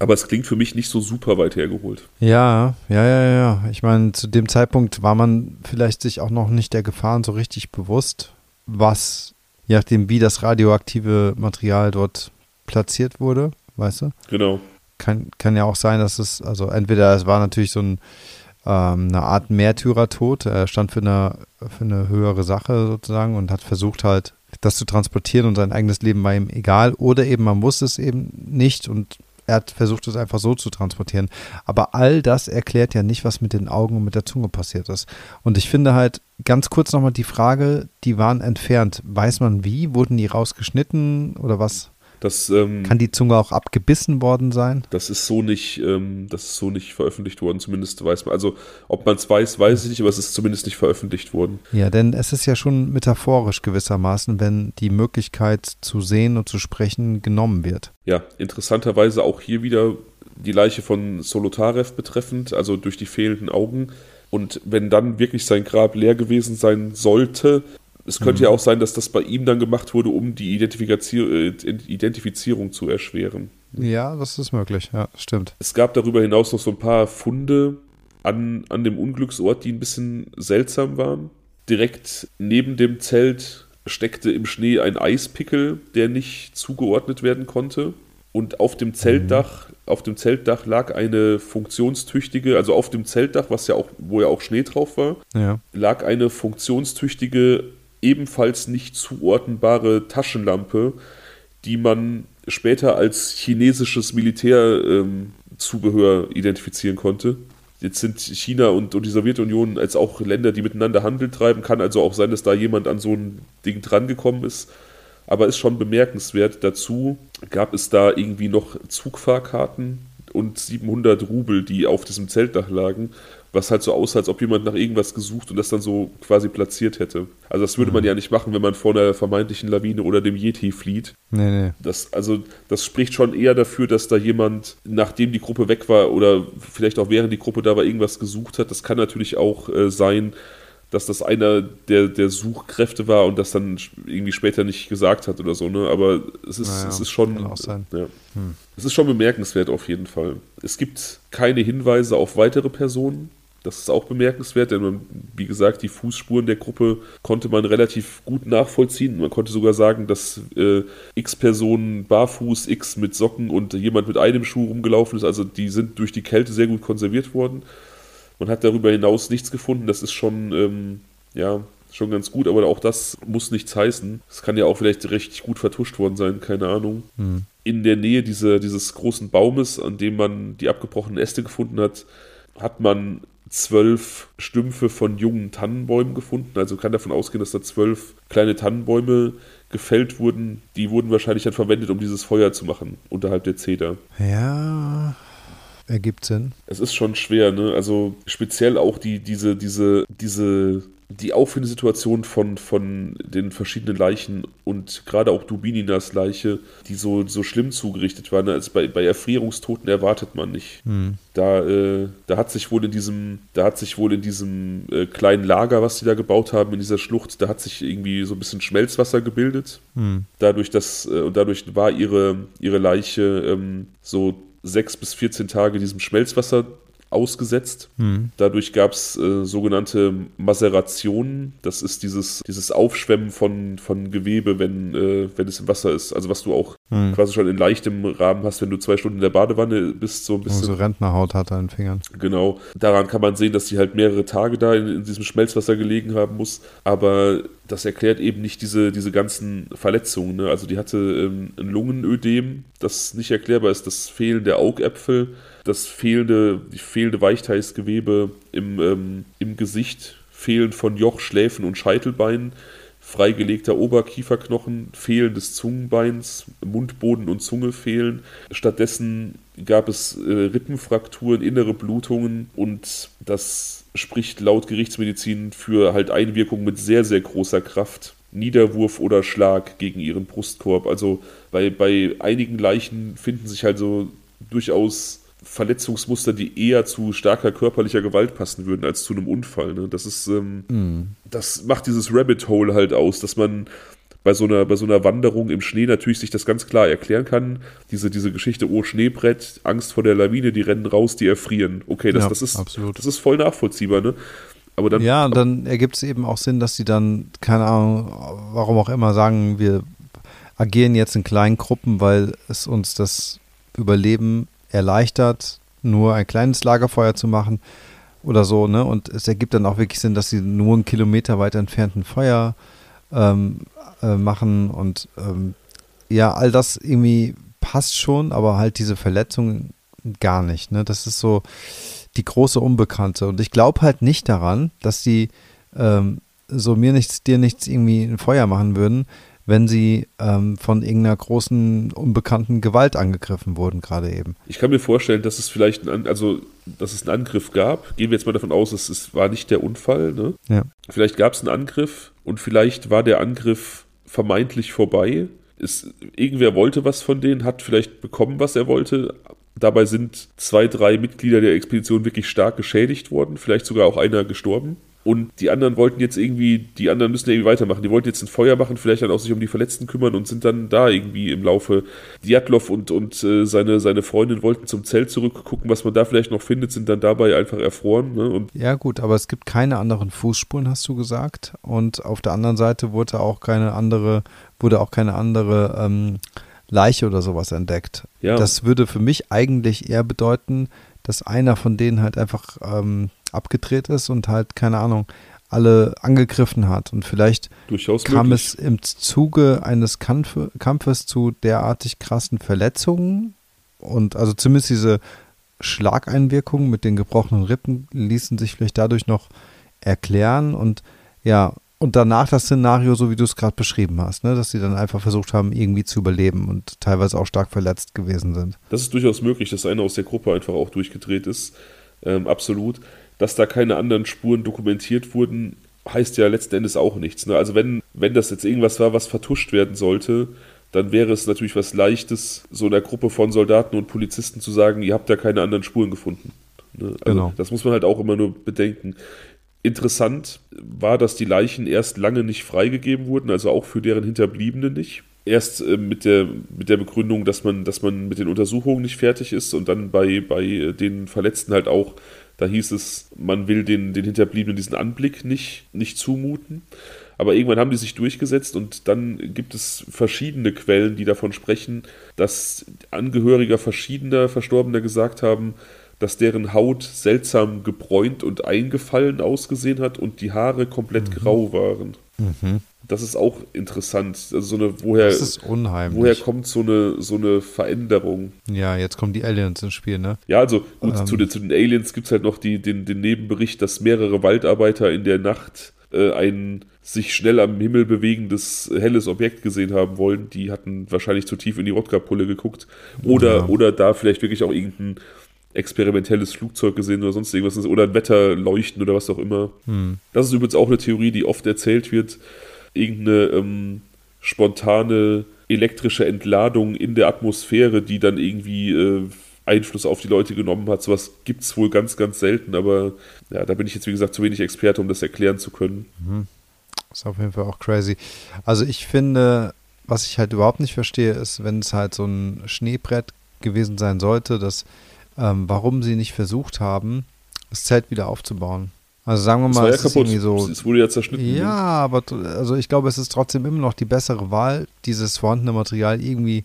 Speaker 2: Aber es klingt für mich nicht so super weit hergeholt.
Speaker 1: Ja, ja, ja, ja. Ich meine, zu dem Zeitpunkt war man vielleicht sich auch noch nicht der Gefahren so richtig bewusst, was, je nachdem, wie das radioaktive Material dort platziert wurde, weißt du?
Speaker 2: Genau.
Speaker 1: Kann, kann ja auch sein, dass es, also entweder es war natürlich so ein, ähm, eine Art Märtyrertod, er stand für eine, für eine höhere Sache sozusagen und hat versucht halt, das zu transportieren und sein eigenes Leben war ihm egal, oder eben man wusste es eben nicht und er hat versucht, es einfach so zu transportieren. Aber all das erklärt ja nicht, was mit den Augen und mit der Zunge passiert ist. Und ich finde halt, ganz kurz nochmal die Frage, die waren entfernt. Weiß man wie? Wurden die rausgeschnitten oder was?
Speaker 2: Das, ähm,
Speaker 1: Kann die Zunge auch abgebissen worden sein?
Speaker 2: das ist so nicht, ähm, das ist so nicht veröffentlicht worden, zumindest weiß man. Also, ob man es weiß, weiß ich nicht, aber es ist zumindest nicht veröffentlicht worden.
Speaker 1: Ja, denn es ist ja schon metaphorisch gewissermaßen, wenn die Möglichkeit zu sehen und zu sprechen genommen wird.
Speaker 2: Ja, interessanterweise auch hier wieder die Leiche von Solotarev betreffend, also durch die fehlenden Augen. Und wenn dann wirklich sein Grab leer gewesen sein sollte, es könnte
Speaker 1: Mhm.
Speaker 2: ja auch sein, dass das bei ihm dann gemacht wurde, um die Identifizier äh, Identifizierung zu erschweren.
Speaker 1: Ja, das ist möglich. Ja, stimmt.
Speaker 2: Es gab darüber hinaus noch so ein paar Funde an, an dem Unglücksort, die ein bisschen seltsam waren. Direkt neben dem Zelt steckte im Schnee ein Eispickel, der nicht zugeordnet werden konnte. Und auf dem Zeltdach, auf dem Zeltdach lag eine funktionstüchtige, also auf dem Zeltdach, was ja auch, wo ja auch Schnee drauf war,
Speaker 1: Ja.
Speaker 2: lag eine funktionstüchtige, ebenfalls nicht zuordnenbare Taschenlampe, die man später als chinesisches Militärzubehör ähm, identifizieren konnte. Jetzt sind China und, und die Sowjetunion als auch Länder, die miteinander Handel treiben. Kann also auch sein, dass da jemand an so ein Ding drangekommen ist. Aber ist schon bemerkenswert. Dazu gab es da irgendwie noch Zugfahrkarten und siebenhundert Rubel, die auf diesem Zeltdach lagen, was halt so aussah, als ob jemand nach irgendwas gesucht und das dann so quasi platziert hätte. Also das würde man ja nicht machen, wenn man vor einer vermeintlichen Lawine oder dem Yeti flieht.
Speaker 1: Nee, nee.
Speaker 2: Das, also, das spricht schon eher dafür, dass da jemand, nachdem die Gruppe weg war oder vielleicht auch während die Gruppe da war, irgendwas gesucht hat. Das kann natürlich auch äh, sein, dass das einer der, der Suchkräfte war und das dann irgendwie später nicht gesagt hat oder so, ne? Aber es ist,
Speaker 1: Naja,
Speaker 2: es ist schon.
Speaker 1: kann auch sein.
Speaker 2: Ja.
Speaker 1: Hm.
Speaker 2: Es ist schon bemerkenswert auf jeden Fall. Es gibt keine Hinweise auf weitere Personen. Das ist auch bemerkenswert, denn man, wie gesagt, die Fußspuren der Gruppe konnte man relativ gut nachvollziehen. Man konnte sogar sagen, dass äh, x Personen barfuß, x mit Socken und jemand mit einem Schuh rumgelaufen ist. Also die sind durch die Kälte sehr gut konserviert worden. Man hat darüber hinaus nichts gefunden. Das ist schon, ähm, ja, schon ganz gut, aber auch das muss nichts heißen. Es kann ja auch vielleicht richtig gut vertuscht worden sein, keine Ahnung.
Speaker 1: Hm.
Speaker 2: In der Nähe diese, dieses großen Baumes, an dem man die abgebrochenen Äste gefunden hat, hat man zwölf Stümpfe von jungen Tannenbäumen gefunden. Also kann davon ausgehen, dass da zwölf kleine Tannenbäume gefällt wurden. Die wurden wahrscheinlich dann verwendet, um dieses Feuer zu machen, unterhalb der Zeder.
Speaker 1: Ja, ergibt Sinn.
Speaker 2: Es ist schon schwer, ne? Also speziell auch die, diese, diese, diese, die Auffindesituation von, von den verschiedenen Leichen und gerade auch Dubininas Leiche, die so, so schlimm zugerichtet waren. Also bei, bei Erfrierungstoten erwartet man nicht.
Speaker 1: Hm.
Speaker 2: Da, äh, da hat sich wohl in diesem, da hat sich wohl in diesem äh, kleinen Lager, was sie da gebaut haben, in dieser Schlucht, da hat sich irgendwie so ein bisschen Schmelzwasser gebildet.
Speaker 1: Hm.
Speaker 2: Dadurch, dass, äh, und dadurch war ihre, ihre Leiche ähm, so sechs bis vierzehn Tage diesem Schmelzwasser ausgesetzt.
Speaker 1: Hm.
Speaker 2: Dadurch gab es äh, sogenannte Macerationen. Das ist dieses, dieses Aufschwemmen von, von Gewebe, wenn, äh, wenn es im Wasser ist. Also was du auch
Speaker 1: Hm.
Speaker 2: quasi schon in leichtem Rahmen hast, wenn du zwei Stunden in der Badewanne bist, so ein bisschen.
Speaker 1: So Rentnerhaut hat er in den Fingern.
Speaker 2: Genau. Daran kann man sehen, dass sie halt mehrere Tage da in, in diesem Schmelzwasser gelegen haben muss. Aber das erklärt eben nicht diese, diese ganzen Verletzungen. Ne? Also die hatte ähm, ein Lungenödem, das nicht erklärbar ist, das Fehlen der Augäpfel, das fehlende, die fehlende Weichteilsgewebe im, ähm, im Gesicht, Fehlen von Joch, Schläfen und Scheitelbeinen, freigelegter Oberkieferknochen, Fehlen des Zungenbeins, Mundboden und Zunge fehlen. Stattdessen gab es äh, Rippenfrakturen, innere Blutungen und das spricht laut Gerichtsmedizin für halt Einwirkung mit sehr, sehr großer Kraft. Niederwurf oder Schlag gegen ihren Brustkorb. Also bei, bei einigen Leichen finden sich halt so durchaus Verletzungsmuster, die eher zu starker körperlicher Gewalt passen würden als zu einem Unfall. Ne? Das ist, ähm,
Speaker 1: Mhm.
Speaker 2: das macht dieses Rabbit Hole halt aus, dass man bei so einer, bei so einer Wanderung im Schnee natürlich sich das ganz klar erklären kann. Diese, diese Geschichte, oh, Schneebrett, Angst vor der Lawine, die rennen raus, die erfrieren. Okay, das,
Speaker 1: Ja,
Speaker 2: das, ist,
Speaker 1: absolut.
Speaker 2: das ist voll nachvollziehbar, ne? Aber dann,
Speaker 1: Ja, und dann ergibt es eben auch Sinn, dass sie dann, keine Ahnung, warum auch immer, sagen, wir agieren jetzt in kleinen Gruppen, weil es uns das Überleben erleichtert, nur ein kleines Lagerfeuer zu machen oder so, ne? Und es ergibt dann auch wirklich Sinn, dass sie nur einen Kilometer weit entfernten Feuer ähm, äh, machen und ähm, ja, all das irgendwie passt schon, aber halt diese Verletzungen gar nicht, ne? Das ist so die große Unbekannte. Und ich glaube halt nicht daran, dass die ähm, so mir nichts, dir nichts irgendwie ein Feuer machen würden, wenn sie ähm, von irgendeiner großen, unbekannten Gewalt angegriffen wurden, gerade eben.
Speaker 2: ich kann mir vorstellen, dass es vielleicht ein, also, dass es einen Angriff gab. Gehen wir jetzt mal davon aus, es, es war nicht der Unfall, ne?
Speaker 1: Ja.
Speaker 2: Vielleicht gab es einen Angriff und vielleicht war der Angriff vermeintlich vorbei. Es, irgendwer wollte was von denen, hat vielleicht bekommen, was er wollte. Dabei sind zwei, drei Mitglieder der Expedition wirklich stark geschädigt worden, vielleicht sogar auch einer gestorben. Und die anderen wollten jetzt irgendwie, die anderen müssen irgendwie weitermachen. Die wollten jetzt ein Feuer machen, vielleicht dann auch sich um die Verletzten kümmern und sind dann da irgendwie im Laufe. Djatlov und, und äh, seine, seine Freundin wollten zum Zelt zurückgucken, was man da vielleicht noch findet, sind dann dabei einfach erfroren. Ne? Und
Speaker 1: Ja gut, aber es gibt keine anderen Fußspuren, hast du gesagt. Und auf der anderen Seite wurde auch keine andere, wurde auch keine andere ähm, Leiche oder sowas entdeckt.
Speaker 2: Ja.
Speaker 1: Das würde für mich eigentlich eher bedeuten, dass einer von denen halt einfach ähm, abgedreht ist und halt, keine Ahnung, alle angegriffen hat. Und vielleicht
Speaker 2: durchaus
Speaker 1: kam
Speaker 2: möglich.
Speaker 1: es im Zuge eines Kampf- Kampfes zu derartig krassen Verletzungen. Und also zumindest diese Schlageinwirkungen mit den gebrochenen Rippen ließen sich vielleicht dadurch noch erklären. Und ja, und danach das Szenario, so wie du es gerade beschrieben hast, ne, dass sie dann einfach versucht haben, irgendwie zu überleben und teilweise auch stark verletzt gewesen sind.
Speaker 2: Das ist durchaus möglich, dass einer aus der Gruppe einfach auch durchgedreht ist. Ähm, absolut. Dass da keine anderen Spuren dokumentiert wurden, heißt ja letzten Endes auch nichts. Ne? Also wenn, wenn das jetzt irgendwas war, was vertuscht werden sollte, dann wäre es natürlich was Leichtes, so einer Gruppe von Soldaten und Polizisten zu sagen, ihr habt da keine anderen Spuren gefunden. Ne? Also
Speaker 1: Genau.
Speaker 2: das muss man halt auch immer nur bedenken. Interessant war, dass die Leichen erst lange nicht freigegeben wurden, also auch für deren Hinterbliebenen nicht. Erst äh, mit der, mit der Begründung, dass man, dass man mit den Untersuchungen nicht fertig ist und dann bei, bei den Verletzten halt auch, da hieß es, man will den, den Hinterbliebenen diesen Anblick nicht, nicht zumuten. Aber irgendwann haben die sich durchgesetzt und dann gibt es verschiedene Quellen, die davon sprechen, dass Angehöriger verschiedener Verstorbener gesagt haben, dass deren Haut seltsam gebräunt und eingefallen ausgesehen hat und die Haare komplett
Speaker 1: Mhm.
Speaker 2: grau waren.
Speaker 1: Mhm.
Speaker 2: Das ist auch interessant. Also so eine, woher,
Speaker 1: Das ist unheimlich.
Speaker 2: woher kommt so eine, so eine Veränderung?
Speaker 1: Ja, jetzt kommen die Aliens ins Spiel, ne?
Speaker 2: Ja, also gut,
Speaker 1: Ähm.
Speaker 2: zu, den, zu den Aliens gibt es halt noch die, den, den Nebenbericht, dass mehrere Waldarbeiter in der Nacht äh, ein sich schnell am Himmel bewegendes helles Objekt gesehen haben wollen. Die hatten wahrscheinlich zu tief in die Wodka-Pulle geguckt. Oder,
Speaker 1: Ja.
Speaker 2: oder da vielleicht wirklich auch irgendein experimentelles Flugzeug gesehen oder sonst irgendwas. Oder ein Wetterleuchten oder was auch immer.
Speaker 1: Hm.
Speaker 2: Das ist übrigens auch eine Theorie, die oft erzählt wird. Irgendeine ähm, spontane elektrische Entladung in der Atmosphäre, die dann irgendwie äh, Einfluss auf die Leute genommen hat. Sowas gibt es wohl ganz, ganz selten, aber ja, da bin ich jetzt, wie gesagt, zu wenig Experte, um das erklären zu können.
Speaker 1: Mhm. Ist auf jeden Fall auch crazy. Also ich finde, was ich halt überhaupt nicht verstehe, ist, wenn es halt so ein Schneebrett gewesen sein sollte, dass ähm, warum sie nicht versucht haben, das Zelt wieder aufzubauen. Also sagen wir
Speaker 2: Es
Speaker 1: mal,
Speaker 2: war ja
Speaker 1: es ist
Speaker 2: kaputt.
Speaker 1: irgendwie so.
Speaker 2: Es wurde ja zerschnitten.
Speaker 1: Ja,
Speaker 2: ne?
Speaker 1: aber t- also ich glaube, es ist trotzdem immer noch die bessere Wahl, dieses vorhandene Material irgendwie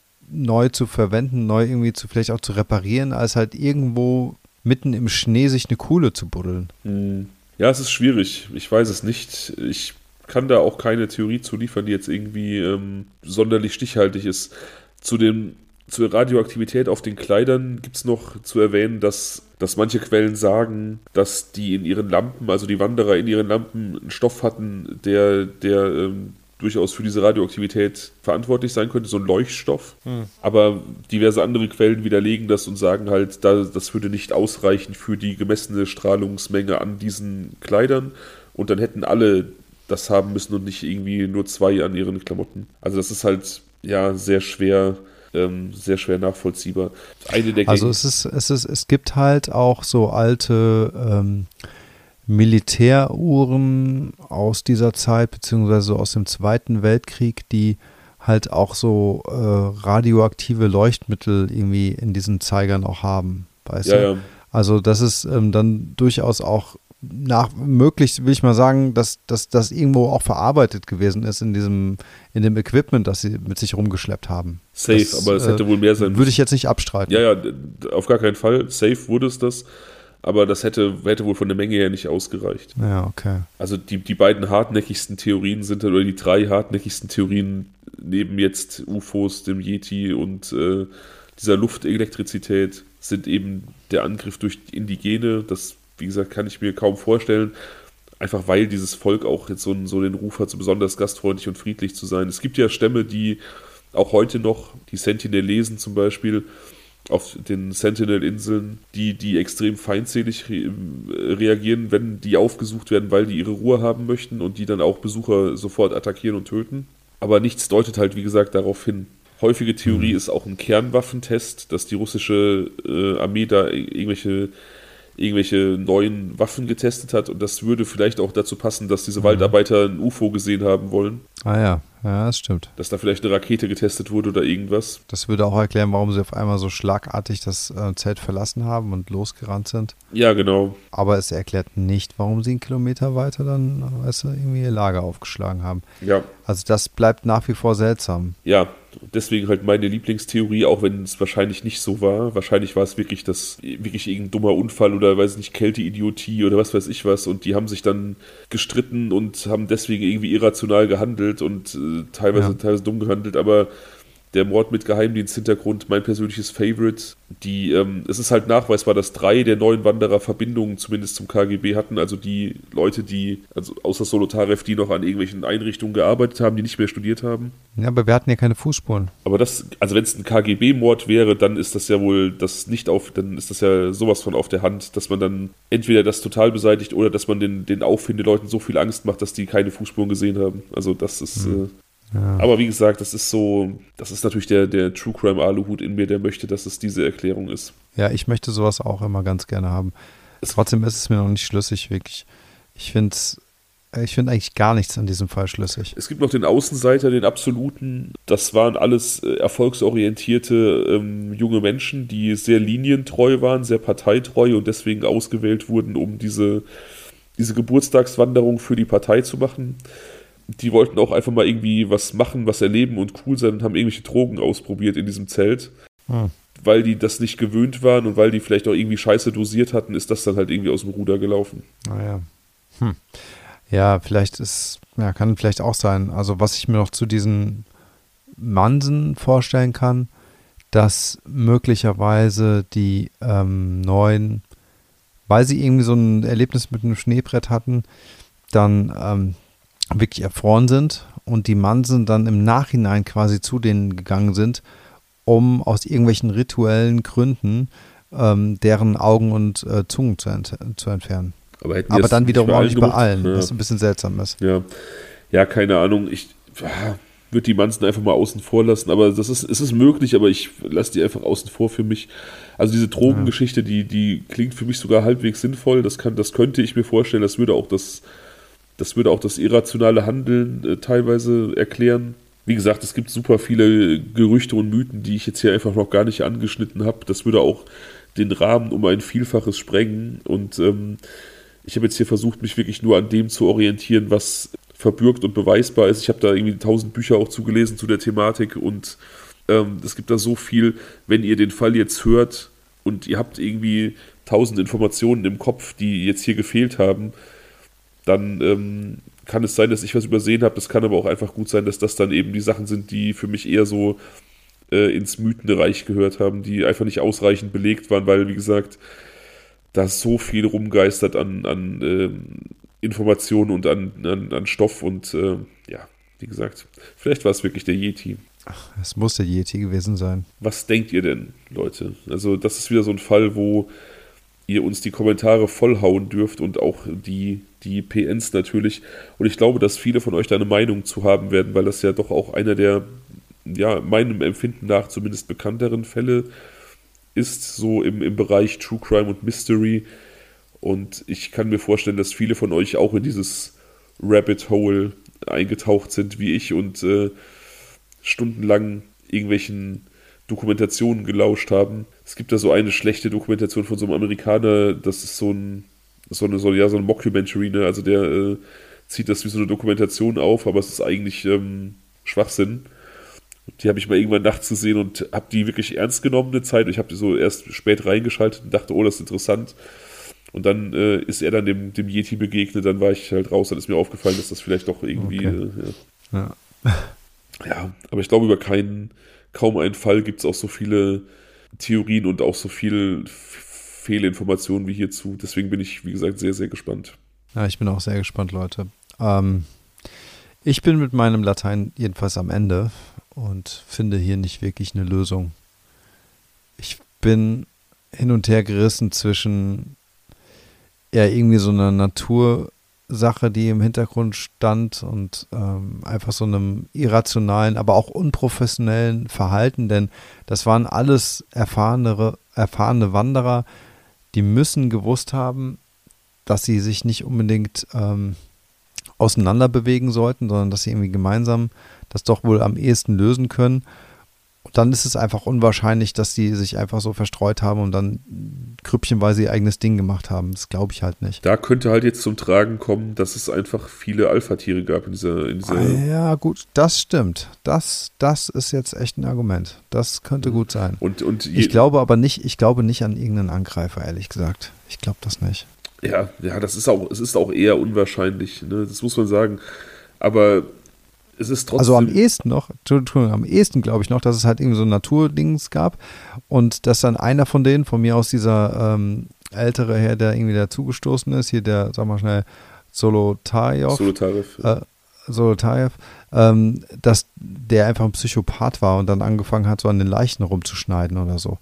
Speaker 1: neu zu verwenden, neu irgendwie zu vielleicht auch zu reparieren, als halt irgendwo mitten im Schnee sich eine Kuhle zu buddeln.
Speaker 2: Hm. Ja, es ist schwierig. Ich weiß es nicht. Ich kann da auch keine Theorie zu liefern, die jetzt irgendwie ähm, sonderlich stichhaltig ist. Zu dem, zur Radioaktivität auf den Kleidern gibt es noch zu erwähnen, dass, dass manche Quellen sagen, dass die in ihren Lampen, also die Wanderer in ihren Lampen, einen Stoff hatten, der, der ähm, durchaus für diese Radioaktivität verantwortlich sein könnte, so ein Leuchtstoff.
Speaker 1: Hm.
Speaker 2: Aber diverse andere Quellen widerlegen das und sagen halt, da, das würde nicht ausreichen für die gemessene Strahlungsmenge an diesen Kleidern. Und dann hätten alle das haben müssen und nicht irgendwie nur zwei an ihren Klamotten. Also das ist halt ja sehr schwer, ähm, sehr schwer nachvollziehbar. Eine der
Speaker 1: Also
Speaker 2: Gänge-
Speaker 1: es ist, es ist, es gibt halt auch so alte ähm, Militäruhren aus dieser Zeit, beziehungsweise aus dem Zweiten Weltkrieg, die halt auch so äh, radioaktive Leuchtmittel irgendwie in diesen Zeigern auch haben, weißt
Speaker 2: Ja,
Speaker 1: du?
Speaker 2: ja.
Speaker 1: Also das ist ähm, dann durchaus auch nach möglich, will ich mal sagen, dass das irgendwo auch verarbeitet gewesen ist in diesem, in dem Equipment, das sie mit sich rumgeschleppt haben.
Speaker 2: Safe,
Speaker 1: das,
Speaker 2: aber es
Speaker 1: äh,
Speaker 2: hätte wohl mehr sein müssen.
Speaker 1: Würde ich jetzt nicht abstreiten.
Speaker 2: Ja, ja, d- auf gar keinen Fall. Safe wurde es das. Aber das hätte, hätte wohl von der Menge her nicht ausgereicht.
Speaker 1: Ja, okay.
Speaker 2: Also die, die beiden hartnäckigsten Theorien sind dann, oder die drei hartnäckigsten Theorien neben jetzt U F Os, dem Yeti und äh, dieser Luftelektrizität sind eben der Angriff durch die Indigene. Das, wie gesagt, kann ich mir kaum vorstellen. Einfach weil dieses Volk auch jetzt so, so den Ruf hat, so besonders gastfreundlich und friedlich zu sein. Es gibt ja Stämme, die auch heute noch, die Sentinelesen zum Beispiel, auf den Sentinel-Inseln, die, die extrem feindselig re reagieren, wenn die aufgesucht werden, weil die ihre Ruhe haben möchten und die dann auch Besucher sofort attackieren und töten. Aber nichts deutet halt, wie gesagt, darauf hin. Häufige Theorie mhm. ist auch ein Kernwaffentest, dass die russische äh, Armee da irgendwelche, irgendwelche neuen Waffen getestet hat und das würde vielleicht auch dazu passen, dass diese mhm. Waldarbeiter ein U F O gesehen haben wollen.
Speaker 1: Ah ja, ja, das stimmt.
Speaker 2: Dass da vielleicht eine Rakete getestet wurde oder irgendwas.
Speaker 1: Das würde auch erklären, warum sie auf einmal so schlagartig das äh, Zelt verlassen haben und losgerannt sind.
Speaker 2: Ja, genau.
Speaker 1: Aber es erklärt nicht, warum sie einen Kilometer weiter dann, weißt du, irgendwie ihr Lager aufgeschlagen haben.
Speaker 2: Ja.
Speaker 1: Also das bleibt nach wie vor seltsam.
Speaker 2: Ja, deswegen halt meine Lieblingstheorie, auch wenn es wahrscheinlich nicht so war. Wahrscheinlich war es wirklich das, wirklich irgendein dummer Unfall oder weiß nicht, Kälteidiotie oder was weiß ich was. Und die haben sich dann gestritten und haben deswegen irgendwie irrational gehandelt und äh, teilweise, ja. teilweise dumm gehandelt, aber der Mord mit Geheimdiensthintergrund, mein persönliches Favorite. Die, ähm, es ist halt nachweisbar, dass drei der neuen Wanderer Verbindungen zumindest zum K G B hatten. Also die Leute, die, also außer Solotarev, die noch an irgendwelchen Einrichtungen gearbeitet haben, die nicht mehr studiert haben.
Speaker 1: Ja, aber wir hatten ja keine Fußspuren.
Speaker 2: Aber das, also wenn es ein K G B-Mord wäre, dann ist das ja wohl das nicht auf, dann ist das ja sowas von auf der Hand, dass man dann entweder das total beseitigt oder dass man den, den auffindenden Leuten so viel Angst macht, dass die keine Fußspuren gesehen haben. Also das ist. Mhm. Äh, Ja. Aber wie gesagt, das ist so, das ist natürlich der, der True Crime Aluhut in mir, der möchte, dass es diese Erklärung ist.
Speaker 1: Ja, ich möchte sowas auch immer ganz gerne haben. Es Trotzdem ist es mir noch nicht schlüssig, wirklich. Ich finde ich finde eigentlich gar nichts an diesem Fall schlüssig.
Speaker 2: Es gibt noch den Außenseiter, den Absoluten. Das waren alles äh, erfolgsorientierte ähm, junge Menschen, die sehr linientreu waren, sehr parteitreu und deswegen ausgewählt wurden, um diese, diese Geburtstagswanderung für die Partei zu machen. Die wollten auch einfach mal irgendwie was machen, was erleben und cool sein und haben irgendwelche Drogen ausprobiert in diesem Zelt. Hm. Weil die das nicht gewöhnt waren und weil die vielleicht auch irgendwie Scheiße dosiert hatten, ist das dann halt irgendwie aus dem Ruder gelaufen.
Speaker 1: Naja. Hm. Ja, vielleicht ist, ja, kann vielleicht auch sein. Also was ich mir noch zu diesen Mansen vorstellen kann, dass möglicherweise die ähm, neuen, weil sie irgendwie so ein Erlebnis mit einem Schneebrett hatten, dann ähm, wirklich erfroren sind und die Mansen dann im Nachhinein quasi zu denen gegangen sind, um aus irgendwelchen rituellen Gründen ähm, deren Augen und äh, Zungen zu, ent- zu entfernen.
Speaker 2: Aber,
Speaker 1: Aber dann wiederum auch nicht bei allen,
Speaker 2: ja.
Speaker 1: was ein bisschen seltsam ist.
Speaker 2: Ja, ja, keine Ahnung. Ich ja, würde die Mansen einfach mal außen vor lassen, aber das ist, es ist möglich, aber ich lasse die einfach außen vor für mich. Also diese Drogengeschichte, ja. die, die klingt für mich sogar halbwegs sinnvoll. Das kann, das könnte ich mir vorstellen. Das würde auch das Das würde auch das irrationale Handeln äh, teilweise erklären. Wie gesagt, es gibt super viele Gerüchte und Mythen, die ich jetzt hier einfach noch gar nicht angeschnitten habe. Das würde auch den Rahmen um ein Vielfaches sprengen. Und ähm, ich habe jetzt hier versucht, mich wirklich nur an dem zu orientieren, was verbürgt und beweisbar ist. Ich habe da irgendwie tausend Bücher auch zugelesen zu der Thematik. Und ähm, es gibt da so viel, wenn ihr den Fall jetzt hört und ihr habt irgendwie tausend Informationen im Kopf, die jetzt hier gefehlt haben, dann ähm, kann es sein, dass ich was übersehen habe. Das kann aber auch einfach gut sein, dass das dann eben die Sachen sind, die für mich eher so äh, ins Mythenreich gehört haben, die einfach nicht ausreichend belegt waren, weil, wie gesagt, da so viel rumgeistert an, an äh, Informationen und an, an, an Stoff und äh, ja, wie gesagt, vielleicht war es wirklich der Yeti.
Speaker 1: Ach, es muss der Yeti gewesen sein.
Speaker 2: Was denkt ihr denn, Leute? Also das ist wieder so ein Fall, wo ihr uns die Kommentare vollhauen dürft und auch die, die P Ns natürlich. Und ich glaube, dass viele von euch da eine Meinung zu haben werden, weil das ja doch auch einer der, ja, meinem Empfinden nach zumindest bekannteren Fälle ist, so im, im Bereich True Crime und Mystery. Und ich kann mir vorstellen, dass viele von euch auch in dieses Rabbit Hole eingetaucht sind, wie ich, und äh, stundenlang irgendwelchen Dokumentationen gelauscht haben. Es gibt da so eine schlechte Dokumentation von so einem Amerikaner, das ist so ein, so eine, so, ja, so ein Mockumentary, ne? Also der äh, zieht das wie so eine Dokumentation auf, aber es ist eigentlich ähm, Schwachsinn. Die habe ich mal irgendwann nachts gesehen und habe die wirklich ernst genommen eine Zeit. Ich habe die so erst spät reingeschaltet und dachte, oh, das ist interessant. Und dann äh, ist er dann dem, dem Yeti begegnet, dann war ich halt raus, dann ist mir aufgefallen, dass das vielleicht doch irgendwie...
Speaker 1: Okay.
Speaker 2: Äh,
Speaker 1: Ja.
Speaker 2: ja, aber ich glaube, über keinen, kaum einen Fall gibt es auch so viele Theorien und auch so viel F- Fehlinformationen wie hierzu. Deswegen bin ich, wie gesagt, sehr, sehr gespannt.
Speaker 1: Ja, ich bin auch sehr gespannt, Leute. Ähm, ich bin mit meinem Latein jedenfalls am Ende und finde hier nicht wirklich eine Lösung. Ich bin hin und her gerissen zwischen ja irgendwie so einer Natursache, die im Hintergrund stand, und ähm, einfach so einem irrationalen, aber auch unprofessionellen Verhalten, denn das waren alles erfahrene, erfahrene Wanderer, die müssen gewusst haben, dass sie sich nicht unbedingt ähm, auseinander bewegen sollten, sondern dass sie irgendwie gemeinsam das doch wohl am ehesten lösen können. Und dann ist es einfach unwahrscheinlich, dass sie sich einfach so verstreut haben und dann grüppchenweise ihr eigenes Ding gemacht haben. Das glaube ich halt nicht.
Speaker 2: Da könnte halt jetzt zum Tragen kommen, dass es einfach viele Alpha-Tiere gab in dieser... In dieser
Speaker 1: Ah, ja, gut, das stimmt. Das, das ist jetzt echt ein Argument. Das könnte gut sein.
Speaker 2: und, und je,
Speaker 1: Ich glaube aber nicht, ich glaube nicht an irgendeinen Angreifer, ehrlich gesagt. Ich glaube das nicht.
Speaker 2: ja, ja, das ist auch, es ist auch eher unwahrscheinlich, ne? Das muss man sagen. Aber es ist trotzdem...
Speaker 1: Also am ehesten noch, Entschuldigung, am ehesten glaube ich noch, dass es halt irgendwie so Naturdings gab und dass dann einer von denen, von mir aus dieser ähm, ältere Herr, der irgendwie dazugestoßen ist, hier der, sag mal schnell, Solotayev,
Speaker 2: Solotarev.
Speaker 1: äh, Solotayev, ähm, dass der einfach ein Psychopath war und dann angefangen hat, so an den Leichen rumzuschneiden oder so.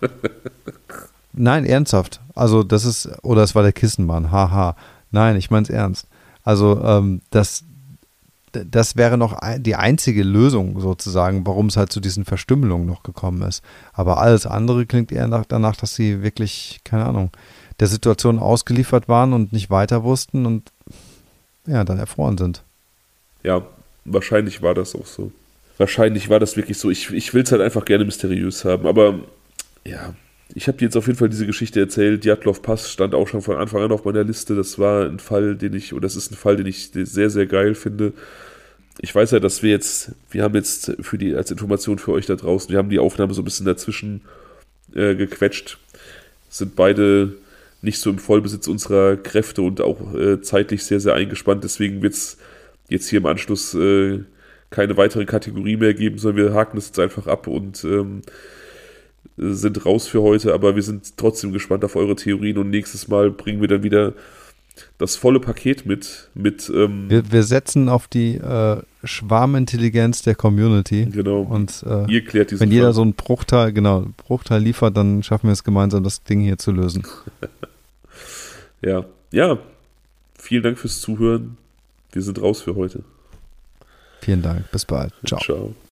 Speaker 1: Nein, ernsthaft. Also das ist, oder es war der Kissenmann, haha. Nein, ich meine es ernst. Also ähm, das, das wäre noch ein, die einzige Lösung sozusagen, warum es halt zu diesen Verstümmelungen noch gekommen ist. Aber alles andere klingt eher nach, danach, dass sie wirklich, keine Ahnung, der Situation ausgeliefert waren und nicht weiter wussten und ja, dann erfroren sind.
Speaker 2: Ja, wahrscheinlich war das auch so. Wahrscheinlich war das wirklich so. Ich, ich will es halt einfach gerne mysteriös haben. Aber ja, ich habe dir jetzt auf jeden Fall diese Geschichte erzählt. Djatlov Pass stand auch schon von Anfang an auf meiner Liste. Das war ein Fall, den ich, oder das ist ein Fall, den ich sehr, sehr geil finde. Ich weiß ja, dass wir jetzt, wir haben jetzt für die, als Information für euch da draußen, wir haben die Aufnahme so ein bisschen dazwischen äh, gequetscht. Sind beide nicht so im Vollbesitz unserer Kräfte und auch äh, zeitlich sehr, sehr eingespannt. Deswegen wird es jetzt hier im Anschluss äh, keine weitere Kategorie mehr geben, sondern wir haken das jetzt einfach ab und ähm, sind raus für heute. Aber wir sind trotzdem gespannt auf eure Theorien und nächstes Mal bringen wir dann wieder das volle Paket mit. mit ähm,
Speaker 1: wir, wir setzen auf die äh, Schwarmintelligenz der Community.
Speaker 2: Genau.
Speaker 1: Und äh,
Speaker 2: ihr klärt diesen
Speaker 1: wenn jeder
Speaker 2: Fall.
Speaker 1: so einen Bruchteil, genau, Bruchteil liefert, dann schaffen wir es gemeinsam, das Ding hier zu lösen.
Speaker 2: Ja, ja. Vielen Dank fürs Zuhören. Wir sind raus für heute.
Speaker 1: Vielen Dank. Bis bald. Ciao.
Speaker 2: Ciao.